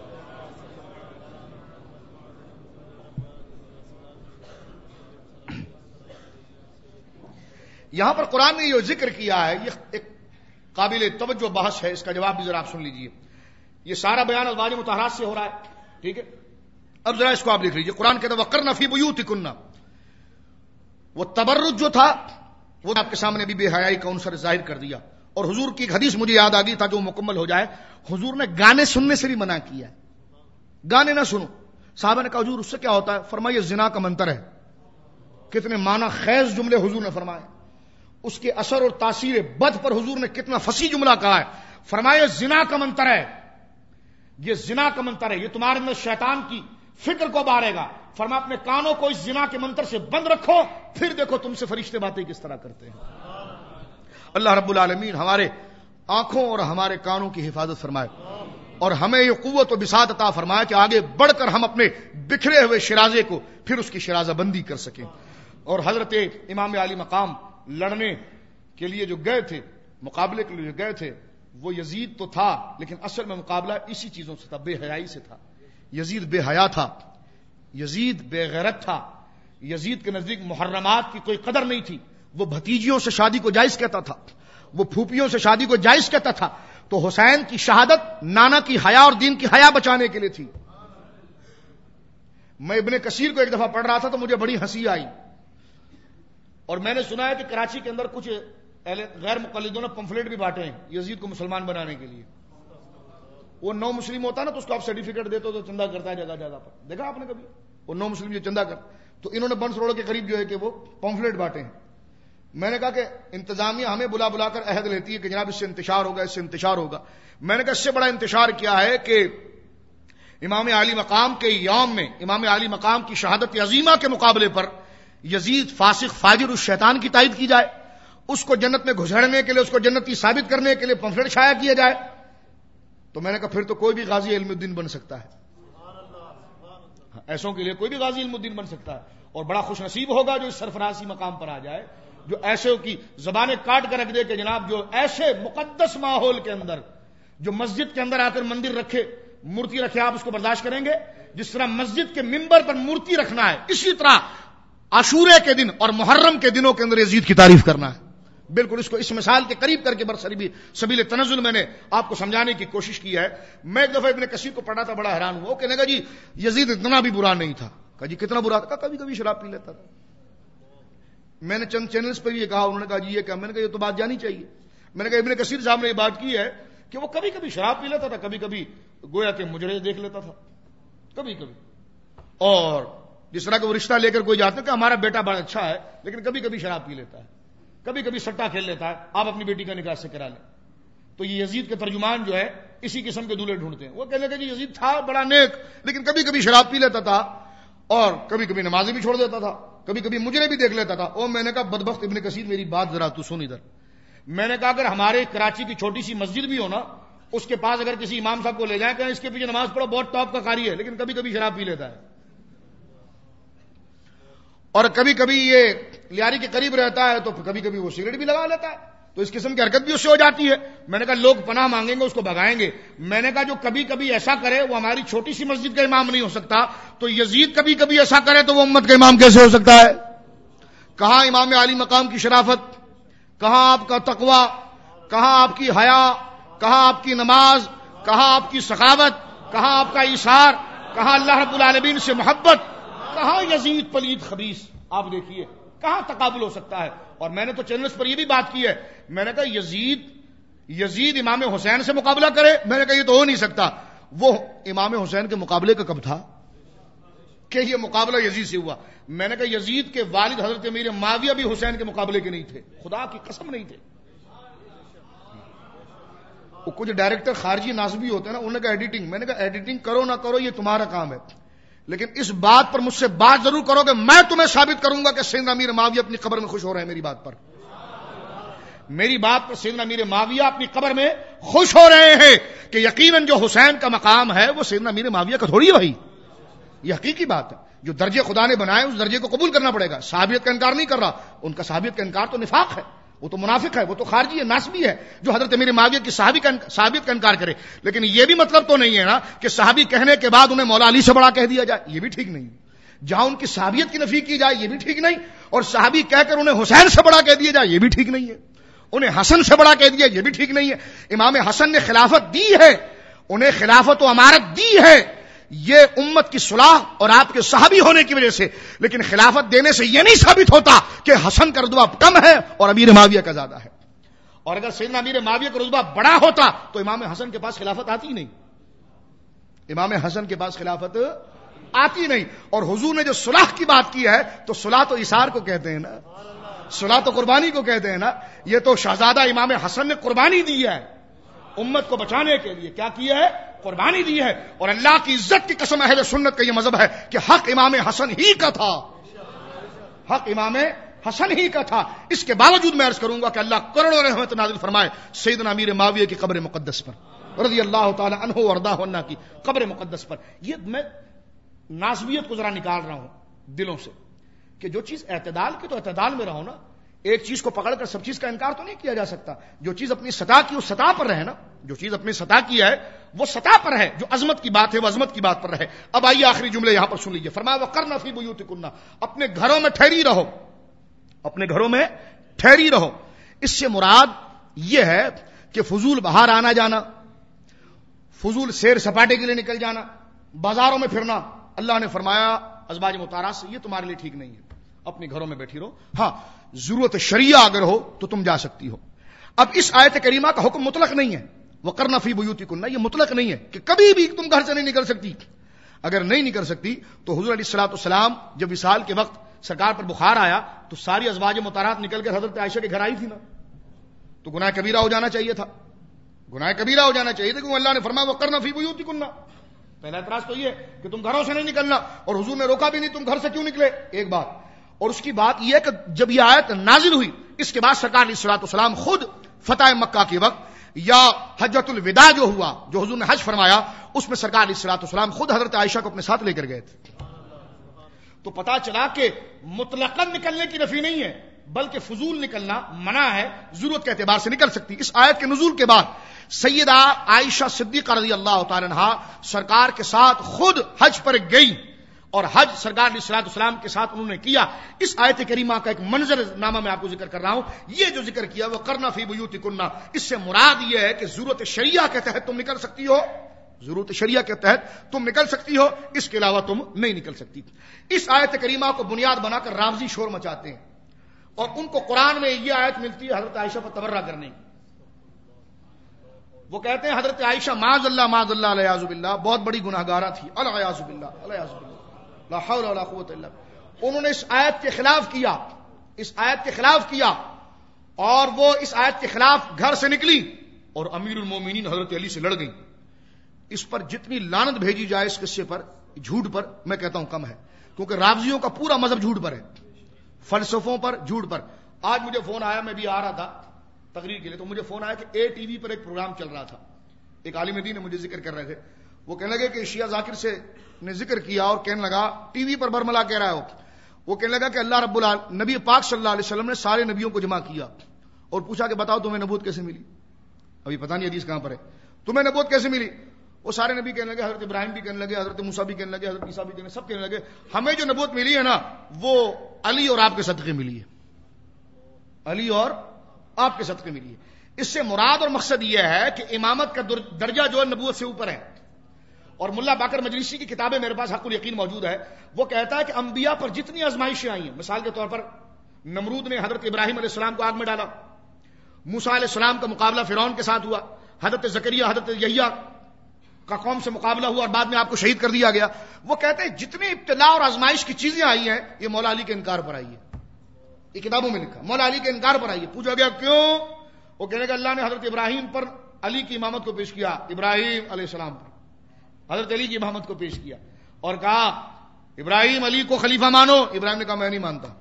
یہاں پر قرآن نے یہ ذکر کیا ہے، یہ ایک قابل توجہ بحث ہے، اس کا جواب بھی ذرا آپ سن لیجئے. یہ سارا بیان ازواج مطہرات سے ہو رہا ہے، ٹھیک ہے. اب ذرا اس کو آپ لکھ لیجئے. قرآن کہتا ہے وقرن فی بیوتکن. وہ تبرج جو تھا وہ آپ کے سامنے بھی بے حیائی کا عنصر ظاہر کر دیا. اور حضور کی ایک حدیث مجھے یاد آ گئی تاکہ وہ مکمل ہو جائے. حضور نے گانے سننے سے بھی منع کیا ہے، گانے نہ سنو. صحابہ نے کہا حضور اس سے کیا ہوتا ہے؟ فرمایا یہ زنا کا منتر ہے. کتنے معنی خیز جملے حضور نے فرمائے. اس کے اثر اور تاثیر بد پر حضور نے کتنا فصیح جملہ کہا ہے. فرمایا زنا کا منتر ہے، یہ زنا کا منتر ہے، یہ تمہارے اندر شیطان کی فکر کو بارے گا. فرمایا اپنے کانوں کو اس زنا کے منتر سے بند رکھو، پھر دیکھو تم سے فرشتے باتیں کس طرح کرتے ہیں. اللہ رب العالمین ہمارے آنکھوں اور ہمارے کانوں کی حفاظت فرمائے اور ہمیں یہ قوت و بساط عطا فرمائے کہ آگے بڑھ کر ہم اپنے بکھرے ہوئے شرازے کو پھر اس کی شرازہ بندی کر سکیں. اور حضرت امام علی مقام لڑنے کے لیے جو گئے تھے، مقابلے کے لیے جو گئے تھے، وہ یزید تو تھا لیکن اصل میں مقابلہ اسی چیزوں سے تھا، بے حیائی سے تھا. یزید بے حیا تھا، یزید بے غیرت تھا. یزید کے نزدیک محرمات کی کوئی قدر نہیں تھی. وہ بھتیجیوں سے شادی کو جائز کہتا تھا، وہ پھوپھیوں سے شادی کو جائز کہتا تھا. تو حسین کی شہادت نانا کی حیا اور دین کی حیا بچانے کے لیے تھی. میں ابن کثیر کو ایک دفعہ پڑھ رہا تھا تو مجھے بڑی ہنسی آئی، اور میں نے سنا ہے کہ کراچی کے اندر کچھ غیر مقلدوں نے پمفلیٹ بھی بانٹے ہیں یزید کو مسلمان بنانے کے لیے. وہ نو مسلم ہوتا ہے نا تو اس کو آپ سرٹیفکیٹ دیتے ہو تو چندہ کرتا ہے جگہ جگہ پر. دیکھا آپ نے کبھی وہ نو مسلم جو چندہ کر، تو انہوں نے بنس روڈ کے قریب جو ہے کہ وہ پمفلیٹ بانٹے ہیں. میں نے کہا کہ انتظامیہ ہمیں بلا بلا کر عہد لیتی ہے کہ جناب اس سے انتشار ہوگا، اس سے انتشار ہوگا. میں نے کہا اس سے بڑا انتشار کیا ہے کہ امام علی مقام کے یوم میں امام علی مقام کی شہادت عظیمہ کے مقابلے پر یزید فاسق فاجر اس شیطان کی تائید کی جائے، اس کو جنت میں گھسڑنے کے لیے، اس کو جنتی ثابت کرنے کے لیے پمفلیٹ شائع کیا جائے. تو میں نے کہا پھر تو کوئی بھی غازی علم الدین بن سکتا ہے، ایسوں کے لیے کوئی بھی غازی علم الدین بن سکتا ہے. اور بڑا خوش نصیب ہوگا جو اس سرفرازی مقام پر آ جائے، جو ایسے کی زبانیں کاٹ کر رکھ دے کہ جناب جو ایسے مقدس ماحول کے اندر، جو مسجد کے اندر آ کر مندر رکھے، مورتی رکھے، آپ اس کو برداشت کریں گے؟ جس طرح مسجد کے ممبر پر مورتی رکھنا ہے، اسی طرح عاشورے کے دن اور محرم کے دنوں کے اندر یزید کی تعریف کرنا ہے. بالکل اس کو اس مثال کے قریب کر کے برسری سبیل تنزل میں نے آپ کو سمجھانے کی کوشش کی ہے. میں ایک دفعہ ابن کثیر کو پڑھا تھا، بڑا حیران ہوا. وہ کہنے کا جی یزید اتنا بھی برا نہیں تھا. کہا جی کتنا برا تھا؟ کبھی کبھی شراب پی لیتا تھا. میں نے چند چینلز پر یہ کہا، انہوں نے کہا جی یہ کیا؟ میں نے کہا یہ تو بات جانی چاہیے. میں نے کہا ابن کثیر صاحب نے یہ بات کی ہے کہ وہ کبھی کبھی شراب پی لیتا تھا، کبھی کبھی گویا کہ مجرے دیکھ لیتا تھا، کبھی کبھی. اور جس طرح کہ وہ رشتہ لے کر کوئی جاتا ہے کہ ہمارا بیٹا بڑا اچھا ہے لیکن کبھی کبھی شراب پی لیتا ہے، کبھی کبھی سٹا کھیل لیتا ہے، آپ اپنی بیٹی کا نکاح سے کرا لیں. تو یہ یزید کے ترجمان جو ہے اسی قسم کے دولہے ڈھونڈتے ہیں. وہ کہنے لگے کہ یزید تھا بڑا نیک لیکن کبھی کبھی شراب پی لیتا تھا اور کبھی کبھی نمازیں بھی چھوڑ دیتا تھا, کبھی کبھی مجرے بھی دیکھ لیتا تھا. او میں نے کہا بدبخت ابن کثیر میری بات ذرا تو سن ادھر. میں نے کہا اگر ہمارے کراچی کی چھوٹی سی مسجد بھی ہو نا, اس کے پاس اگر کسی امام صاحب کو لے جائیں کہ اس کے پیچھے نماز پڑھو, بہت ٹاپ کا قاری ہے لیکن کبھی کبھی شراب پی لیتا ہے اور کبھی کبھی یہ لیاری کے قریب رہتا ہے تو کبھی کبھی وہ سگریٹ بھی لگا لیتا ہے, تو اس قسم کی حرکت بھی اس سے ہو جاتی ہے. میں نے کہا لوگ پناہ مانگیں گے اس کو بھگائیں گے. میں نے کہا جو کبھی کبھی ایسا کرے وہ ہماری چھوٹی سی مسجد کا امام نہیں ہو سکتا, تو یزید کبھی کبھی ایسا کرے تو وہ امت کا امام کیسے ہو سکتا ہے؟ کہاں امام عالی مقام کی شرافت, کہاں آپ کا تقوی, کہاں آپ کی حیا, کہاں آپ کی نماز, کہاں آپ کی سخاوت, کہاں آپ کا ایثار, کہاں اللہ رب العالمین سے محبت, کہاں یزید پلید خبیث. آپ دیکھیے کہاں تقابل ہو سکتا ہے. اور میں نے تو چینلز پر یہ بھی بات کی ہے, میں نے کہا یزید یزید امام حسین سے مقابلہ کرے, میں نے کہا یہ تو ہو نہیں سکتا. وہ امام حسین کے مقابلے کا کب تھا کہ یہ مقابلہ یزید سے ہوا؟ میں نے کہا یزید کے والد حضرت امیر معاویہ بھی حسین کے مقابلے کے نہیں تھے, خدا کی قسم نہیں تھے. وہ کچھ ڈائریکٹر خارجی ناصبی ہوتے ہیں نا, انہوں نے کہا ایڈیٹنگ. میں نے کہا ایڈیٹنگ کرو نہ کرو یہ تمہارا کام ہے, لیکن اس بات پر مجھ سے بات ضرور کرو کہ میں تمہیں ثابت کروں گا کہ سیدنا امیر معاویہ اپنی قبر میں خوش ہو رہے ہیں. میری بات پر میری بات پر سیدنا امیر معاویہ اپنی قبر میں خوش ہو رہے ہیں کہ یقیناً جو حسین کا مقام ہے وہ سیدنا امیر معاویہ کا تھوڑی ہے بھائی, یہ حقیقی بات ہے. جو درجے خدا نے بنائے اس درجے کو قبول کرنا پڑے گا. صحابیت کا انکار نہیں کر رہا, ان کا صحابیت کا انکار تو نفاق ہے, وہ تو منافق ہے, وہ تو خارجی ہے, ناسبی ہے جو حضرت امیر معاویہ کی صحابی کا صحابیت کا انکار کرے. لیکن یہ بھی مطلب تو نہیں ہے نا کہ صحابی کہنے کے بعد انہیں مولا علی سے بڑا کہہ دیا جائے, یہ بھی ٹھیک نہیں. جہاں ان کی صحابیت کی نفی کی جائے یہ بھی ٹھیک نہیں, اور صحابی کہہ کر انہیں حسین سے بڑا کہہ دیا جائے یہ بھی ٹھیک نہیں ہے. انہیں حسن سے بڑا کہہ دیا یہ بھی ٹھیک نہیں ہے. امام حسن نے خلافت دی ہے, انہیں خلافت و امارت دی ہے, یہ امت کی صلاح اور آپ کے صحابی ہونے کی وجہ سے. لیکن خلافت دینے سے یہ نہیں ثابت ہوتا کہ حسن کا رتبہ کم ہے اور امیر معاویہ کا زیادہ ہے. اور اگر سیدنا امیر معاویہ کا رتبہ بڑا ہوتا تو امام حسن کے پاس خلافت آتی نہیں, امام حسن کے پاس خلافت آتی نہیں. اور حضور نے جو صلاح کی بات کی ہے تو صلاح تو ایثار کو کہتے ہیں نا, صلاح تو قربانی کو کہتے ہیں نا. یہ تو شہزادہ امام حسن نے قربانی دی ہے امت کو بچانے کے لیے. کیا کی ہے؟ قربانی دی ہے. اور اللہ کی عزت کی قسم اہل سنت کا یہ مذہب ہے کہ حق امام حسن ہی کا تھا, حق امام حسن ہی کا تھا. اس کے باوجود میں عرض کروں گا کہ اللہ کروڑوں رحمت نازل فرمائے سیدنا امیر معاویہ کی قبر مقدس پر رضی اللہ تعالی عنہ وارضاہ عنہ کی قبر مقدس پر. یہ میں ناسبیت کو ذرا نکال رہا ہوں دلوں سے کہ جو چیز اعتدال کی تو اعتدال میں رہو نا. ایک چیز کو پکڑ کر سب چیز کا انکار تو نہیں کیا جا سکتا. جو چیز اپنی سطح کی اس سطح پر رہے نا, جو چیز اپنی سطح کی ہے وہ سطح پر ہے, جو عظمت کی بات ہے وہ عظمت کی بات پر رہے. اب آئیے آخری جملے یہاں پر سن لیجیے. فرمایا وقرن فی بیوتکن, اپنے گھروں میں ٹھہری رہو, اپنے گھروں میں ٹھہری رہو. اس سے مراد یہ ہے کہ فضول باہر آنا جانا, فضول سیر سپاٹے کے لیے نکل جانا, بازاروں میں پھرنا, اللہ نے فرمایا ازواج مطہرات سے یہ تمہارے لیے ٹھیک نہیں ہے, اپنے گھروں میں بیٹھی رہو. ہاں ضرورت شرعیہ اگر ہو تو تم جا سکتی ہو. اب اس آیت کریمہ کا حکم مطلق نہیں ہے, وقرن فی بیوتکن, یہ مطلق نہیں ہے کہ کبھی بھی تم گھر سے نہیں نکل سکتی. اگر نہیں نکل سکتی تو حضور علیہ الصلوۃ والسلام جب وصال کے وقت سرکار پر بخار آیا تو ساری ازواج مطہرات نکل کر حضرت عائشہ کے گھر آئی تھی نا, تو گناہ کبیرہ ہو جانا چاہیے تھا, گناہ کبیرہ ہو جانا چاہیے تھا کیونکہ اللہ نے فرمایا وقرن فی بیوتکن. پہلا اعتراض تو یہ ہے کہ تم گھروں سے نہیں نکلنا, اور حضور نے روکا بھی نہیں تم گھر سے کیوں نکلے, ایک بات. اور اس کی بات یہ ہے کہ جب یہ آیت نازل ہوئی اس کے بعد سرکار علیہ الصلوۃ والسلام خود فتح مکہ کے وقت یا حجۃ الوداع جو ہوا, جو حضور نے حج فرمایا, اس میں سرکار علیہ الصلوۃ والسلام خود حضرت عائشہ کو اپنے ساتھ لے کر گئے تھے. تو پتا چلا کہ مطلقاً نکلنے کی نفی نہیں ہے بلکہ فضول نکلنا منع ہے, ضرورت کے اعتبار سے نکل سکتی. اس آیت کے نزول کے بعد سیدہ عائشہ صدیقہ رضی اللہ تعالی عنہا سرکار کے ساتھ خود حج پر گئی, اور حج سرکار علیہ الصلوۃ والسلام کے ساتھ انہوں نے کیا. اس آیت کریمہ کا ایک منظر نامہ میں آپ کو ذکر کر رہا ہوں. یہ جو ذکر کیا وہ وقرن فی بیوتکن, اس سے مراد یہ ہے کہ ضرورت شرعیہ کے تحت تم نکل سکتی ہو, ضرورت شرعیہ کے تحت تم نکل سکتی ہو, اس کے علاوہ تم نہیں نکل سکتی. اس آیت کریمہ کو بنیاد بنا کر رافضی شور مچاتے ہیں, اور ان کو قرآن میں یہ آیت ملتی ہے حضرت عائشہ پر تبرہ کرنے کی. وہ کہتے ہیں حضرت عائشہ معاذ اللہ معاذ اللہ الیاذ باللہ بہت بڑی گناہگارہ تھی, الیاذ باللہ الیاذ باللہ لا حول ولا قوت الا باللہ. انہوں نے اس آیت کے خلاف کیا, اس آیت کے خلاف کیا, اور وہ اس آیت کے خلاف گھر سے نکلی اور امیر المومنین حضرت علی سے لڑ گئی. اس پر جتنی لعنت بھیجی جائے اس قصے پر، جھوٹ پر، میں کہتا ہوں کم ہے، کیونکہ رافضیوں کا پورا مذہب جھوٹ پر ہے، فلسفوں پر، جھوٹ پر. آج مجھے فون آیا، میں بھی آ رہا تھا تقریر کے لیے، تو مجھے فون آیا کہ اے ٹی وی پر ایک پروگرام چل رہا تھا، ایک عالم دین نے مجھے ذکر کر رہے تھے. وہ کہنے لگے کہ شیعہ ذاکر سے نے ذکر کیا اور کہنے لگا ٹی وی پر برملا کہہ رہا ہو، وہ کہنے لگا کہ اللہ رب العالمین نبی پاک صلی اللہ علیہ وسلم نے سارے نبیوں کو جمع کیا اور پوچھا کہ بتاؤ تمہیں نبوت کیسے ملی؟ ابھی پتہ نہیں حدیث کہاں پر ہے، تمہیں نبوت کیسے ملی؟ وہ سارے نبی کہنے لگے، حضرت ابراہیم بھی کہنے لگے، حضرت موسیٰ بھی کہنے لگے، حضرت عیسیٰ بھی کہنے لگے، سب کہنے لگے ہمیں جو نبوت ملی ہے نا وہ علی اور آپ کے صدقے ملی ہے، علی اور آپ کے صدقے ملی ہے. اس سے مراد اور مقصد یہ ہے کہ امامت کا درجہ جو ہے نبوت سے اوپر ہے. اور ملا باقر مجلسی کی کتابیں میرے پاس حق الیقین موجود ہے، وہ کہتا ہے کہ انبیاء پر جتنی آزمائشیں آئی ہیں، مثال کے طور پر نمرود نے حضرت ابراہیم علیہ السلام کو آگ میں ڈالا، موسیٰ علیہ السلام کا مقابلہ فرعون کے ساتھ ہوا، حضرت زکریا حضرت یحییٰ کا قوم سے مقابلہ ہوا اور بعد میں آپ کو شہید کر دیا گیا. وہ کہتے ہیں جتنی ابتلا اور آزمائش کی چیزیں آئی ہیں یہ مولا علی کے انکار پر آئی ہے. یہ کتابوں میں لکھا مولا علی کے انکار پر آئی ہے. پوچھا گیا کیوں؟ وہ کہنے کہ اللہ نے حضرت ابراہیم پر علی کی امامت کو پیش کیا، ابراہیم علیہ السلام پر حضرت علی کی امامت کو پیش کیا اور کہا ابراہیم علی کو خلیفہ مانو. ابراہیم نے کہا میں نہیں مانتا،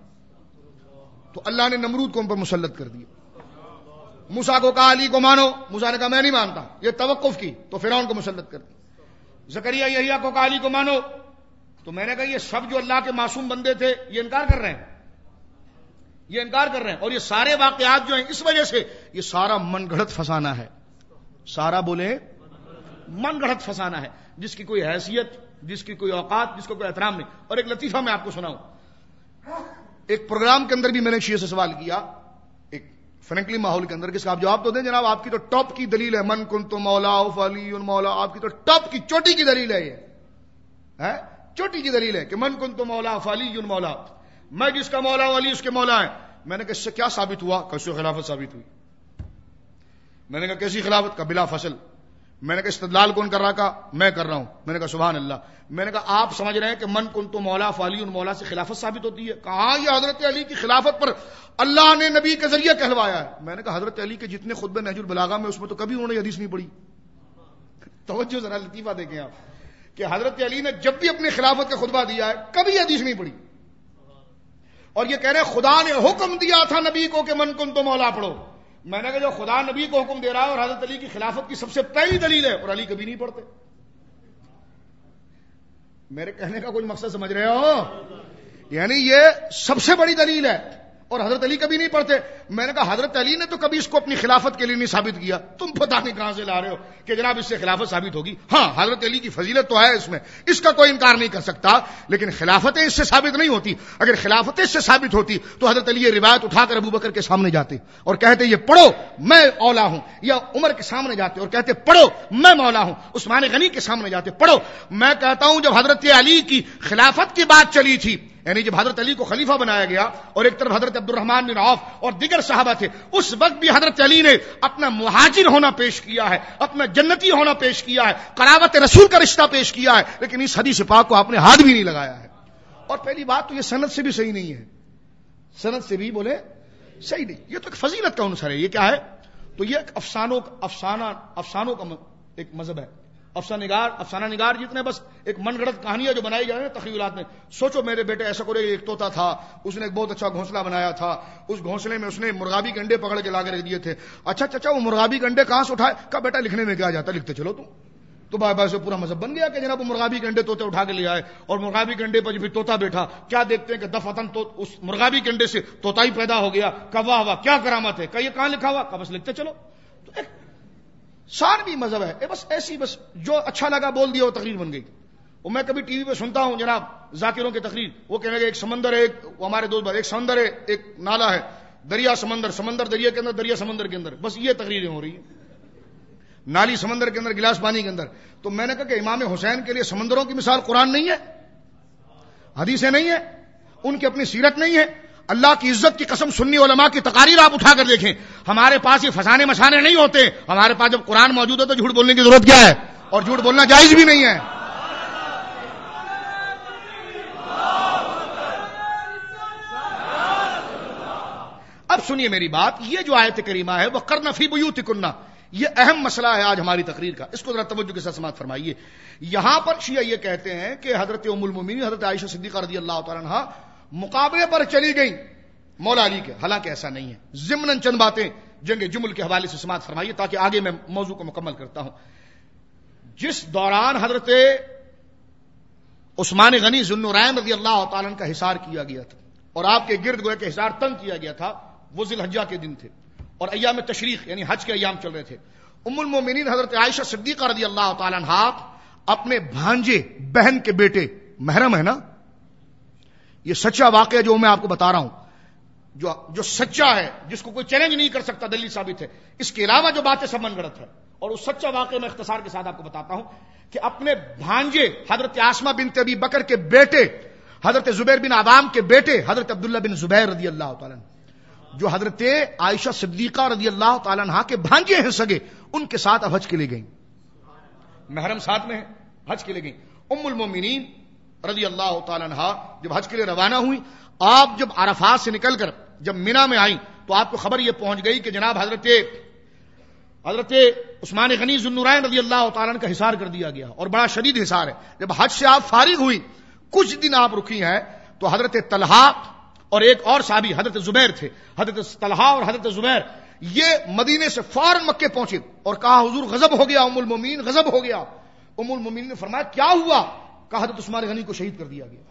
تو اللہ نے نمرود کو ان پر مسلط کر دیا. موسیٰ کو کہا علی کو مانو، موسیٰ نے کہا میں نہیں مانتا، یہ توقف کی، تو فرعون کو مسلط کر دیا. زکریا یحییٰ کو کہا علی کو مانو، تو میں نے کہا یہ سب جو اللہ کے معصوم بندے تھے یہ انکار کر رہے ہیں، یہ انکار کر رہے ہیں. اور یہ سارے واقعات جو ہیں اس وجہ سے یہ سارا من گھڑت فسانہ ہے، سارا بولے من گھڑت فسانہ ہے، جس کی کوئی حیثیت، جس کی کوئی اوقات، جس کو کوئی احترام نہیں. اور ایک لطیفہ میں آپ کو سناؤں، ایک پروگرام کے اندر بھی میں نے شیعہ سے سوال کیا، ایک فرینکلی ماحول کے اندر، کس کا آپ جواب تو دیں جناب، آپ کی تو ٹاپ کی دلیل ہے من کنت مولا فعلی مولا، آپ کی تو ٹاپ کی چوٹی کی دلیل ہے، یہ ہے چوٹی کی دلیل ہے کہ من کنت مولا فعلی مولا، میں جس کا مولا ہوں علی اس کے مولا ہے. میں نے کہا اس سے کیا ثابت ہوا؟ کیسے خلافت ثابت ہوئی؟ میں نے کہا کیسی خلافت؟ کا بلا فصل. میں نے کہا استدلال کون کر رہا؟ کا میں کر رہا ہوں. میں نے کہا سبحان اللہ. میں نے کہا آپ سمجھ رہے ہیں کہ من کنت مولا فعلی مولا سے خلافت ثابت ہوتی ہے؟ کہاں یہ حضرت علی کی خلافت پر اللہ نے نبی کے ذریعے کہلوایا ہے. میں نے کہا حضرت علی کے جتنے خطبے نہج البلاغہ میں اس میں تو کبھی انہوں نے حدیث نہیں پڑھی. توجہ ذرا لطیفہ دیکھیں آپ کہ حضرت علی نے جب بھی اپنی خلافت کا خطبہ دیا ہے کبھی حدیث نہیں پڑھی. اور یہ کہہ رہے ہیں خدا نے حکم دیا تھا نبی کو کہ من کنت مولا پڑھو. میں نے کہا جو خدا نبی کو حکم دے رہا ہے اور حضرت علی کی خلافت کی سب سے پہلی دلیل ہے، اور علی کبھی نہیں پڑھتے. میرے کہنے کا کوئی مقصد سمجھ رہے ہو؟ یعنی یہ سب سے بڑی دلیل ہے اور حضرت علی کبھی نہیں پڑھتے. میں نے کہا حضرت علی نے تو کبھی اس کو اپنی خلافت کے لیے نہیں ثابت کیا، تم پتہ نہیں کہاں سے لا رہے ہو کہ جناب اس سے خلافت ثابت ہوگی. ہاں حضرت علی کی فضیلت تو ہے اس میں، اس کا کوئی انکار نہیں کر سکتا، لیکن خلافتیں اس سے ثابت نہیں ہوتی. اگر خلافتیں اس سے ثابت ہوتی تو حضرت علی یہ روایت اٹھا کر ابو بکر کے سامنے جاتے اور کہتے یہ پڑھو میں اولا ہوں، یا عمر کے سامنے جاتے اور کہتے پڑھو میں مولا ہوں، عثمان غنی کے سامنے جاتے پڑھو. میں کہتا ہوں جب حضرت علی کی خلافت کی بات چلی تھی، یعنی جب حضرت علی کو خلیفہ بنایا گیا اور ایک طرف حضرت عبد الرحمن بن عوف اور دیگر صحابہ تھے، اس وقت بھی حضرت علی نے اپنا مہاجر ہونا پیش کیا ہے، اپنا جنتی ہونا پیش کیا ہے، قرابت رسول کا رشتہ پیش کیا ہے، لیکن اس حدیث پاک کو آپ نے ہاتھ بھی نہیں لگایا ہے. اور پہلی بات تو یہ سند سے بھی صحیح نہیں ہے، سند سے بھی بولے صحیح نہیں. یہ تو ایک فضیلت کا عنصر ہے. یہ کیا ہے؟ تو یہ ایک افسانوں افسانہ افسانوں کا ایک مذہب ہے. افسانہ نگار افسانہ نگار جتنے بس ایک من گھڑت کہانیاں جو بنائی جائیں تخیلات میں. سوچو میرے بیٹے ایسا کرے ایک طوطا تھا، اس نے ایک بہت اچھا گھونسلہ بنایا تھا، اس گھونسلے میں اس نے مرغابی کے انڈے پکڑ کے لا کے رکھ دیے تھے. اچھا چچا وہ مرغابی کے انڈے کہاں سے اٹھائے؟ کہا بیٹا لکھنے میں کیا جاتا، لکھتے چلو تم. تو بھائی بھائی سے پورا مذہب بن گیا کہ جناب وہ مرغابی کے انڈے طوطے اٹھا کے لے آئے اور مرغابی کے انڈے پر جب طوطا بیٹھا کیا دیکھتے ہیں کہ دفعتاً تو اس مرغابی کے انڈے سے طوطا ہی پیدا ہو گیا. کہ واہ واہ کیا کرامت ہے، کہ یہ کہاں لکھا ہوا؟ کہ بس لکھتے چلو. تو ایک سارا مذہب ہے بس ایسی، بس جو اچھا لگا بول دیا وہ تقریر بن گئی. وہ میں کبھی ٹی وی پہ سنتا ہوں جناب ذاکروں کی تقریر، وہ کہنے لگے ایک سمندر ہے، ایک ہمارے دوست بھائی ایک سمندر ہے، ایک نالا ہے، دریا سمندر، سمندر دریا کے اندر، دریا سمندر کے اندر، بس یہ تقریریں ہو رہی ہیں. نالی سمندر کے اندر، گلاس پانی کے اندر. تو میں نے کہا کہ امام حسین کے لیے سمندروں کی مثال قرآن نہیں ہے، حدیثیں نہیں ہے، ان کی اپنی سیرت نہیں ہے. اللہ کی عزت کی قسم سنی علماء کی تقاریر آپ اٹھا کر دیکھیں، ہمارے پاس یہ فسانے مسانے نہیں ہوتے. ہمارے پاس جب قرآن موجود ہے تو جھوٹ بولنے کی ضرورت کیا ہے؟ اور جھوٹ بولنا جائز بھی نہیں ہے. اب سنیے میری بات، یہ جو آیت کریمہ ہے وہ کرنا فی بیوتکن، یہ اہم مسئلہ ہے آج ہماری تقریر کا، اس کو ذرا توجہ کے ساتھ سماعت فرمائیے. یہاں پر شیعہ یہ کہتے ہیں کہ حضرت ام المومنین حضرت عائشہ صدیقہ رضی اللہ تعالیٰ عنہا مقابلے پر چلی گئیں مولا علی کے، حالانکہ ایسا نہیں ہے. ضمناً چند باتیں جنگ جمل کے حوالے سے سماعت فرمائیے تاکہ آگے میں موضوع کو مکمل کرتا ہوں. جس دوران حضرت عثمان غنی ذو النورین رضی اللہ تعالیٰ عنہ کا حصار کیا گیا تھا اور آپ کے گرد گوئے کے حصار تنگ کیا گیا تھا، وہ ذی الحجہ کے دن تھے اور ایام تشریق یعنی حج کے ایام چل رہے تھے. ام المومنین حضرت عائشہ صدیقہ رضی اللہ تعالیٰ عنہا اپنے بھانجے بہن کے بیٹے، محرم ہے نا، یہ سچا واقعہ جو میں آپ کو بتا رہا ہوں، جو جو سچا ہے، جس کو کوئی چیلنج نہیں کر سکتا، دلیل ثابت ہے. اس کے علاوہ جو باتیں سب من گڑت ہے، اور اس سچا واقعہ میں اختصار کے ساتھ آپ کو بتاتا ہوں کہ اپنے بھانجے حضرت آسمہ بنت ابی بکر کے بیٹے، حضرت زبیر بن عوام کے بیٹے حضرت عبداللہ بن زبیر رضی اللہ تعالیٰ عنہ، جو حضرت عائشہ صدیقہ رضی اللہ تعالیٰ عنہ کے بھانجے ہیں سگے، ان کے ساتھ اب حج کے لیے گئیں، محرم ساتھ میں حج کے لیے گئیں. ام المومنین رضی اللہ تعالیٰ عنہ جب حج کے لیے روانہ ہوئی، آپ جب عرفات سے نکل کر جب مینا میں آئیں تو آپ کو خبر یہ پہنچ گئی کہ جناب حضرت حضرت عثمان غنی ذو النورین رضی اللہ تعالیٰ عنہ کا حصار کر دیا گیا اور بڑا شدید حصار ہے. جب حج سے آپ فارغ ہوئی، کچھ دن آپ رکی ہیں، تو حضرت طلحہ اور ایک اور صحابی حضرت زبیر تھے، حضرت طلحہ اور حضرت زبیر یہ مدینے سے فوراً مکے پہنچے اور کہا حضور غضب ہو گیا، ام المومنین غضب ہو گیا. ام المومنین نے فرمایا کیا ہوا؟ کہا حضرت عثمان غنی کو شہید کر دیا گیا،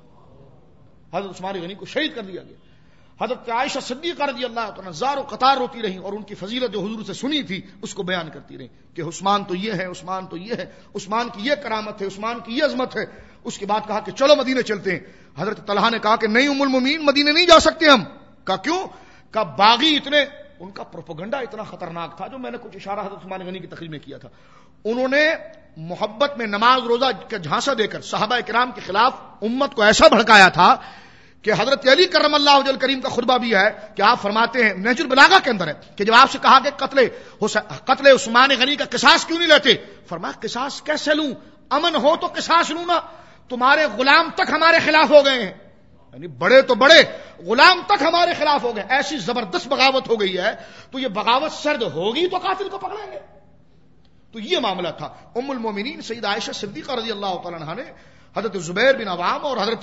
حضرت عثمان غنی کو شہید کر دیا گیا. حضرت عائشہ صدیقہ رضی اللہ تعالیٰ زار و قطار روتی رہی اور ان کی فضیلت جو حضور سے سنی تھی اس کو بیان کرتی رہی کہ عثمان تو یہ ہے، عثمان تو یہ ہے، عثمان کی یہ کرامت ہے، عثمان کی یہ عظمت ہے. اس کے بعد کہا کہ چلو مدینے چلتے ہیں. حضرت طلحہ نے کہا کہ نہیں ام المومنین، مدینے نہیں جا سکتے ہم. کہا کیوں؟ کہا باغی اتنے، ان کا پروپیگنڈا اتنا خطرناک تھا، جو میں نے کچھ اشارہ حضرت عثمان غنی کی تقریر میں کیا تھا. انہوں نے محبت میں نماز روزہ کا جھانسا دے کر صحابہ کرام کے خلاف امت کو ایسا بھڑکایا تھا کہ حضرت علی کرم اللہ وجہ کریم کا خطبہ بھی ہے کہ آپ فرماتے ہیں، نہج البلاغہ کے اندر ہے کہ جب آپ سے کہا کہ قتل قتل عثمان غنی کا قصاص کیوں نہیں لیتے، فرمایا قصاص کیسے لوں، امن ہو تو قصاص لوں نا، تمہارے غلام تک ہمارے خلاف ہو گئے ہیں، یعنی بڑے تو بڑے غلام تک ہمارے خلاف ہو گئے، ایسی زبردست بغاوت ہو گئی ہے، تو یہ بغاوت سرد ہوگی تو قاتل کو پکڑیں گے. تو یہ معاملہ تھا. ام المومنین سید عائشہ صدیقہ رضی اللہ تعالیٰ عنہ نے حضرت زبیر بن عوام اور حضرت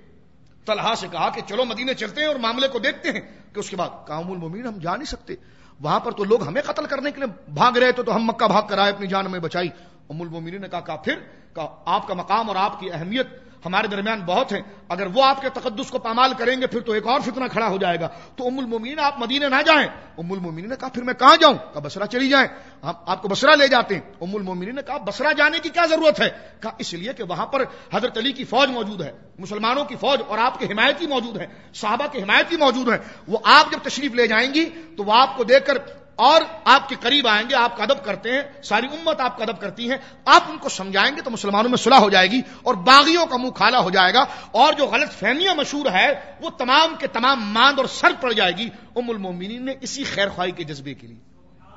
طلحہ سے کہا کہ چلو مدینے چلتے ہیں اور معاملے کو دیکھتے ہیں. کہ اس کے بعد کہا ام المومنین ہم جا نہیں سکتے، وہاں پر تو لوگ ہمیں قتل کرنے کے لیے بھاگ رہے تھے، تو ہم مکہ بھاگ کر آئے، اپنی جان میں بچائی. ام المومنین نے کہا, کہا پھر کہا آپ کا مقام اور آپ کی اہمیت ہمارے درمیان بہت ہے، اگر وہ آپ کے تقدس کو پامال کریں گے پھر تو ایک اور فتنہ کھڑا ہو جائے گا. تو ام المومنین آپ مدینے نہ جائیں. ام المومنین نے کہا پھر میں کہاں جاؤں؟ کہا بصرہ چلی جائیں، ہم آپ کو بصرہ لے جاتے ہیں. ام المومنین نے کہا بصرہ جانے کی کیا ضرورت ہے؟ کہا اس لیے کہ وہاں پر حضرت علی کی فوج موجود ہے، مسلمانوں کی فوج، اور آپ کے حمایتی موجود ہیں، صحابہ کے حمایتی موجود ہیں. وہ آپ جب تشریف لے جائیں گی تو وہ آپ کو دیکھ کر اور آپ کے قریب آئیں گے، آپ کا ادب کرتے ہیں، ساری امت آپ کا ادب کرتی ہے، آپ ان کو سمجھائیں گے تو مسلمانوں میں صلح ہو جائے گی اور باغیوں کا منہ کھالا ہو جائے گا، اور جو غلط فہمیاں مشہور ہے وہ تمام کے تمام ماند اور سر پڑ جائے گی. ام المومنین نے اسی خیر خواہی کے جذبے کے لیے،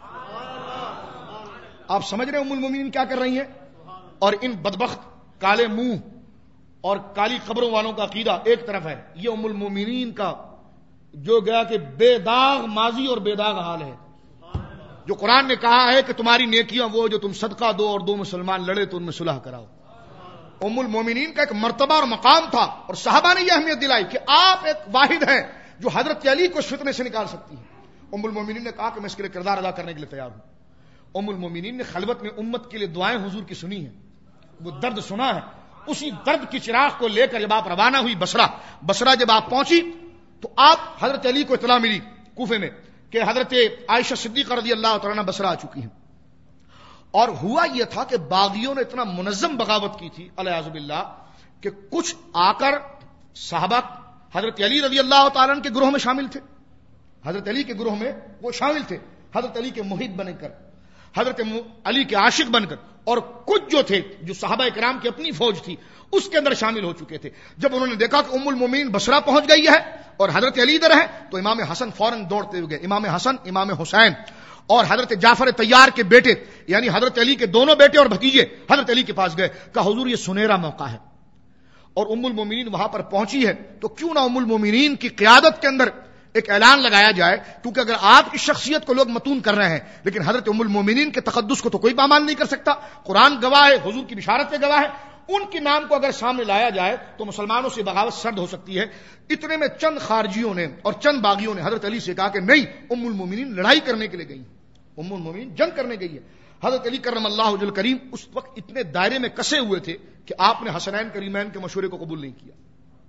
آپ سمجھ رہے ہیں ام المومنین کیا کر رہی ہیں؟ اور ان بدبخت کالے منہ اور کالی قبروں والوں کا عقیدہ ایک طرف ہے، یہ ام المومنین کا جو گیا کہ بے داغ ماضی اور بے داغ حال ہے. جو قرآن نے کہا ہے کہ تمہاری نیکیاں وہ جو تم صدقہ دو اور دو مسلمان لڑے تو ان میں صلح کراؤ. ام المومنین کا ایک مرتبہ اور مقام تھا، اور صحابہ نے یہ اہمیت دلائی کہ آپ ایک واحد ہیں جو حضرت علی کو اس فتنے سے نکال سکتی ہیں. ام المومنین نے کہا کہ میں اس کے لیے کردار ادا کرنے کے لیے تیار ہوں. ام المومنین نے خلوت میں امت کے لیے دعائیں حضور کی سنی ہیں، وہ درد سنا ہے، اسی درد کی چراغ کو لے کر جب آپ روانہ ہوئی بصرہ بصرہ جب آپ پہنچی تو آپ حضرت علی کو اطلاع ملی کوفے میں کہ حضرت عائشہ صدیقہ رضی اللہ تعالیٰ عنہ بصرہ آ چکی ہیں. اور ہوا یہ تھا کہ باغیوں نے اتنا منظم بغاوت کی تھی علیہ باللہ کہ کچھ آ کر صحابہ حضرت علی رضی اللہ تعالیٰ عنہ کے گروہ میں شامل تھے، حضرت علی کے گروہ میں وہ شامل تھے، حضرت علی کے محب بن کر، حضرت علی کے عاشق بن کر، اور کچھ جو تھے جو صحابہ کرام کی اپنی فوج تھی اس کے اندر شامل ہو چکے تھے. جب انہوں نے دیکھا کہ ام المومنین بصرہ پہنچ گئی ہے اور حضرت علی ادھر ہے تو امام حسن فوراً دوڑتے ہوئے گئے. امام حسن، امام حسین اور حضرت جعفر طیار کے بیٹے یعنی حضرت علی کے دونوں بیٹے اور بھتیجے حضرت علی کے پاس گئے. کہا حضور یہ سنہرا موقع ہے اور ام المومنین وہاں پر پہنچی ہے تو کیوں نہ ام المومنین کی قیادت کے اندر ایک اعلان لگایا جائے، کیونکہ اگر آپ کی شخصیت کو لوگ متون کر رہے ہیں لیکن حضرت ام المومنین کے تقدس کو تو کوئی پامال نہیں کر سکتا، قرآن گواہ ہے، حضور کی بشارت پہ گواہ ہے، ان کے نام کو اگر سامنے لایا جائے تو مسلمانوں سے بغاوت سرد ہو سکتی ہے۔ اتنے میں چند خارجیوں نے اور چند باغیوں نے حضرت علی سے کہا کہ نہیں، ام المومنین لڑائی کرنے کے لیے گئی، ام المومنین جنگ کرنے گئی ہے۔ حضرت علی کرم اللہ وجہ کریم اس وقت اتنے دائرے میں کسے ہوئے تھے کہ آپ نے حسنین کریمین کے مشورے کو قبول نہیں کیا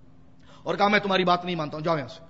اور کہا میں تمہاری بات نہیں مانتا ہوں، جاؤ یہاں سے۔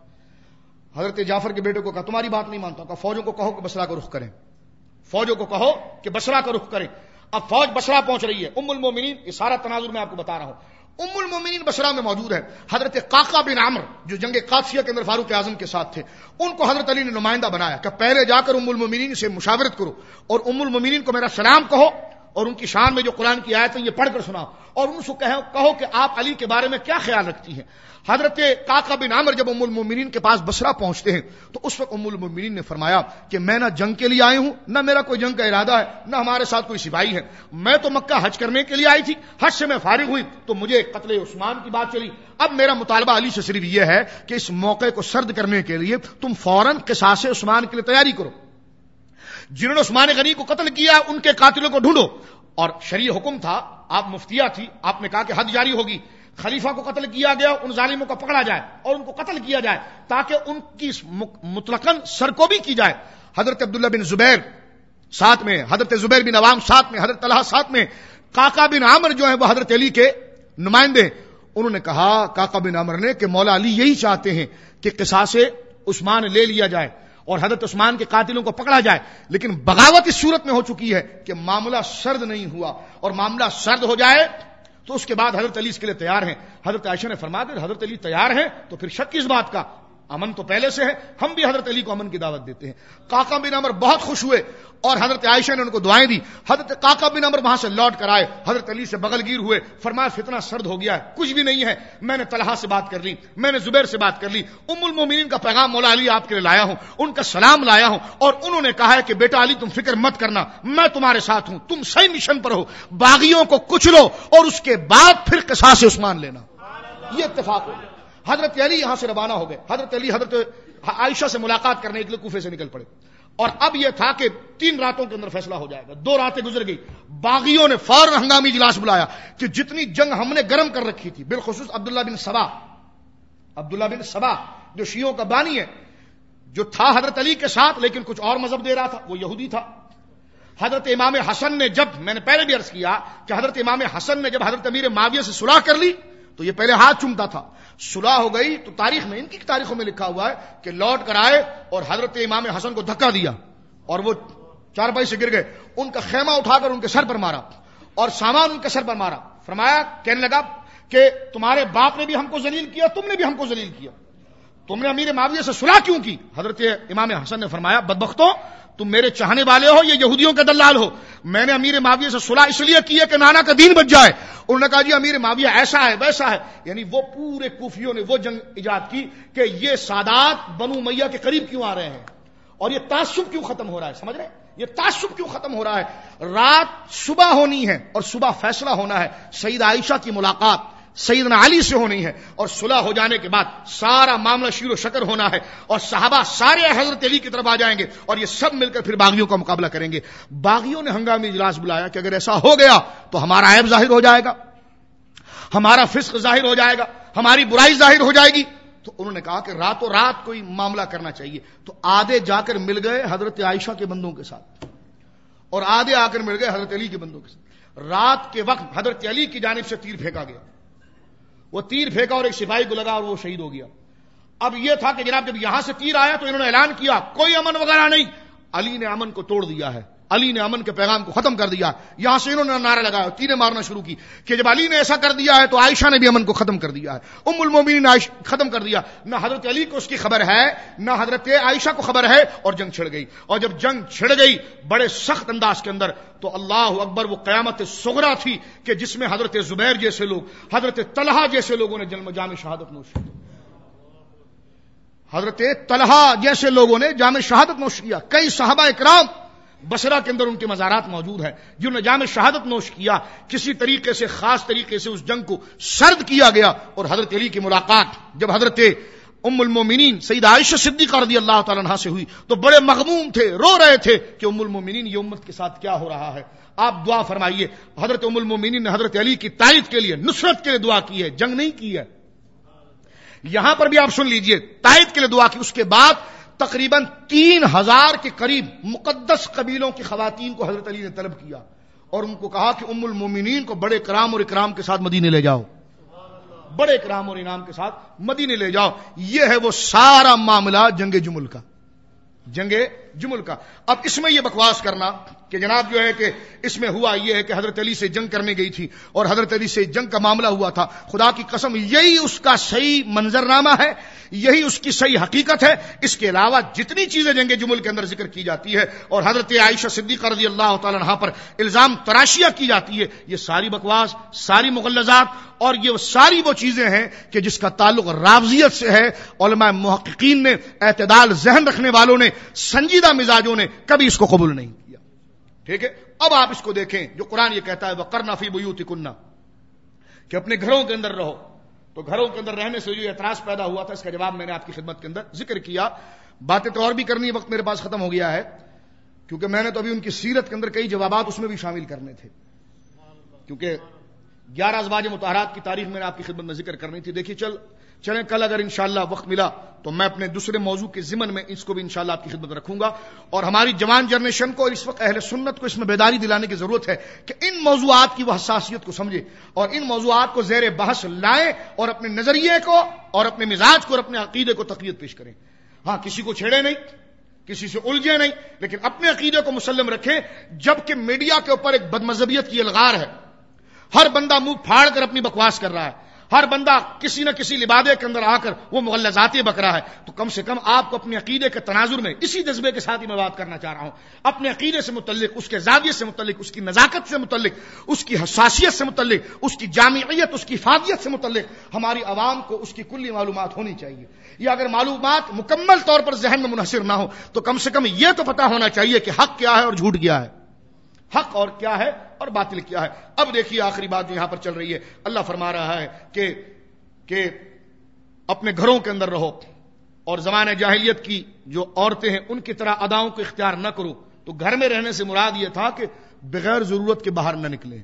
حضرت جعفر کے بیٹے کو کہا تمہاری بات نہیں مانتا ہوں، کہا فوجوں کو کہو کہ بصرہ کا رخ کریں، فوجوں کو کہو کہ بصرہ کا رخ کریں۔ اب فوج بصرہ پہنچ رہی ہے، ام المومنین، یہ سارا تناظر میں آپ کو بتا رہا ہوں، ام المومنین بصرہ میں موجود ہے۔ حضرت قعقاع بن عامر جو جنگ قادسیہ کے اندر فاروق اعظم کے ساتھ تھے، ان کو حضرت علی نے نمائندہ بنایا کہ پہلے جا کر ام المومنین سے مشاورت کرو اور ام المومنین کو میرا سلام کہو اور ان کی شان میں جو قرآن کی آیت ہے یہ پڑھ کر سناؤ اور ان سے کہو کہ آپ علی کے بارے میں کیا خیال رکھتی ہیں۔ حضرت قعقاع بن عامر جب ام المومنین کے پاس بصرہ پہنچتے ہیں تو اس وقت ام المومنین نے فرمایا کہ میں نہ جنگ کے لیے آئی ہوں، نہ میرا کوئی جنگ کا ارادہ ہے، نہ ہمارے ساتھ کوئی سپاہی ہے، میں تو مکہ حج کرنے کے لیے آئی تھی، حج سے میں فارغ ہوئی تو مجھے قتل عثمان کی بات چلی، اب میرا مطالبہ علی سے صرف یہ ہے کہ اس موقع کو سرد کرنے کے لیے تم فوراً قصاص عثمان کے لیے تیاری کرو، جنہوں نے عثمان غنی کو قتل کیا ان کے قاتلوں کو ڈھونڈو، اور شرعی حکم تھا، آپ مفتیہ تھی، آپ نے کہا کہ حد جاری ہوگی، خلیفہ کو قتل کیا گیا، ان ظالموں کو پکڑا جائے اور ان کو قتل کیا جائے تاکہ ان کی مطلقاً سرکوبی کی جائے۔ حضرت عبداللہ بن زبیر ساتھ میں، حضرت زبیر بن عوام ساتھ میں، حضرت طلحہ ساتھ میں، قعقاع بن عامر جو ہیں وہ حضرت علی کے نمائندے، انہوں نے کہا، قعقاع بن عامر نے، کہ مولا علی یہی چاہتے ہیں کہ قصاص عثمان لے لیا جائے اور حضرت عثمان کے قاتلوں کو پکڑا جائے، لیکن بغاوت اس صورت میں ہو چکی ہے کہ معاملہ سرد نہیں ہوا، اور معاملہ سرد ہو جائے تو اس کے بعد حضرت علی اس کے لیے تیار ہیں۔ حضرت عائشہ نے فرمایا کہ حضرت علی تیار ہیں تو پھر شک کس بات کا، امن تو پہلے سے ہے، ہم بھی حضرت علی کو امن کی دعوت دیتے ہیں۔ قعقاع بن عامر بہت خوش ہوئے اور حضرت عائشہ نے ان کو دعائیں دی۔ حضرت قعقاع بن عامر وہاں سے لوٹ کر آئے، حضرت علی سے بغل گیر ہوئے، فرمایا فتنہ سرد ہو گیا ہے، کچھ بھی نہیں ہے، میں نے طلحہ سے بات کر لی، میں نے زبیر سے بات کر لی، ام المومنین کا پیغام مولا علی آپ کے لیے لایا ہوں، ان کا سلام لایا ہوں، اور انہوں نے کہا ہے کہ بیٹا علی تم فکر مت کرنا، میں تمہارے ساتھ ہوں، تم صحیح مشن پر ہو، باغیوں کو کچلو اور اس کے بعد پھر قصاص عثمان لینا۔ یہ اتفاق ہو گیا۔ حضرت علی یہاں سے روانہ ہو گئے، حضرت علی حضرت عائشہ سے ملاقات کرنے کے لیے کوفے سے نکل پڑے، اور اب یہ تھا کہ تین راتوں کے اندر فیصلہ ہو جائے گا۔ دو راتیں گزر گئی، باغیوں نے فوراً ہنگامی اجلاس بلایا کہ جتنی جنگ ہم نے گرم کر رکھی تھی، بالخصوص عبداللہ بن سبا، عبداللہ بن سبا جو شیعوں کا بانی ہے، جو تھا حضرت علی کے ساتھ لیکن کچھ اور مذہب دے رہا تھا، وہ یہودی تھا۔ حضرت امام حسن نے جب، میں نے پہلے بھی عرض کیا کہ حضرت امام حسن نے جب حضرت امیر معاویہ سے صلح کر لی تو یہ پہلے ہاتھ چومتا تھا، صلح ہو گئی تو تاریخ میں، ان کی تاریخوں میں لکھا ہوا ہے کہ لوٹ کر آئے اور حضرت امام حسن کو دھکا دیا اور وہ چارپائی سے گر گئے، ان کا خیمہ اٹھا کر ان کے سر پر مارا اور سامان ان کے سر پر مارا، فرمایا، کہنے لگا کہ تمہارے باپ نے بھی ہم کو ذلیل کیا، تم نے بھی ہم کو ذلیل کیا، تم نے امیر معاویہ سے صلح کیوں کی؟ حضرت امام حسن نے فرمایا، بدبختوں، تم میرے چاہنے والے ہو یا یہودیوں کے دلال ہو، میں نے امیر معاویہ سے صلح اس لیے کی ہے کہ نانا کا دین بچ جائے۔ انہوں نے کہا جی امیر معاویہ ایسا ہے ویسا ہے، یعنی وہ پورے کوفیوں نے وہ جنگ ایجاد کی کہ یہ سادات بنو امیہ کے قریب کیوں آ رہے ہیں اور یہ تعصب کیوں ختم ہو رہا ہے، سمجھ رہے ہیں؟ یہ تعصب کیوں ختم ہو رہا ہے؟ رات صبح ہونی ہے اور صبح فیصلہ ہونا ہے، سیدہ عائشہ کی ملاقات سیدنا علی سے ہونی ہے اور صلح ہو جانے کے بعد سارا معاملہ شیر و شکر ہونا ہے اور صحابہ سارے حضرت علی کی طرف آ جائیں گے اور یہ سب مل کر پھر باغیوں کا مقابلہ کریں گے۔ باغیوں نے ہنگامی اجلاس بلایا کہ اگر ایسا ہو گیا تو ہمارا عیب ظاہر ہو جائے گا، ہمارا فسق ظاہر ہو جائے گا، ہماری برائی ظاہر ہو جائے گی، تو انہوں نے کہا کہ راتوں رات کوئی معاملہ کرنا چاہیے۔ تو آدھے جا کر مل گئے حضرت عائشہ کے بندوں کے ساتھ اور آدھے آ کر مل گئے حضرت علی کے بندوں کے ساتھ۔ رات کے وقت حضرت علی کی جانب سے تیر پھینکا گیا، وہ تیر پھینکا اور ایک سپاہی کو لگا اور وہ شہید ہو گیا۔ اب یہ تھا کہ جناب جب یہاں سے تیر آیا تو انہوں نے اعلان کیا کوئی امن وغیرہ نہیں، علی نے امن کو توڑ دیا ہے، علی نے امن کے پیغام کو ختم کر دیا۔ یہاں سے انہوں نے نعرہ لگایا، تیریں مارنا شروع کی کہ جب علی نے ایسا کر دیا ہے تو عائشہ نے بھی امن کو ختم کر دیا ہے، ام المومنین نے ختم کر دیا۔ نہ حضرت علی کو اس کی خبر ہے نہ حضرت عائشہ کو خبر ہے اور جنگ چھڑ گئی۔ اور جب جنگ چھڑ گئی بڑے سخت انداز کے اندر تو اللہ اکبر، وہ قیامت صغریٰ تھی کہ جس میں حضرت زبیر جیسے لوگ، حضرت طلحہ جیسے لوگوں نے جنم جام شہادت نوش کی، حضرت طلحہ جیسے لوگوں نے جام شہادت نوش کیا۔ کئی صحابہ اکرام بصرہ کے اندر ان کے مزارات موجود ہیں جنہوں نے جام شہادت نوش کیا۔ کسی طریقے سے، خاص طریقے سے اس جنگ کو سرد کیا گیا اور حضرت علی کی ملاقات جب حضرت ام المومنین سیدہ عائشہ صدیقہ رضی اللہ تعالیٰ عنہا سے ہوئی تو بڑے مغموم تھے، رو رہے تھے کہ ام المومنین یہ امت کے ساتھ کیا ہو رہا ہے. آپ دعا فرمائیے. حضرت ام المومنین نے حضرت علی کی تائید کے لیے، نصرت کے لیے دعا کی ہے، جنگ نہیں کی ہے. یہاں پر بھی آپ سن لیجئے، تائید کے لیے دعا کی. اس کے بعد تقریباً تین ہزار کے قریب مقدس قبیلوں کی خواتین کو حضرت علی نے طلب کیا اور ان کو کہا کہ ام المومنین کو بڑے کرام اور اکرام کے ساتھ مدینے لے جاؤ، بڑے کرام اور انعام کے ساتھ مدینے لے جاؤ. یہ ہے وہ سارا معاملہ جنگ جمل کا، جنگ جمل کا. اب اس میں یہ بکواس کرنا کہ جناب جو ہے کہ اس میں ہوا یہ ہے کہ حضرت علی سے جنگ کرنے گئی تھی اور حضرت علی سے جنگ کا معاملہ ہوا تھا، خدا کی قسم یہی اس کا صحیح منظرنامہ ہے، یہی اس کی صحیح حقیقت ہے. اس کے علاوہ جتنی چیزیں جنگ جمل کے اندر ذکر کی جاتی ہے اور حضرت عائشہ صدیقہ رضی اللہ تعالیٰ عنہا پر الزام تراشیاں کی جاتی ہے، یہ ساری بکواس، ساری مغلظات اور یہ ساری وہ چیزیں ہیں کہ جس کا تعلق رافضیت سے ہے. علماء محققین نے، اعتدال ذہن رکھنے والوں نے، سنجیدہ مزاجوں نے کبھی اس کو قبول نہیں کیا. ٹھیک ہے. اب آپ اس کو دیکھیں جو قرآن یہ کہتا ہے وَقَرْنَ فِي بُيُوتِكُنَّ کہ اپنے گھروں کے اندر رہو. تو گھروں کے اندر رہنے سے جو اعتراض پیدا ہوا تھا اس کا جواب میں نے آپ کی خدمت کے اندر ذکر کیا. باتیں تو اور بھی کرنی ہے، وقت میرے پاس ختم ہو گیا ہے کیونکہ میں نے تو ابھی ان کی سیرت کے اندر کئی جوابات اس میں بھی شامل کرنے تھے، کیونکہ گیارہ ازواج مطہرات کی تاریخ میں نے آپ کی خدمت میں ذکر کرنی تھی. دیکھیے چل چلیں کل اگر انشاءاللہ وقت ملا تو میں اپنے دوسرے موضوع کے ضمن میں اس کو بھی انشاءاللہ آپ کی خدمت میں رکھوں گا. اور ہماری جوان جنریشن کو اور اس وقت اہل سنت کو اس میں بیداری دلانے کی ضرورت ہے کہ ان موضوعات کی وہ حساسیت کو سمجھے اور ان موضوعات کو زیر بحث لائیں اور اپنے نظریے کو اور اپنے مزاج کو اور اپنے عقیدے کو تقویت پیش کریں. ہاں کسی کو چھیڑے نہیں، کسی سے الجھے نہیں، لیکن اپنے عقیدے کو مسلم رکھیں. جبکہ میڈیا کے اوپر ایک بدمذہبیت کی الغار ہے، ہر بندہ منہ پھاڑ کر اپنی بکواس کر رہا ہے، ہر بندہ کسی نہ کسی لبادے کے اندر آ کر وہ مغلظاتیں بک رہا ہے. تو کم سے کم آپ کو اپنے عقیدے کے تناظر میں اسی جذبے کے ساتھ ہی میں بات کرنا چاہ رہا ہوں، اپنے عقیدے سے متعلق، اس کے زاویے سے متعلق، اس کی نزاکت سے متعلق، اس کی حساسیت سے متعلق، اس کی جامعیت، اس کی افادیت سے متعلق ہماری عوام کو اس کی کلی معلومات ہونی چاہیے. یا اگر معلومات مکمل طور پر ذہن میں منحصر نہ ہو تو کم سے کم یہ تو پتا ہونا چاہیے کہ حق کیا ہے اور جھوٹ کیا ہے، حق اور کیا ہے اور باطل کیا ہے. اب دیکھیے آخری بات جو یہاں پر چل رہی ہے، اللہ فرما رہا ہے کہ کہ اپنے گھروں کے اندر رہو اور زمانہ جاہلیت کی جو عورتیں ہیں ان کی طرح اداؤں کو اختیار نہ کرو. تو گھر میں رہنے سے مراد یہ تھا کہ بغیر ضرورت کے باہر نہ نکلے،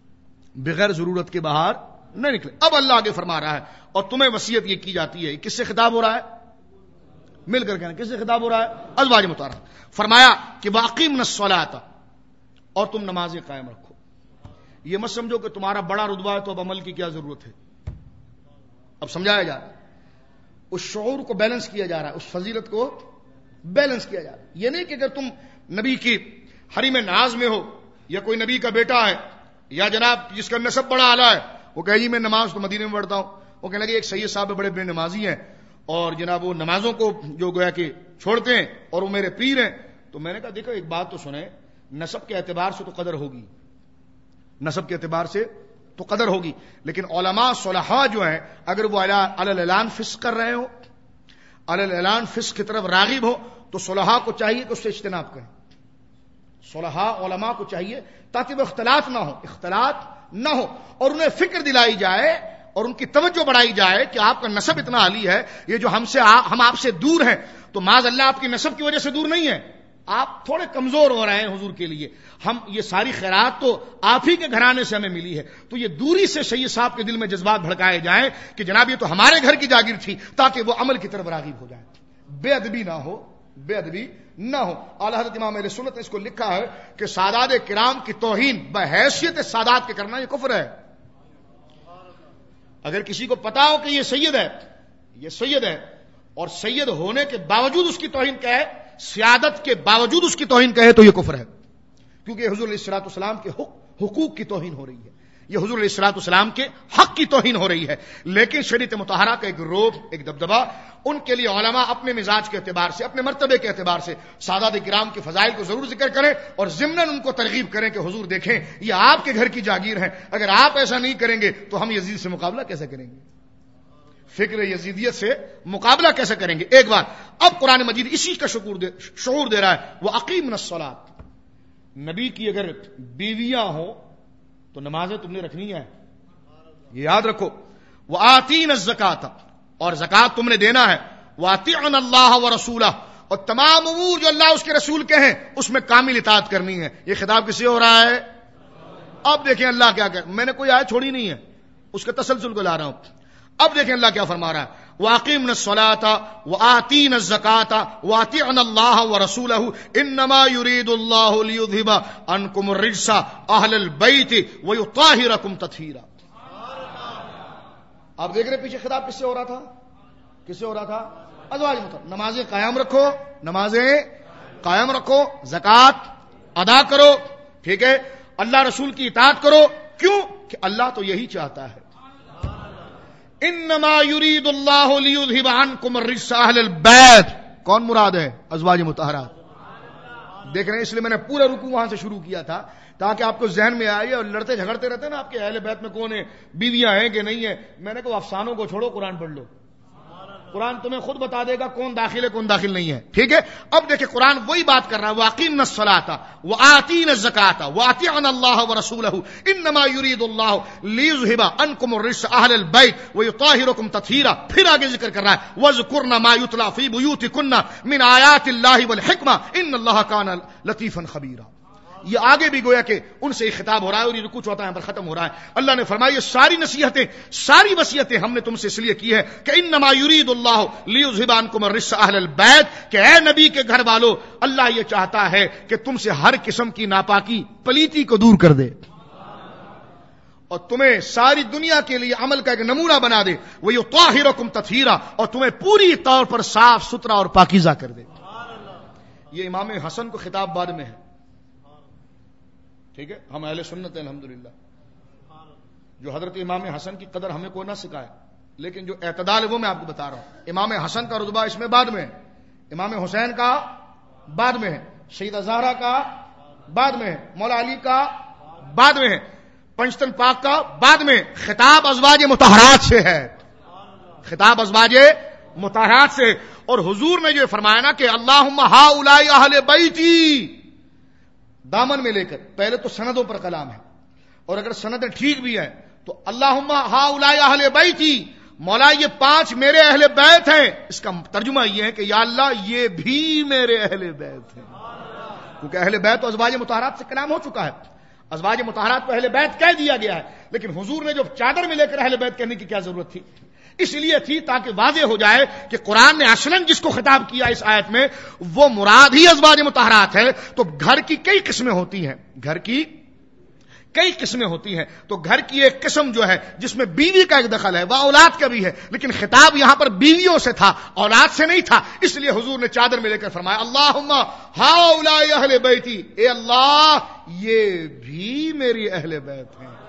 بغیر ضرورت کے باہر نہ نکلے. اب اللہ آگے فرما رہا ہے اور تمہیں وصیت یہ کی جاتی ہے. کس سے خطاب ہو رہا ہے؟ مل کر کہنا کس سے خطاب ہو رہا ہے؟ ازواج مطہرات. فرمایا کہ واقیمن الصلاۃ اور تم نمازیں قائم رکھو. یہ مت سمجھو کہ تمہارا بڑا رتبہ ہے تو اب عمل کی کیا ضرورت ہے. اب سمجھایا جا رہا ہے، اس شعور کو بیلنس کیا جا رہا ہے، اس فضیلت کو بیلنس کیا جا رہا ہے. یہ نہیں کہ اگر تم نبی کی حریم ناز میں ہو یا کوئی نبی کا بیٹا ہے یا جناب جس کا نسب بڑا اعلیٰ ہے وہ کہے جی میں نماز تو مدینے میں پڑھتا ہوں، وہ کہنے لگے ایک سید صاحب بڑے بڑے نمازی ہیں اور جناب وہ نمازوں کو جو گویا کہ چھوڑتے ہیں اور وہ میرے پیر ہیں. تو میں نے کہا دیکھو ایک بات تو سنیں، نسب کے اعتبار سے تو قدر ہوگی، نسب کے اعتبار سے تو قدر ہوگی، لیکن علماء صلحاء جو ہیں اگر وہ علی الاعلان فسق کر رہے ہو، علی الاعلان فسق کی طرف راغب ہو تو صلحاء کو چاہیے کہ اس سے اجتناب کریں. صلحاء علماء کو چاہیے تاکہ وہ اختلاط نہ ہو، اختلاط نہ ہو اور انہیں فکر دلائی جائے اور ان کی توجہ بڑھائی جائے کہ آپ کا نسب اتنا عالی ہے، یہ جو ہم سے ہم آپ سے دور ہیں تو معاذ اللہ آپ کی نسب کی وجہ سے دور نہیں ہے، آپ تھوڑے کمزور ہو رہے ہیں حضور کے لیے. ہم یہ ساری خیرات تو آپ ہی کے گھرانے سے ہمیں ملی ہے. تو یہ دوری سے سید صاحب کے دل میں جذبات بھڑکائے جائیں کہ جناب یہ تو ہمارے گھر کی جاگیر تھی، تاکہ وہ عمل کی طرف راغب ہو جائیں، بے ادبی نہ ہو، بے ادبی نہ ہو. اعلیٰ حضرت امام اہل سنت نے اس کو لکھا ہے کہ سادات کرام کی توہین بحیثیت سادات کے کرنا یہ کفر ہے. اگر کسی کو پتا ہو کہ یہ سید ہے، یہ سید ہے اور سید ہونے کے باوجود اس کی توہین کہے، سیادت کے باوجود اس کی توہین کہے تو یہ کفر ہے، کیونکہ حضور علیہ الصلوۃ والسلام کے حقوق کی توہین ہو رہی ہے، یہ حضور علیہ الصلوۃ والسلام کے حق کی توہین ہو رہی ہے. لیکن شریعت مطہرہ کا ایک روب، ایک دبدبہ، ان کے لیے علماء اپنے مزاج کے اعتبار سے، اپنے مرتبے کے اعتبار سے سادات کرام کے فضائل کو ضرور ذکر کریں اور ضمناً ان کو ترغیب کریں کہ حضور دیکھیں یہ آپ کے گھر کی جاگیر ہیں، اگر آپ ایسا نہیں کریں گے تو ہم یزید سے مقابلہ کیسے کریں گے، فکر یزیدیت سے مقابلہ کیسے کریں گے. ایک بار اب قرآن مجید اسی کا شعور دے, شعور دے رہا ہے، وہ اقیمن الصلاۃ. نبی کی اگر بیویاں ہوں تو نمازیں تم نے رکھنی ہے، یہ یاد رکھو. وہ آتین الزکات اور زکات تم نے دینا ہے. وَأَطِيعُوا اللَّهَ وَرَسُولَهُ، اور تمام امور جو اللہ اس کے رسول کے ہیں اس میں کامل اطاعت کرنی ہے. یہ خطاب کس سے ہو رہا ہے؟ اب دیکھیں اللہ کیا کہ میں نے کوئی آیت چھوڑی نہیں ہے، اس کے تسلسل کو لا رہا ہوں. اب دیکھیں اللہ کیا فرما رہا ہے. وَأَقِيمْنَا الصَّلَاةَ وَآتِينَا الزَّكَاةَ وَأَطِيعْنَا اللَّهَ وَرَسُولَهُ إِنَّمَا يُرِيدُ اللَّهُ لِيُذْهِبَ عَنكُمُ الرِّجْسَ أَهْلَ الْبَيْتِ وَيُطَهِّرَكُمْ تَطْهِيرًا. آپ دیکھ رہے پیچھے خطاب کس سے ہو رہا تھا؟ کس سے ہو رہا تھا؟ ازواج مطہرات. نمازیں قائم رکھو، نمازیں قائم رکھو، زکات ادا کرو، ٹھیک ہے، اللہ رسول کی اطاعت کرو. کیوں کہ اللہ تو یہی چاہتا ہے. انما یرید اللہ لیذھب عنکم الرجس اہل البیت. کون مراد ہے؟ ازواج مطہرات. دیکھ رہے ہیں، اس لیے میں نے پورا رکوع وہاں سے شروع کیا تھا تاکہ آپ کو ذہن میں آئے. اور لڑتے جھگڑتے رہتے ہیں نا آپ کے اہل بیت میں کون ہے، بیویاں ہیں کہ نہیں ہیں. میں نے کہا افسانوں کو چھوڑو، قرآن پڑھ لو. قرآن تمہیں خود بتا دے گا کون داخل ہے کون داخل نہیں ہے. ٹھیک ہے، اب دیکھیں قرآن وہی بات کر رہا ہے. وَأَقِيمْنَا الصَّلَاةَ وَآتِينَا الزَّكَاةَ وَأَطِيعْنَا اللَّهَ وَرَسُولَهُ إِنَّمَا يُرِيدُ اللَّهُ لِيُذْهِبَ عَنكُمُ الرِّجْسَ أَهْلَ الْبَيْتِ وَيُطَهِّرَكُمْ تَطْهِيرًا. پھر آگے ذکر کر رہا ہے وَاذْكُرْنَ مَا يُتْلَى فِي بُيُوتِكُنَّ مِنْ آيَاتِ اللَّهِ وَالْحِكْمَةِ إِنَّ اللَّهَ كَانَ لَطِيفًا خَبِيرًا. یہ آگے بھی گویا کہ ان سے خطاب ہو رہا ہے اور یہ رکوع چوتھا یہاں پر ختم ہو رہا ہے. اللہ نے فرمایا یہ ساری نصیحتیں، ساری وصیتیں ہم نے تم سے اس لیے کی ہے کہ انما یرید اللہ لیذھب عنکم الرجس اہل البیت، کہ اے نبی کے گھر والوں، اللہ یہ چاہتا ہے کہ تم سے ہر قسم کی ناپاکی، پلیتی کو دور کر دے اور تمہیں ساری دنیا کے لیے عمل کا ایک نمونہ بنا دے. وَيُطَهِّرَكُمْ تَطْهِيرًا، اور تمہیں پوری طور پر صاف ستھرا اور پاکیزہ کر دے. یہ امام حسن کو خطاب بعد میں ہے. ٹھیک ہے، ہم اہل سنت ہیں الحمدللہ. جو حضرت امام حسن کی قدر ہمیں کوئی نہ سکھائے، لیکن جو اعتدال ہے وہ میں آپ کو بتا رہا ہوں. امام حسن کا رتبہ اس میں بعد میں ہے، امام حسین کا بعد میں ہے، سیدہ زہرا کا بعد میں ہے، مولا علی کا بعد میں ہے، پنجتن پاک کا بعد میں. خطاب ازواج مطہرات سے ہے، خطاب ازواج مطہرات سے. اور حضور نے جو فرمایا نا کہ اللہم ہؤلاء اہل بیتی، دامن میں لے کر، پہلے تو سندوں پر کلام ہے، اور اگر سندیں ٹھیک بھی ہیں تو اللہم ہؤلاء اہل بیتی، مولا یہ پانچ میرے اہل بیت ہیں. اس کا ترجمہ یہ ہے کہ یا اللہ یہ بھی میرے اہل بیت ہیں، کیونکہ اہل بیت تو ازواج مطہرات سے کلام ہو چکا ہے. ازواج مطہرات کو اہل بیت کہہ دیا گیا ہے، لیکن حضور نے جو چادر میں لے کر اہل بیت کہنے کی کیا ضرورت تھی؟ اس لیے تھی تاکہ واضح ہو جائے کہ قرآن نے اصلاً جس کو خطاب کیا اس آیت میں وہ مراد ہی ازواج مطہرات ہے. تو گھر کی کئی قسمیں ہوتی ہیں، گھر کی کئی قسمیں ہوتی ہیں. تو گھر کی ایک قسم جو ہے جس میں بیوی کا ایک دخل ہے وہ اولاد کا بھی ہے، لیکن خطاب یہاں پر بیویوں سے تھا، اولاد سے نہیں تھا. اس لیے حضور نے چادر میں لے کر فرمایا اللہم ہؤلاء اہل بیتی، اے اللہ یہ بھی میری اہل بیت ہیں،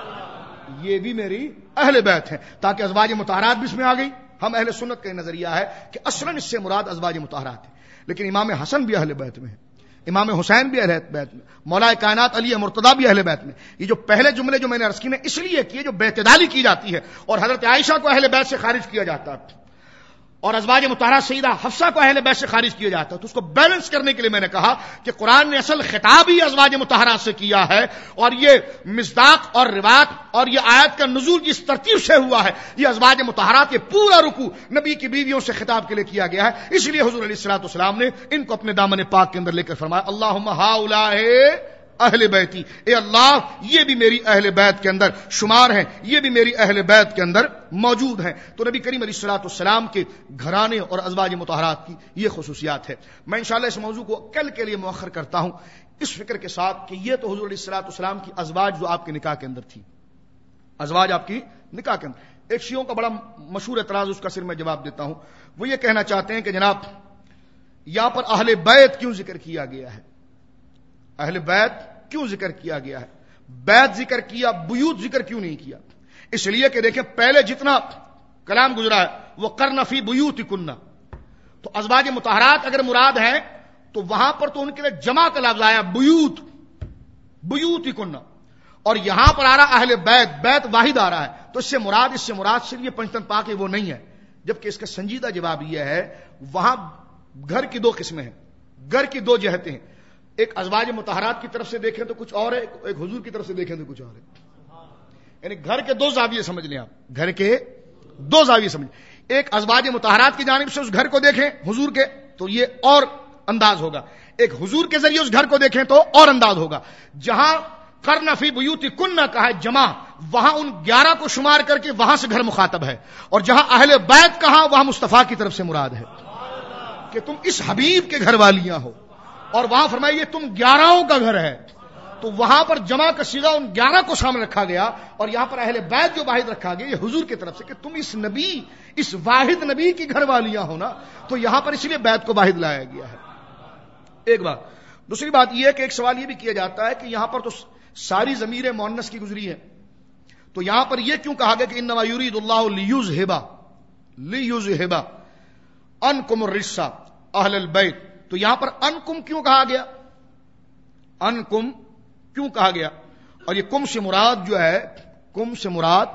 یہ بھی میری اہل بیت ہیں. تاکہ ازواج مطہرات بھی اس میں آ گئی. ہم اہل سنت کا نظریہ ہے کہ اصلاً اس سے مراد ازواج مطہرات ہے، لیکن امام حسن بھی اہل بیت میں ہے، امام حسین بھی اہل بیت میں، مولا کائنات علی مرتضیٰ بھی اہل بیت میں. یہ جو پہلے جملے جو میں نے عرض کی نے اس لیے کیے جو بے اعتدالی کی جاتی ہے، اور حضرت عائشہ کو اہل بیت سے خارج کیا جاتا ہے اور ازواج مطہرات سیدہ حفصہ کو اہل بیت سے خارج کیا جاتا ہے. تو اس کو بیلنس کرنے کے لیے میں نے کہا کہ قرآن نے اصل خطاب ہی ازواج مطہرات سے کیا ہے، اور یہ مصداق اور روایت اور یہ آیت کا نزول جس ترتیب سے ہوا ہے، یہ ازواج مطہرات کے پورا رکوع نبی کی بیویوں سے خطاب کے لیے کیا گیا ہے. اس لیے حضور علیہ الصلوۃ والسلام نے ان کو اپنے دامن پاک کے اندر لے کر فرمایا اللہم ہؤلاء اہل بیتی، اے اللہ یہ بھی میری اہل بیت کے اندر شمار ہیں، یہ بھی میری اہل بیت کے اندر موجود ہیں. تو نبی کریم علیہ الصلوۃ والسلام کے گھرانے اور ازواج مطہرات کی یہ خصوصیات ہے. میں انشاءاللہ اس موضوع کو کل کے لیے مؤخر کرتا ہوں اس فکر کے ساتھ کہ یہ تو حضور علیہ الصلوۃ والسلام کی ازواج جو آپ کے نکاح کے اندر تھی، ازواج آپ کی نکاح کے اندر. ایک شیعوں کا بڑا مشہور اعتراض، اس کا صرف میں جواب دیتا ہوں. وہ یہ کہنا چاہتے ہیں کہ جناب یہاں پر اہل بیت کیوں ذکر کیا گیا ہے، اہل بیت کیوں ذکر کیا گیا ہے، بیت ذکر کیا، بیوت ذکر کیوں نہیں کیا؟ اس لیے کہ دیکھیں پہلے جتنا کلام گزرا ہے وہ قرن فی بیوتکن، تو ازواج مطہرات اگر مراد ہے تو وہاں پر تو ان کے لیے جمع کا لفظ آیا بیوت، بیوتکن، اور یہاں پر آ رہا اہل بیت، بیت واحد آ رہا ہے. تو اس سے مراد اس سے مراد صرف یہ پنجتن پاک ہے وہ نہیں ہے، جبکہ اس کا سنجیدہ جواب یہ ہے وہاں گھر کی دو قسمیں ہیں، گھر کی دو جہتیں ہیں. ایک ازواج مطہرات کی طرف سے دیکھیں تو کچھ اور ہے، ایک حضور کی طرف سے دیکھیں تو کچھ اور ہے. یعنی گھر کے دو زاویے سمجھ لیں آپ، گھر کے دو زاویے سمجھ. ایک ازواج مطہرات کی جانب سے اس گھر کو دیکھیں حضور کے تو یہ اور انداز ہوگا، ایک حضور کے ذریعے اس گھر کو دیکھیں تو اور انداز ہوگا. جہاں قرن فی بیوتکن کہا ہے جمع، وہاں ان گیارہ کو شمار کر کے وہاں سے گھر مخاطب ہے، اور جہاں اہل بیت کہا وہاں مصطفیٰ کی طرف سے مراد ہے کہ تم اس حبیب کے گھر والیاں ہو، اور وہاں فرمائیے تم گیارہوں کا گھر ہے. تو وہاں پر جمع کا صیغہ ان گیارہ کو سامنے رکھا گیا، اور یہاں پر اہل بیت جو واحد رکھا گیا یہ حضور کی طرف سے کہ تم اس نبی اس واحد نبی کی گھر والیاں ہو نا. تو یہاں پر اس لیے بیت کو واحد لایا گیا ہے. ایک بات. دوسری بات یہ ہے کہ ایک سوال یہ بھی کیا جاتا ہے کہ یہاں پر تو ساری ضمیر مؤنث کی گزری ہے، تو یہاں پر یہ کیوں کہا گیا کہ انما یرید اللہ لیذھب لیذھب عنکم الرجس اہل البیت؟ تو یہاں پر انکم کیوں کہا گیا؟ انکم کیوں کہا گیا؟ اور یہ کم سے مراد جو ہے، کم سے مراد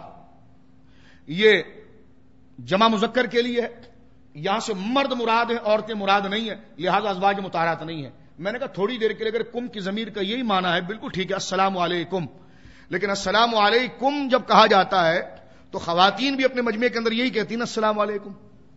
یہ جمع مذکر کے لیے ہے. یہاں سے مرد مراد ہے، عورتیں مراد نہیں ہے، لہذا ازواج مطہرات نہیں ہے. میں نے کہا تھوڑی دیر کے لیے اگر کم کی ضمیر کا یہی معنی ہے بالکل ٹھیک ہے، السلام علیکم، لیکن السلام علیکم جب کہا جاتا ہے تو خواتین بھی اپنے مجمع کے اندر یہی کہتی ہیں السلام علیکم،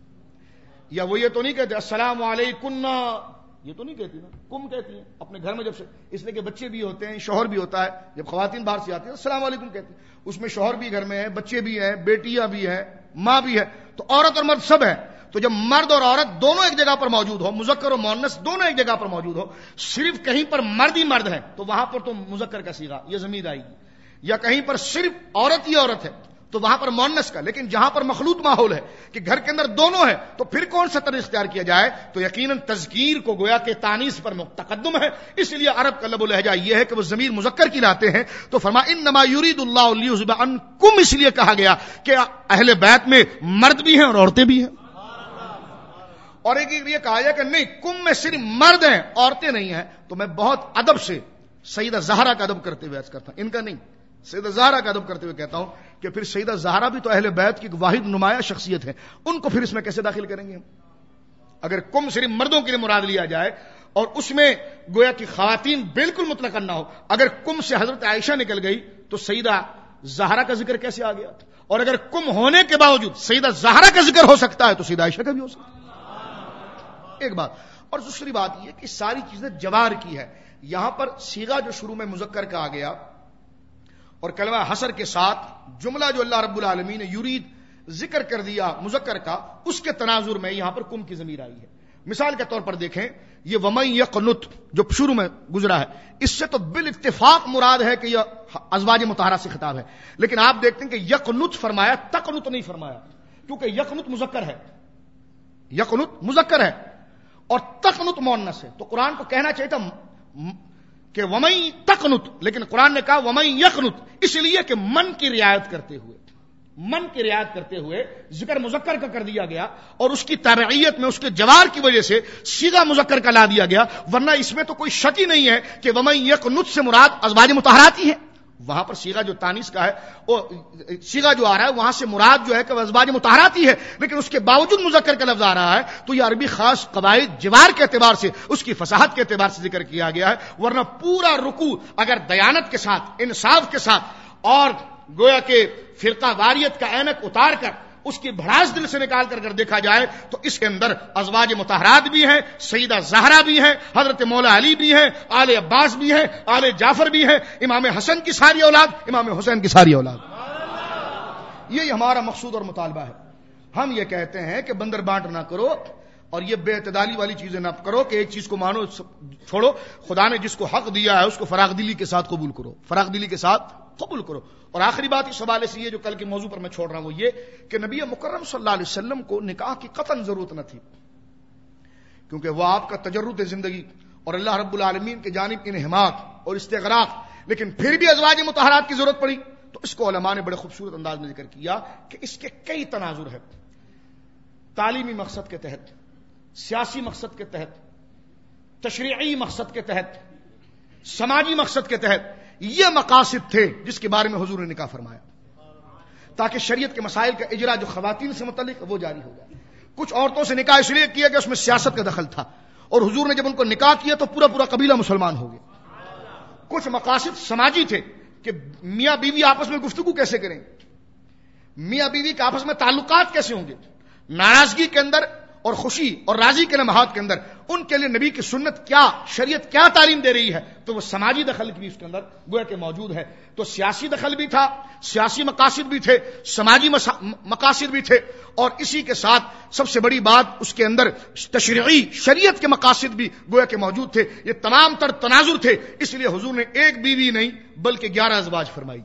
یا وہ یہ تو نہیں کہتے السلام علیکم، یہ تو نہیں کہتی نا، کم کہتی ہیں اپنے گھر میں. جب سے اس لیے کہ بچے بھی ہوتے ہیں، شوہر بھی ہوتا ہے، جب خواتین باہر سے آتی ہیں السلام علیکم کہتی ہیں، اس میں شوہر بھی گھر میں ہے، بچے بھی ہیں، بیٹیاں بھی ہیں، ماں بھی ہے، تو عورت اور مرد سب ہیں. تو جب مرد اور عورت دونوں ایک جگہ پر موجود ہو، مذکر و مؤنث دونوں ایک جگہ پر موجود ہو، صرف کہیں پر مرد ہی مرد ہے تو وہاں پر تو مذکر کا صیغہ یہ ضمیر آئے گی، یا کہیں پر صرف عورت ہی عورت ہے تو وہاں پر مؤنث کا. لیکن جہاں پر مخلوط ماحول ہے کہ گھر کے اندر دونوں ہے تو پھر کون سا طرز اختیار کیا جائے؟ تو یقیناً تذکیر کو گویا کہ تانیث پر تقدم ہے. اس لیے عرب کا لب و لہجہ یہ ہے کہ وہ ضمیر مذکر کی لاتے ہیں. تو فرما انما یرید اللہ لیذھب عنکم اس لیے کہا گیا کہ اہل بیت میں مرد بھی ہیں اور عورتیں بھی ہیں. اور ایک یہ کہا گیا کہ نہیں کم میں صرف مرد ہیں عورتیں نہیں ہیں. تو میں بہت ادب سے سیدہ زہرا کا ادب کرتے ہوئے عرض کرتا ہوں، ان کا نہیں، سیدہ زہرا کا ادب کرتے ہوئے کہتا ہوں کہ پھر سیدہ زہرا بھی تو اہل بیت کی واحد نمایاں شخصیت ہے، ان کو پھر اس میں کیسے داخل کریں گے ہم؟ اگر کم صرف مردوں کے لیے مراد لیا جائے اور اس میں گویا کہ خواتین بالکل مطلق نہ ہو، اگر کم سے حضرت عائشہ نکل گئی تو سیدہ زہرا کا ذکر کیسے آ گیا؟ اور اگر کم ہونے کے باوجود سیدہ زہرا کا ذکر ہو سکتا ہے تو سیدہ عائشہ کا بھی ہو سکتا ہے. ایک بات. اور دوسری بات یہ کہ ساری چیزیں جوار کی ہے. یہاں پر صیغہ جو شروع میں مذکر کا آ گیا اور کلمہ حصر کے ساتھ جملہ جو اللہ رب العالمین نے یرید ذکر کر دیا مذکر کا، اس کے تناظر میں یہاں پر کم کی ضمیر آئی ہے. مثال کے طور پر دیکھیں یہ ومن یقنت جو شروع میں گزرا ہے، اس سے تو بالاتفاق مراد ہے کہ یہ ازواج مطہرات سے خطاب ہے، لیکن آپ دیکھتے ہیں کہ یقنت فرمایا، تقنت نہیں فرمایا، کیونکہ یقنت مذکر ہے، یقنت مذکر ہے اور تقنت مؤنث ہے. تو قرآن کو کہنا چاہیے تھا کہ ومن تقنت، لیکن قرآن نے کہا ومن یقنت، اس لیے کہ من کی رعایت کرتے ہوئے من کی رعایت کرتے ہوئے ذکر مذکر کا کر دیا گیا اور اس کی تابعیت میں اس کے جوار کی وجہ سے صیغہ مذکر کا لا دیا گیا. ورنہ اس میں تو کوئی شک ہی نہیں ہے کہ ومن یقنت سے مراد ازواج مطہرات ہی ہے. وہاں پر صیغہ جو تانیث کا ہے وہ صیغہ جو آ رہا ہے وہاں سے مراد جو ہے کہ ازواج مطہرات ہی ہے، لیکن اس کے باوجود مذکر کا لفظ آ رہا ہے تو یہ عربی خاص قواعد جوار کے اعتبار سے اس کی فصاحت کے اعتبار سے ذکر کیا گیا ہے. ورنہ پورا رکوع اگر دیانت کے ساتھ، انصاف کے ساتھ اور گویا کہ فرقہ واریت کا عینک اتار کر اس کی بھڑاس دل سے نکال کر اگر دیکھا جائے تو اس کے اندر ازواج مطہرات بھی ہیں، سیدہ زہرا بھی ہیں، حضرت مولا علی بھی ہیں، آل عباس بھی ہیں، آل جعفر بھی ہیں، امام حسن کی ساری اولاد، امام حسین کی ساری اولاد. یہی ہمارا مقصود اور مطالبہ ہے. ہم یہ کہتے ہیں کہ بندر بانٹ نہ کرو اور یہ بے اعتدالی والی چیزیں نہ کرو کہ ایک چیز کو مانو چھوڑو. خدا نے جس کو حق دیا ہے اس کو فراغ دلی کے ساتھ قبول کرو، فراغ دلی کے ساتھ قبول کرو. اور آخری بات اس حوالے سے یہ جو کل کے موضوع پر میں چھوڑ رہا ہوں وہ یہ کہ نبی مکرم صلی اللہ علیہ وسلم کو نکاح کی قطعاً ضرورت نہ تھی، کیونکہ وہ آپ کا تجرد زندگی اور اللہ رب العالمین کی جانب انہماک اور استغراق، لیکن پھر بھی ازواج مطہرات کی ضرورت پڑی. تو اس کو علماء نے بڑے خوبصورت انداز میں ذکر کیا کہ اس کے کئی تناظر ہیں. تعلیمی مقصد کے تحت، سیاسی مقصد کے تحت، تشریعی مقصد کے تحت، سماجی مقصد کے تحت یہ مقاصد تھے جس کے بارے میں حضور نے نکاح فرمایا تاکہ شریعت کے مسائل کا اجرا جو خواتین سے متعلق وہ جاری ہو جائے. کچھ عورتوں سے نکاح اس لیے کیا کہ اس میں سیاست کا دخل تھا اور حضور نے جب ان کو نکاح کیا تو پورا پورا قبیلہ مسلمان ہو گیا. کچھ مقاصد سماجی تھے کہ میاں بیوی آپس میں گفتگو کیسے کریں، میاں بیوی کے آپس میں تعلقات کیسے ہوں گے، ناراضگی کے اندر اور خوشی اور راضی کے لمحات کے اندر ان کے لیے نبی کی سنت کیا، شریعت کیا تعلیم دے رہی ہے، تو وہ سماجی دخل بھی اس کے اندر گویا کہ موجود ہے. تو سیاسی دخل بھی تھا، سیاسی مقاصد بھی تھے، سماجی مقاصد بھی تھے، اور اسی کے ساتھ سب سے بڑی بات اس کے اندر تشریعی شریعت کے مقاصد بھی گویا کہ موجود تھے. یہ تمام تر تناظر تھے. اس لیے حضور نے ایک بیوی نہیں بلکہ گیارہ ازواج فرمائی.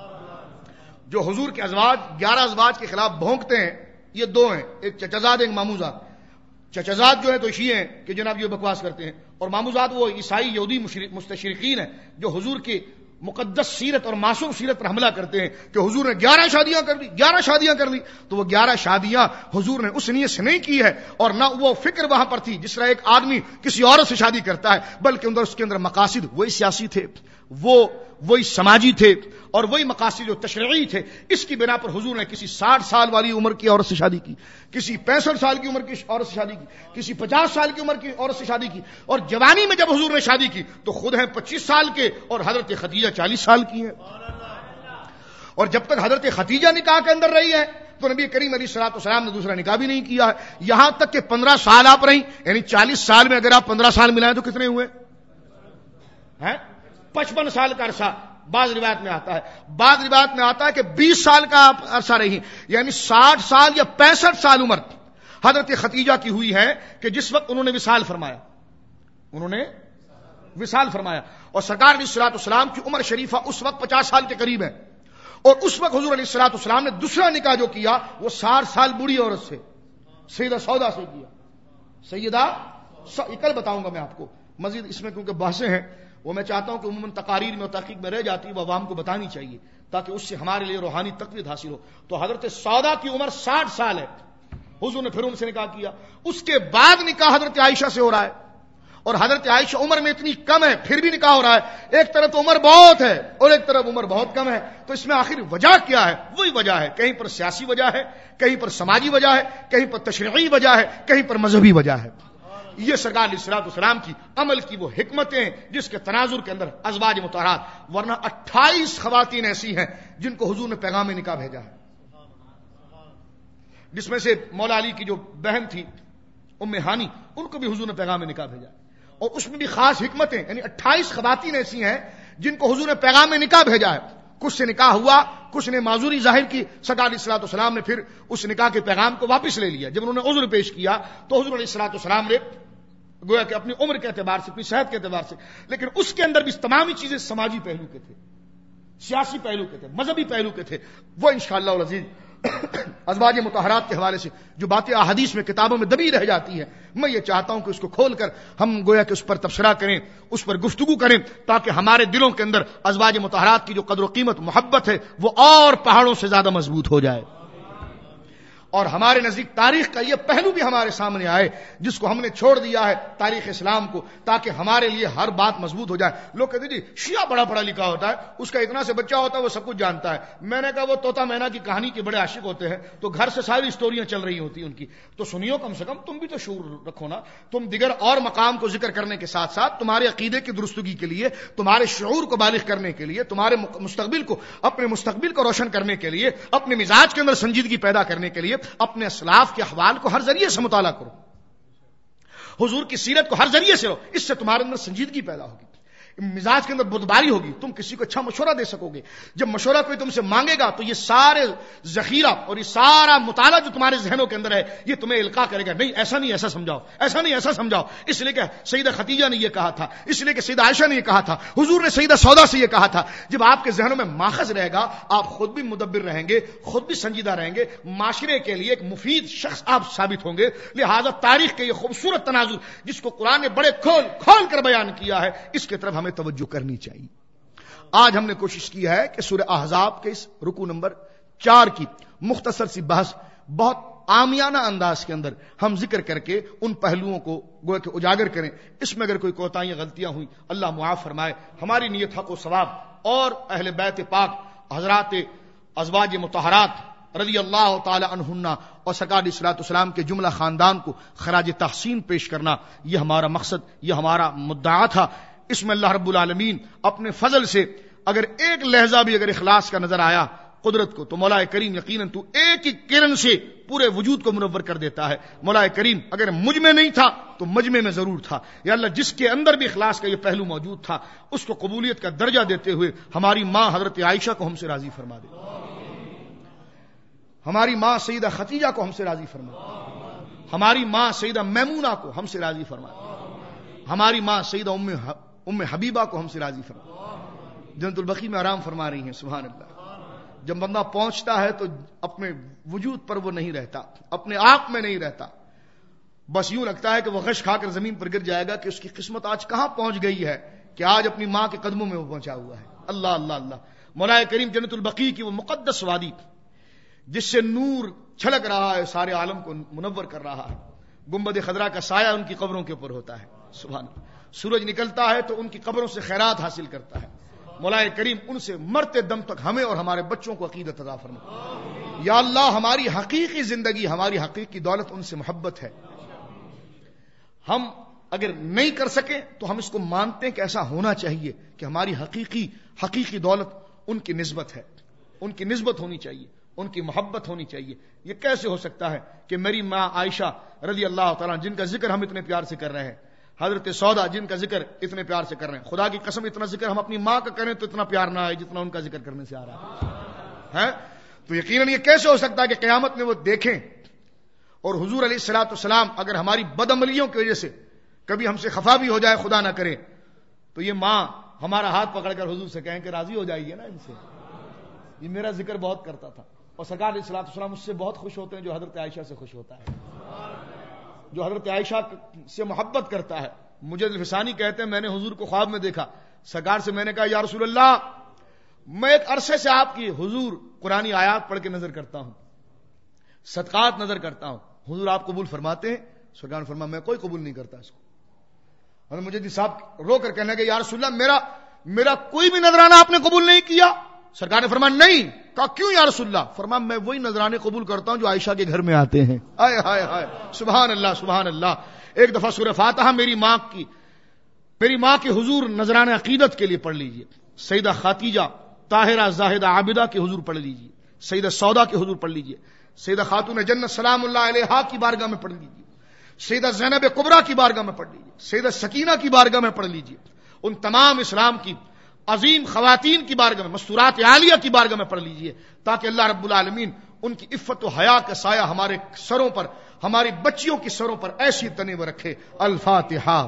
جو حضور کے ازواج گیارہ ازواج کے خلاف بھونکتے ہیں یہ دو ہیں، ایک چچزاد ایک ماموزاد. چچزاد جو ہے تو شیعہ ہیں کہ جناب یہ بکواس کرتے ہیں، اور ماموزاد وہ عیسائی یہودی مستشرقین ہیں جو حضور کی مقدس سیرت اور معصوم سیرت پر حملہ کرتے ہیں کہ حضور نے گیارہ شادیاں کر دی گیارہ شادیاں کر دی تو وہ گیارہ شادیاں حضور نے اس نیت سے نہیں کی ہے، اور نہ وہ فکر وہاں پر تھی جس طرح ایک آدمی کسی عورت سے شادی کرتا ہے، بلکہ اندر اس کے اندر مقاصد وہی سیاسی تھے، وہ وہی سماجی تھے، اور وہی مقاصد جو تشریعی تھے. اس کی بنا پر حضور نے کسی ساٹھ سال والی عمر کی عورت سے شادی کی، کسی پینسٹھ سال کی عمر کی عورت سے شادی کی، کسی پچاس سال کی عمر کی عورت سے شادی کی، اور جوانی میں جب حضور نے شادی کی تو خود ہیں پچیس سال کے اور حضرت خدیجہ چالیس سال کی ہیں. اور جب تک حضرت خدیجہ نکاح کے اندر رہی ہے تو نبی کریم علیہ الصلوۃ والسلام نے دوسرا نکاح بھی نہیں کیا ہے، یہاں تک کہ پندرہ سال آپ رہیں، یعنی چالیس سال میں اگر آپ پندرہ سال ملائیں تو کتنے ہوئے ہیں؟ پچپن سال کا عرصہ. بعض روایت میں آتا ہے بعض روایت میں آتا ہے کہ بیس سال کا عرصہ رہی، یعنی ساٹھ سال یا پینسٹھ سال عمر حضرت خدیجہ کی ہوئی ہے کہ جس وقت انہوں نے وصال فرمایا انہوں نے وصال فرمایا اور سرکار علیہ الصلوۃ والسلام کی عمر شریفہ اس وقت پچاس سال کے قریب ہے، اور اس وقت حضور علیہ الصلوۃ والسلام نے دوسرا نکاح جو کیا وہ ساٹھ سال بوڑھی عورت سے سیدہ سودا سے کیا. سیدہ کل بتاؤں گا میں آپ کو مزید، اس میں کیونکہ بحثیں ہیں وہ میں چاہتا ہوں کہ عموماً تقاریر میں اور تحقیق میں رہ جاتی وہ عوام کو بتانی چاہیے تاکہ اس سے ہمارے لیے روحانی تقویت حاصل ہو. تو حضرت سودا کی عمر ساٹھ سال ہے، حضور نے پھر ان سے نکاح کیا. اس کے بعد نکاح حضرت عائشہ سے ہو رہا ہے، اور حضرت عائشہ عمر میں اتنی کم ہے پھر بھی نکاح ہو رہا ہے. ایک طرف تو عمر بہت ہے اور ایک طرف عمر بہت کم ہے، تو اس میں آخر وجہ کیا ہے؟ وہی وجہ ہے، کہیں پر سیاسی وجہ ہے، کہیں پر سماجی وجہ ہے، کہیں پر تشریعی وجہ ہے، کہیں پر مذہبی وجہ ہے. یہ سرکار علیہ الصلوۃ والسلام کی عمل کی وہ حکمتیں جس کے تناظر کے اندر ازواج مطہرات، ورنہ اٹھائیس خواتین ایسی ہیں جن کو حضور نے پیغام نکاح بھیجا ہے، جس میں سے مولا علی کی جو بہن تھی ام ہانی ان کو بھی حضور نے پیغام نکاح بھیجا، اور اس میں بھی خاص حکمتیں، یعنی اٹھائیس خواتین ایسی ہیں جن کو حضور نے پیغام نکاح بھیجا ہے. کچھ سے نکاح ہوا، کچھ نے معذوری ظاہر کی، سرکار علیہ الصلوۃ والسلام نے پھر اس نکاح کے پیغام کو واپس لے لیا. جب انہوں نے عذر پیش کیا تو حضور علیہ الصلوۃ والسلام نے گویا کہ اپنی عمر کے اعتبار سے، اپنی صحت کے اعتبار سے، لیکن اس کے اندر بھی تمام چیزیں سماجی پہلو کے تھے، سیاسی پہلو کے تھے، مذہبی پہلو کے تھے. وہ انشاءاللہ العزیز ازواج مطہرات کے حوالے سے جو باتیں احادیث میں کتابوں میں دبی رہ جاتی ہیں، میں یہ چاہتا ہوں کہ اس کو کھول کر ہم گویا کہ اس پر تبصرہ کریں، اس پر گفتگو کریں، تاکہ ہمارے دلوں کے اندر ازواج مطہرات کی جو قدر و قیمت محبت ہے وہ اور پہاڑوں سے زیادہ مضبوط ہو جائے، اور ہمارے نزدیک تاریخ کا یہ پہلو بھی ہمارے سامنے آئے جس کو ہم نے چھوڑ دیا ہے، تاریخ اسلام کو، تاکہ ہمارے لیے ہر بات مضبوط ہو جائے. لوگ کہتے ہیں جی شیعہ بڑا پڑھا لکھا ہوتا ہے، اس کا اتنا سے بچہ ہوتا ہے وہ سب کچھ جانتا ہے. میں نے کہا وہ طوطا مینا کی کہانی کے بڑے عاشق ہوتے ہیں تو گھر سے ساری اسٹوریاں چل رہی ہوتی ہیں ان کی، تو سنیو کم سے کم، تم بھی تو شعور رکھو نا. تم دیگر اور مقام کو ذکر کرنے کے ساتھ ساتھ تمہارے عقیدے کی درستگی کے لیے، تمہارے شعور کو بالغ کرنے کے لیے، تمہارے مستقبل کو اپنے مستقبل کو روشن کرنے کے لیے، اپنے مزاج کے اندر سنجیدگی پیدا کرنے کے لیے اپنے اسلاف کے احوال کو ہر ذریعے سے مطالعہ کرو، حضور کی سیرت کو ہر ذریعے سے لو، اس سے تمہارے اندر سنجیدگی پیدا ہوگی، مزاج کے اندر بدباری ہوگی، تم کسی کو اچھا مشورہ دے سکو گے. جب مشورہ کوئی تم سے مانگے گا تو یہ سارے ذخیرہ اور یہ سارا مطالعہ جو تمہارے ذہنوں کے اندر ہے یہ تمہیں القاء کرے گا، نہیں ایسا نہیں ایسا سمجھاؤ، ایسا نہیں ایسا سمجھاؤ. اس لیے کہ سیدہ خدیجہ نے یہ کہا تھا، اس لیے کہ سیدہ عائشہ نے یہ کہا تھا، حضور نے سیدہ سودا سے یہ کہا تھا. جب آپ کے ذہنوں میں ماخذ رہے گا آپ خود بھی مدبر رہیں گے، خود بھی سنجیدہ رہیں گے، معاشرے کے لیے ایک مفید شخص آپ ثابت ہوں گے. لہذا تاریخ کے یہ خوبصورت تناظر جس کو قرآن نے بڑے کھول کھول کر بیان کیا ہے، اس کی طرف ہمیں توجہ کرنی چاہیے. آج ہم نے کوشش کی ہے کہ سورہ احزاب کے اس رکوع نمبر چار کی مختصر سی بحث بہت عامیانہ انداز کے اندر ہم ذکر کر کے ان پہلوؤں کو گویا کہ اجاگر کریں. اس میں اگر کوئی کوتاہیاں غلطیاں ہوئی اللہ معاف فرمائے. ہماری نیت حق و ثواب اور اہل بیت پاک حضرات ازواج مطہرات رضی اللہ تعالی عنہن اور سرکار علیہ الصلوۃ والسلام کے جملہ خاندان کو خراج تحسین پیش کرنا، یہ ہمارا مقصد، یہ ہمارا مدعا تھا. اس میں اللہ رب العالمین اپنے فضل سے اگر ایک لہجہ بھی اگر اخلاص کا نظر آیا، قدرت کو، تو مولا کریم یقیناً تو ایک ہی کرن سے پورے وجود کو منور کر دیتا ہے۔ مولا کریم اگر مجھ میں نہیں تھا تو مجمع میں ضرور تھا۔ یا اللہ جس کے اندر بھی اخلاص کا یہ پہلو موجود تھا اس کو قبولیت کا درجہ دیتے ہوئے ہماری ماں حضرت عائشہ کو ہم سے راضی فرما دے، ہماری ماں سیدہ خدیجہ کو ہم سے راضی فرما دے، ہماری ماں سیدہ میمونہ کو ہم سے راضی فرما دے، ہماری ماں سیدہ ام ام حبیبہ کو ہم سے راضی فرما دے۔ جنت البقیع میں آرام فرما رہی ہیں، سبحان اللہ۔ جب بندہ پہنچتا ہے تو اپنے وجود پر وہ نہیں رہتا، اپنے آپ میں نہیں رہتا، بس یوں لگتا ہے کہ وہ غش کھا کر زمین پر گر جائے گا کہ اس کی قسمت آج کہاں پہنچ گئی ہے کہ آج اپنی ماں کے قدموں میں وہ پہنچا ہوا ہے۔ اللہ اللہ اللہ۔ مولا کریم جنت البقیع کی وہ مقدس وادی جس سے نور چھلک رہا ہے، سارے عالم کو منور کر رہا ہے، گنبد خضرا کا سایہ ان کی قبروں کے اوپر ہوتا ہے، سبحان اللہ۔ سورج نکلتا ہے تو ان کی قبروں سے خیرات حاصل کرتا ہے۔ مولا کریم ان سے مرتے دم تک ہمیں اور ہمارے بچوں کو عقیدت عطا فرما۔ یا اللہ ہماری حقیقی زندگی، ہماری حقیقی دولت ان سے محبت ہے۔ ہم اگر نہیں کر سکے تو ہم اس کو مانتے ہیں کہ ایسا ہونا چاہیے کہ ہماری حقیقی حقیقی دولت ان کی نسبت ہے، ان کی نسبت ہونی چاہیے، ان کی محبت ہونی چاہیے۔ یہ کیسے ہو سکتا ہے کہ میری ماں عائشہ رضی اللہ تعالیٰ جن کا ذکر ہم اتنے پیار سے کر رہے ہیں، حضرت سودا جن کا ذکر اتنے پیار سے کر رہے ہیں، خدا کی قسم اتنا ذکر ہم اپنی ماں کا کریں تو اتنا پیار نہ آئے جتنا ان کا ذکر کرنے سے آ رہا ہے، تو یقیناً یہ کیسے ہو سکتا ہے کہ قیامت میں وہ دیکھیں اور حضور علیہ الصلوۃ والسلام اگر ہماری بدعملیوں کی وجہ سے کبھی ہم سے خفا بھی ہو جائے، خدا نہ کرے، تو یہ ماں ہمارا ہاتھ پکڑ کر حضور سے کہیں کہ راضی ہو جائیے نا ان سے، یہ میرا ذکر بہت کرتا تھا۔ اور سرکار علیہ الصلوۃ والسلام اس سے بہت خوش ہوتے ہیں جو حضرت عائشہ سے خوش ہوتا ہے، جو حضرت عائشہ سے محبت کرتا ہے۔ مجھے الفسانی کہتے ہیں میں نے حضور کو خواب میں دیکھا، سرکار سے میں نے کہا یا رسول اللہ میں ایک عرصے سے آپ کی حضور قرآنی آیات پڑھ کے نظر کرتا ہوں، صدقات نظر کرتا ہوں، حضور آپ قبول فرماتے ہیں؟ سرکار نے فرمایا میں کوئی قبول نہیں کرتا اس کو۔ اور مجھے صاحب رو کر کہنے لگے یا رسول اللہ میرا میرا کوئی بھی نذرانہ آپ نے قبول نہیں کیا؟ سرکار نے فرمایا نہیں۔ کہا کیوں یا رسول اللہ؟ فرمایا میں وہی نذرانے قبول کرتا ہوں جو عائشہ کے گھر میں آتے ہیں۔ ہائے ہائے ہائے، سبحان اللہ سبحان اللہ۔ ایک دفعہ سورہ فاتحہ میری ماں کی میری ماں کے حضور نذرانہ عقیدت کے لیے پڑھ لیجئے، سیدہ خاتیجہ طاہرہ زاہدہ عابدہ کے حضور پڑھ لیجئے، سیدہ سودا کے حضور پڑھ لیجئے، سیدہ خاتون جنت سلام اللہ علیہا کی بارگاہ میں پڑھ لیجئے، سیدہ زینب کبریٰ کی بارگاہ میں پڑھ لیجئے، سیدہ سکینہ کی بارگاہ میں پڑھ لیجئے، ان تمام اسلام کی عظیم خواتین کی بارگاہ میں، مستورات عالیہ کی بارگاہ میں پڑھ لیجئے، تاکہ اللہ رب العالمین ان کی عفت و حیا کا سایہ ہمارے سروں پر، ہماری بچیوں کی سروں پر ایسی تنے وہ رکھے۔ الفاتحہ۔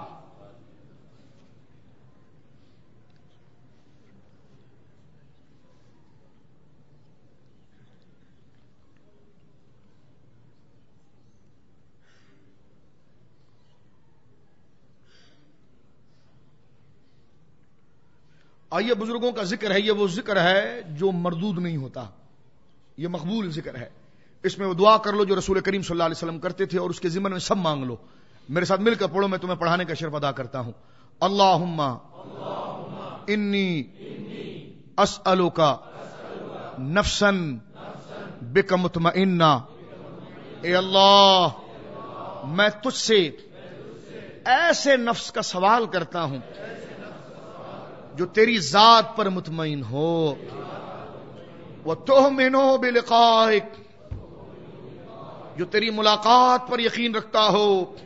آئیے بزرگوں کا ذکر ہے، یہ وہ ذکر ہے جو مردود نہیں ہوتا، یہ مقبول ذکر ہے۔ اس میں وہ دعا کر لو جو رسول کریم صلی اللہ علیہ وسلم کرتے تھے، اور اس کے ضمن میں سب مانگ لو۔ میرے ساتھ مل کر پڑھو، میں تمہیں پڑھانے کا شرف ادا کرتا ہوں۔ اللہم انی اسألک نفسا بک مطمئنہ، اے اللہ میں تجھ سے ایسے نفس کا سوال کرتا ہوں جو تیری ذات پر مطمئن ہو، وَتُؤْمِنُ بِلِقَائِكَ جو تیری ملاقات پر یقین رکھتا ہو،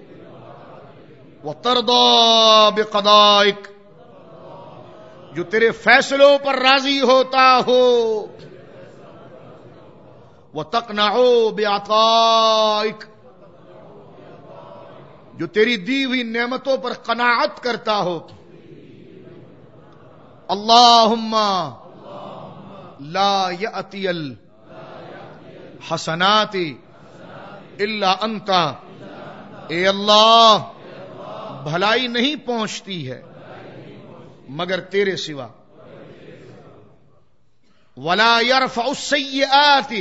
وَتَرْضَى بِقَضَائِكَ جو تیرے فیصلوں پر راضی ہوتا ہو، وَتَقْنَعُ بِعَطَائِكَ جو تیری دی ہوئی نعمتوں پر قناعت کرتا ہو۔ اللہم لا یأتی الحسنات الا انت، اے اللہ بھلائی نہیں پہنچتی ہے مگر تیرے سوا۔ ولا یرفع السیئات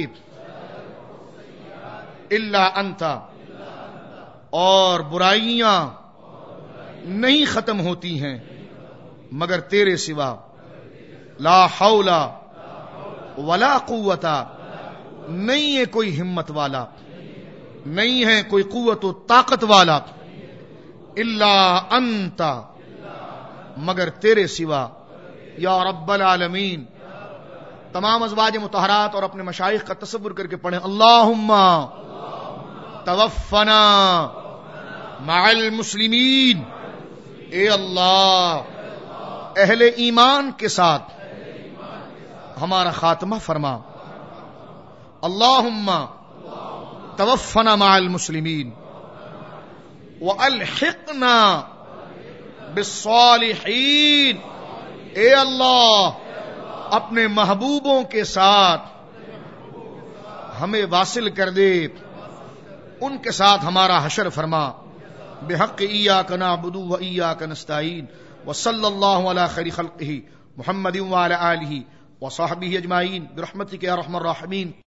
الا انت، اور برائیاں نہیں ختم ہوتی ہیں مگر تیرے سوا۔ لا حول ولا قوت نہیں ہے کوئی ہمت والا، نہیں ہے کوئی قوت و طاقت والا، الا انت مگر تیرے سوا۔ یا رب العالمین، تمام ازواج مطہرات اور اپنے مشائخ کا تصور کر کے پڑھیں اللہم توفنا مع المسلمین. اے اللہ اہل ایمان کے ساتھ ہمارا خاتمہ فرما. اللہم توفنا مع المسلمین والحقنا بالصالحین. اے اللہ اپنے محبوبوں کے ساتھ ہمیں واصل کر دے، ان کے ساتھ ہمارا حشر فرما. بحق ایاک نعبد و ایاک نستعین وصلی اللہ علی خیر خلقہ محمد وعلی آلہ وصحبہ اجمعین برحمتک یا ارحم الراحمین.